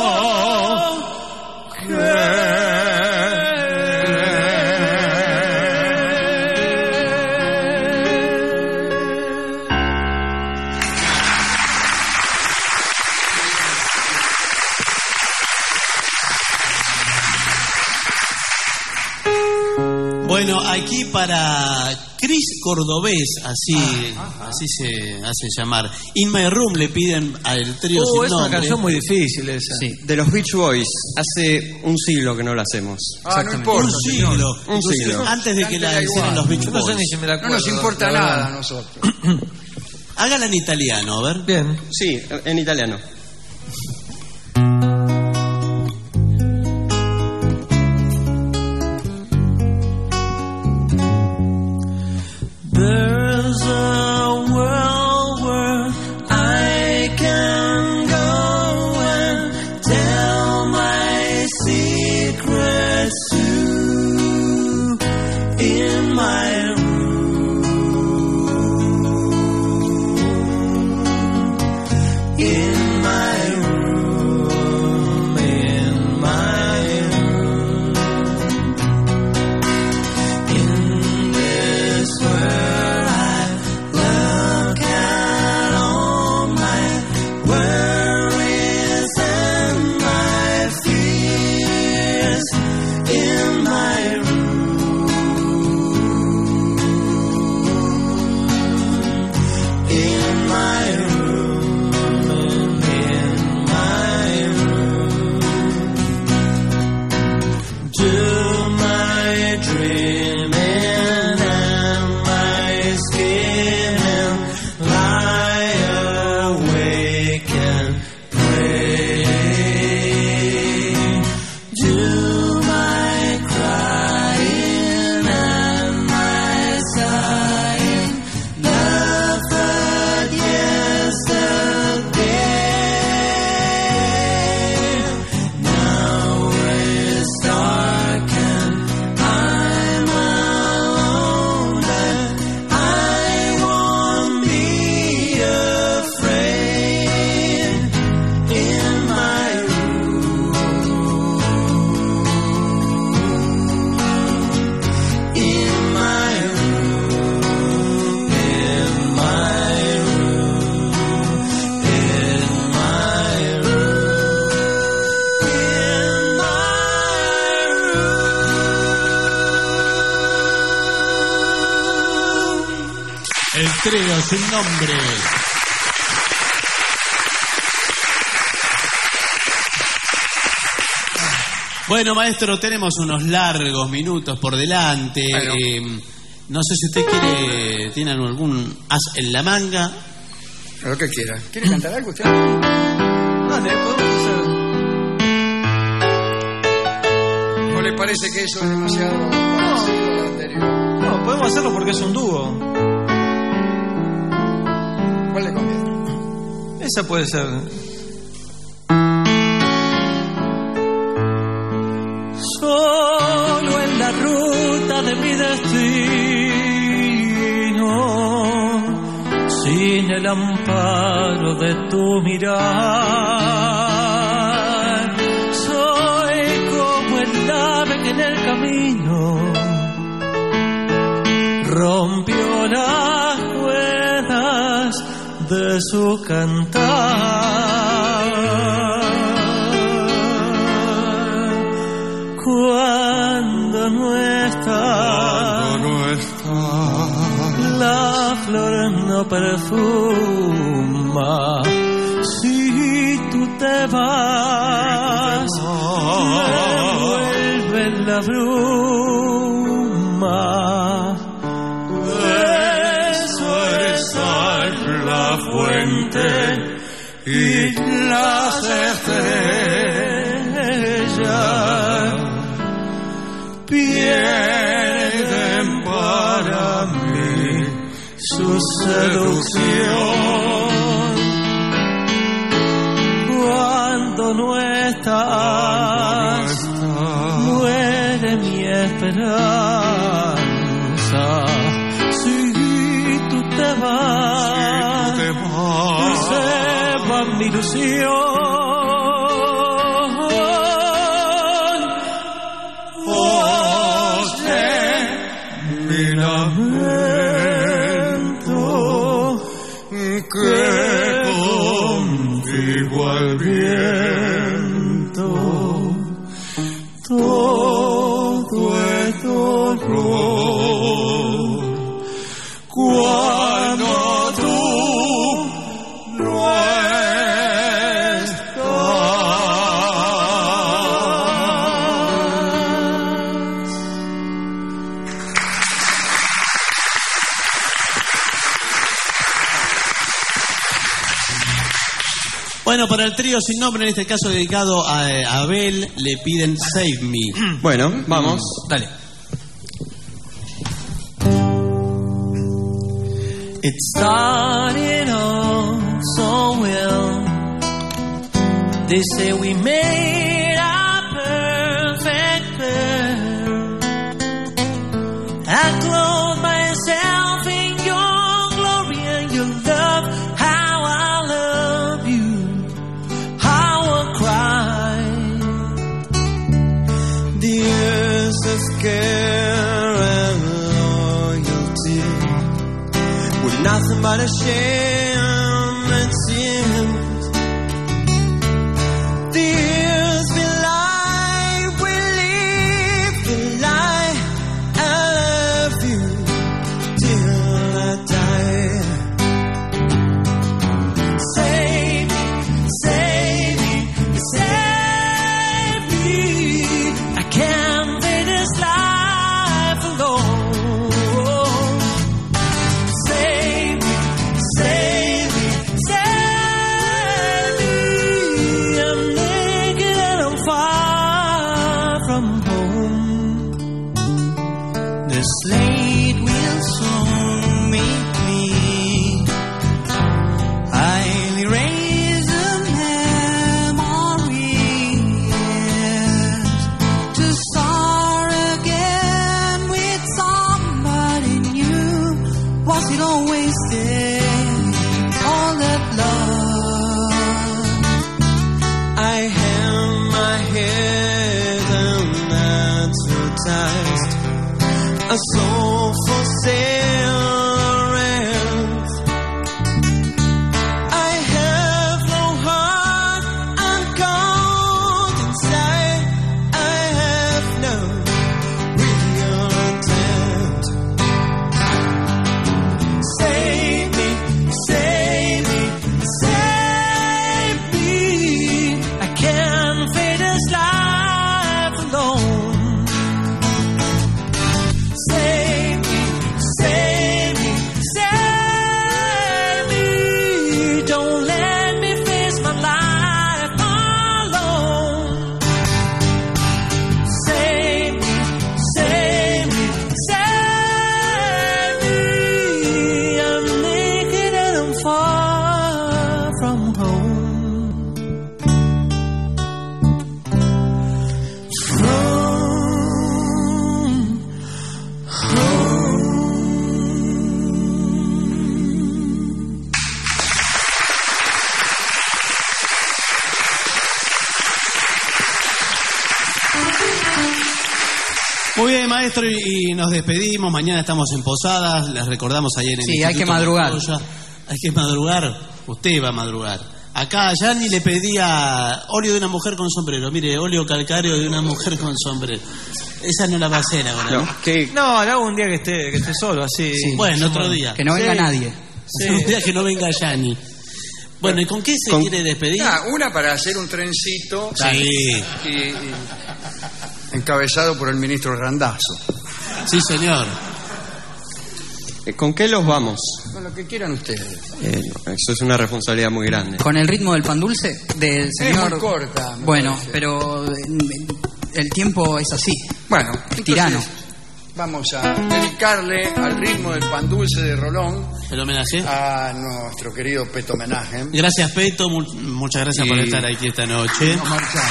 Bueno, aquí para Cris Cordobés, así se hace llamar. In My Room le piden al trío sin es nombre. una canción muy difícil esa. Sí, de los Beach Boys. Hace un siglo que no la hacemos. No importa, un siglo. Un siglo. Antes de que la hicieran los Beach Boys. No sé ni si me la No acuerdo. nos importa nada a nosotros. Hágala en italiano, a ver. Bien. Sí, en italiano. There's a world where I can go and tell my secrets to in my room. In my trío sin nombre. Bueno, maestro, tenemos unos largos minutos por delante. Bueno. No sé si usted tiene algún as en la manga. Lo que quiera. ¿Quiere cantar algo usted? Dale, podemos hacer. ¿No le parece que eso es demasiado parecido al anterior? No, podemos hacerlo porque es un dúo. ¿Cuál le conviene? Esa puede ser. Solo en la ruta de mi destino, sin el amparo de tu mirar, soy como el ave que en el camino rompió las cuerdas de su cantar. Cuando no está, la flor no perfuma. Si tú te vas, me vuelve la bruma. Eso es la fuente y las estrellas pierden para mí su seducción. Cuando no estás, muere mi esperanza. Si tú te vas, se va mi ilusión. Que contigo al viento todo es dolor. Cuando tú no Bueno, para el trío sin nombre, en este caso dedicado a Abel, le piden Save Me. Bueno, vamos. Dale. It started off so well. They say we made a perfect pair. I clothed myself in your glory and your love. How I love you, how I cry. The earth is care and loyalty, with nothing but a shame and sin. This be life, we live the life. I love you till I die. Save me, save me, save me. I can't live this life alone. Save me, save me, save me. I'm naked and I'm far from home. The slate will soon meet me. I'll erase the memories to start again with somebody new. Was it all wasted, all that love? I held my head and advertised a soul for sale rent. I have no heart and cold inside. I have no real intent. Save Muy bien, maestro, y nos despedimos. Mañana estamos en Posadas, les recordamos ayer en el Sí, hay que madrugar. Hay que madrugar, usted va a madrugar. Acá a Yanni le pedía óleo de una mujer con sombrero. Mire, óleo calcáreo de una mujer con sombrero. Esa no la va a hacer ahora, ¿no? No, la hago un día que esté solo, así. Sí. Bueno, otro día. Que no venga nadie. Sí. Un día que no venga Yanni. Bueno, ¿y con qué se quiere despedir? Una para hacer un trencito. Sí. Y encabezado por el ministro Randazzo. Sí, señor. ¿Con qué los vamos? Con lo que quieran ustedes. Eso es una responsabilidad muy grande. ¿Con el ritmo del pan dulce del señor? Es muy corta. Bueno, parece. pero el tiempo es así. Bueno, es tirano. Vamos a dedicarle al ritmo del pan dulce de Rolón el homenaje a nuestro querido Peto Homenaje. Gracias, Peto. Muchas gracias por estar aquí esta noche. Nos marchamos.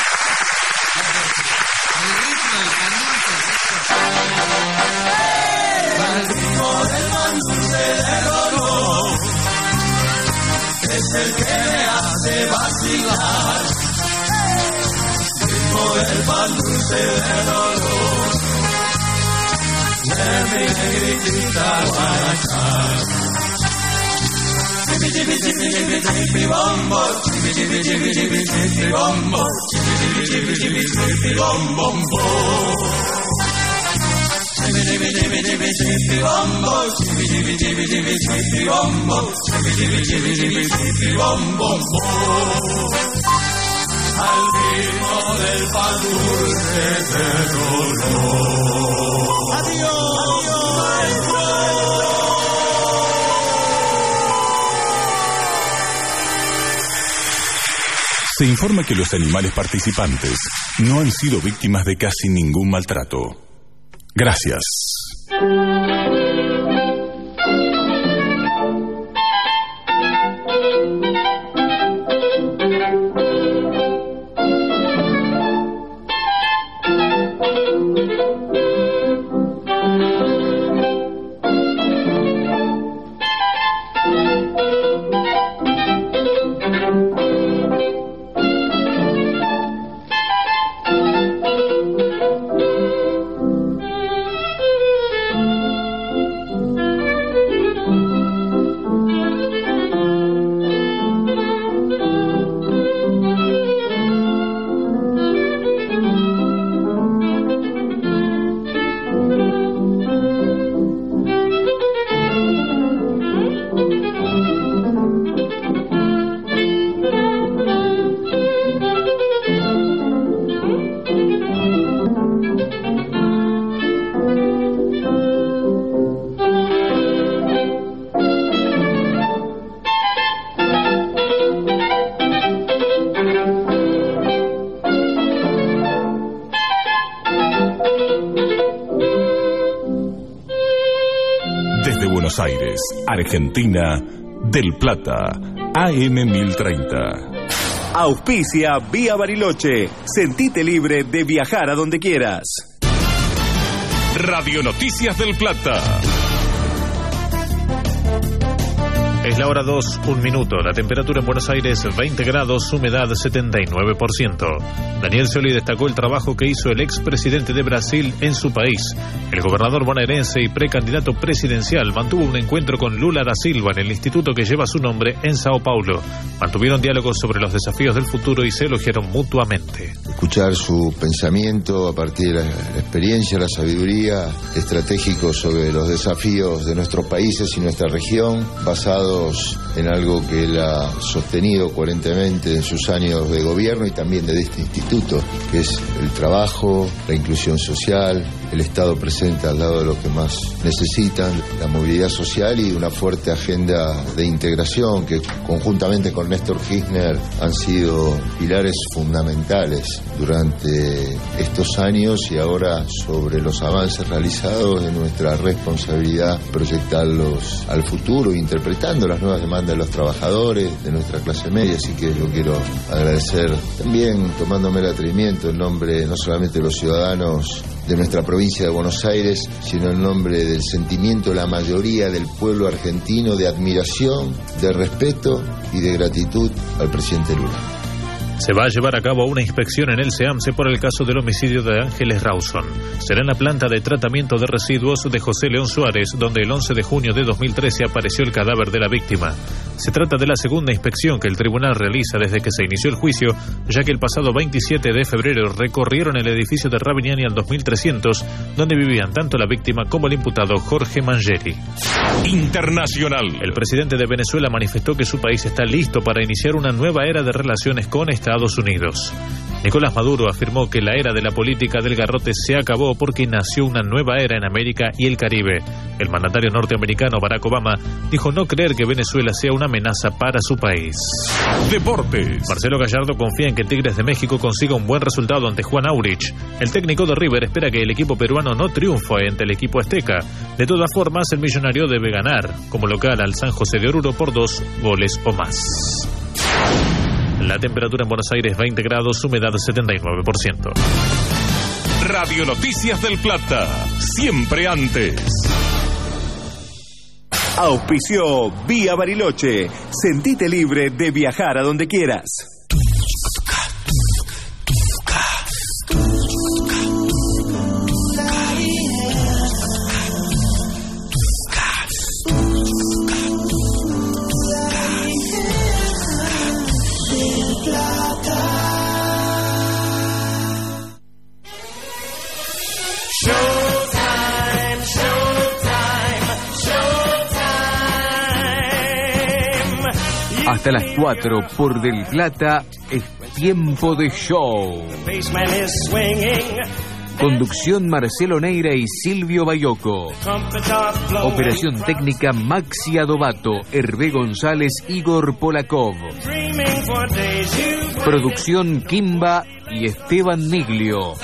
Es el que me hace vacilar. Ritmo del pan dulce de dolor. De mi negrita guaracha. Chipi chipi chipi chipi chipi bombo. Chipi chipi chipi chipi chipi bombo. Chipi chipi chipi chipi bombo. Chipi chipi chipi chipi chipi bombo. Chipi chipi chipi chipi chipi bombo. Chipi chipi chipi chipi chipi bombo. Al ritmo del pan dulce de dolor. Adiós, maestro. Se informa que los animales participantes no han sido víctimas de casi ningún maltrato. Gracias. Buenos Aires, Argentina, Del Plata, AM 1030. Auspicia Vía Bariloche. Sentite libre de viajar a donde quieras. Radio Noticias del Plata. Es la hora 2, 1 minuto. La temperatura en Buenos Aires 20 grados, humedad 79%. Daniel Scioli destacó el trabajo que hizo el expresidente de Brasil en su país. El gobernador bonaerense y precandidato presidencial mantuvo un encuentro con Lula da Silva en el instituto que lleva su nombre en Sao Paulo. Mantuvieron diálogos sobre los desafíos del futuro y se elogiaron mutuamente. Escuchar su pensamiento a partir de la experiencia, la sabiduría, estratégico sobre los desafíos de nuestros países y nuestra región, basados en algo que él ha sostenido coherentemente en sus años de gobierno y también de este instituto, que es el trabajo, la inclusión social, el Estado presente al lado de los que más necesitan, la movilidad social y una fuerte agenda de integración que conjuntamente con Néstor Kirchner han sido pilares fundamentales durante estos años, y ahora sobre los avances realizados es nuestra responsabilidad proyectarlos al futuro, interpretando las nuevas demandas de los trabajadores, de nuestra clase media. Así que yo quiero agradecer también, tomándome el atrevimiento en nombre no solamente de los ciudadanos de nuestra provincia de Buenos Aires, sino en nombre del sentimiento de la mayoría del pueblo argentino de admiración, de respeto y de gratitud al presidente Lula. Se va a llevar a cabo una inspección en el SEAMSE por el caso del homicidio de Ángeles Rawson. Será en la planta de tratamiento de residuos de José León Suárez, donde el 11 de junio de 2013 apareció el cadáver de la víctima. Se trata de la segunda inspección que el tribunal realiza desde que se inició el juicio, ya que el pasado 27 de febrero recorrieron el edificio de Ravignani al 2300, donde vivían tanto la víctima como el imputado Jorge Mangieri. Internacional. El presidente de Venezuela manifestó que su país está listo para iniciar una nueva era de relaciones con Estados Unidos. Nicolás Maduro afirmó que la era de la política del garrote se acabó porque nació una nueva era en América y el Caribe. El mandatario norteamericano Barack Obama dijo no creer que Venezuela sea una amenaza para su país. Deportes. Marcelo Gallardo confía en que Tigres de México consiga un buen resultado ante Juan Aurich. El técnico de River espera que el equipo peruano no triunfe ante el equipo azteca. De todas formas, el millonario debe ganar como local al San José de Oruro por 2 goles o más. La temperatura en Buenos Aires 20 grados, humedad 79%. Radio Noticias del Plata, siempre antes. Auspició Vía Bariloche. Sentite libre de viajar a donde quieras. Hasta las 4 por Del Plata es tiempo de show. Conducción Marcelo Neira y Silvio Bayoco. Operación técnica Maxi Adobato, Hervé González, Igor Polakov. Producción Kimba y Esteban Niglio.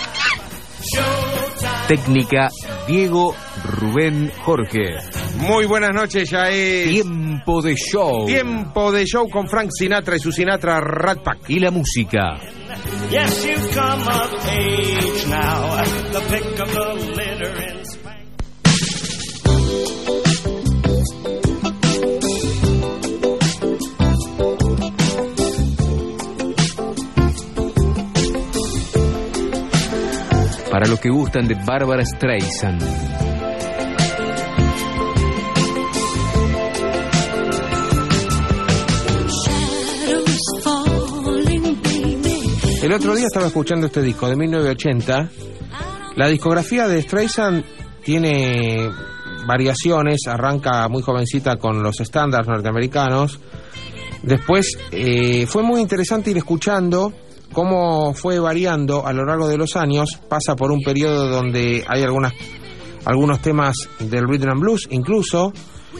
Técnica Diego Rubén Jorge. Muy buenas noches, ya es Tiempo de Show. Tiempo de Show con Frank Sinatra y su Sinatra Rat Pack. Y la música. Yes, you've come of age now. The pick of the litter in Para los que gustan de Barbara Streisand. El otro día estaba escuchando este disco de 1980. La discografía de Streisand tiene variaciones, arranca muy jovencita con los estándares norteamericanos. Después fue muy interesante ir escuchando cómo fue variando a lo largo de los años. Pasa por un periodo donde hay algunos temas del rhythm and blues incluso,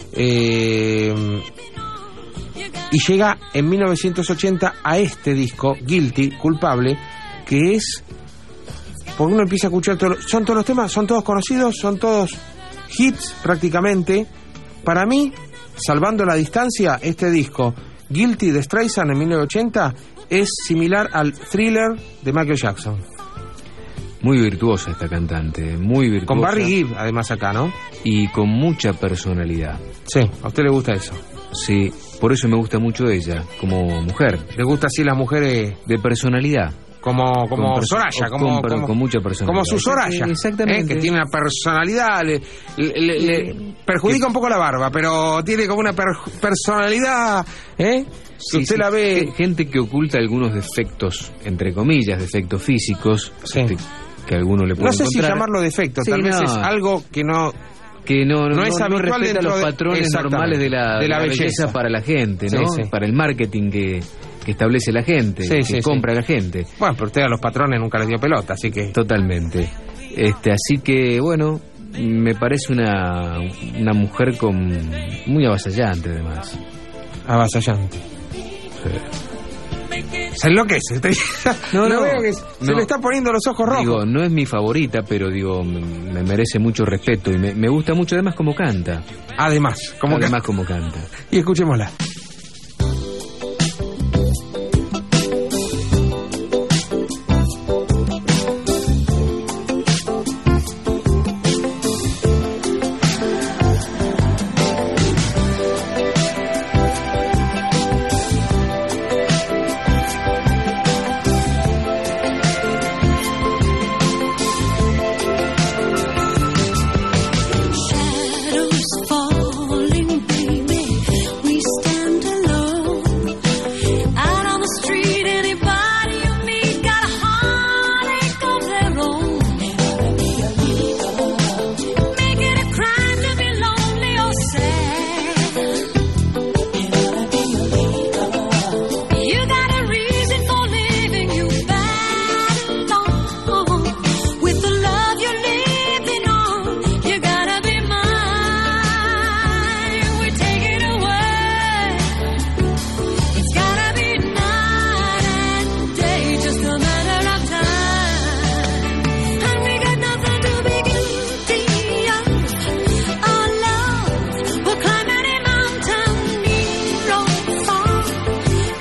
y llega en 1980 a este disco, Guilty, Culpable, que es, porque uno empieza a escuchar son todos los temas, son todos conocidos, son todos hits prácticamente. Para mí, salvando la distancia, este disco Guilty de Streisand en 1980 es similar al Thriller de Michael Jackson. Muy virtuosa esta cantante, muy virtuosa. Con Barry Gibb, además, acá, ¿no? Y con mucha personalidad. Sí, a usted le gusta eso. Sí, por eso me gusta mucho ella, como mujer. ¿Le gusta así las mujeres? De personalidad. Como Soraya, con mucha personalidad. Como su Soraya. Exactamente. Que tiene una personalidad, le perjudica un poco la barba, pero tiene como una personalidad, que usted la ve. Gente que oculta algunos defectos, entre comillas, defectos físicos, que a alguno le puede No sé encontrar. si llamarlo defecto, tal vez es algo que no es habitual respeta dentro los patrones normales de la belleza para la gente, ¿no? Sí. Para el marketing que establece la gente, que compra la gente. Bueno, pero usted a los patrones nunca les dio pelota, así que... Totalmente. Así que, bueno, me parece una mujer muy avasallante, además. Avasallante. Sí. Se enloquece. No veo que se le están poniendo los ojos rojos. Digo, no es mi favorita, pero digo, me merece mucho respeto y me gusta mucho además como canta. Además como canta. canta. Y escuchémosla.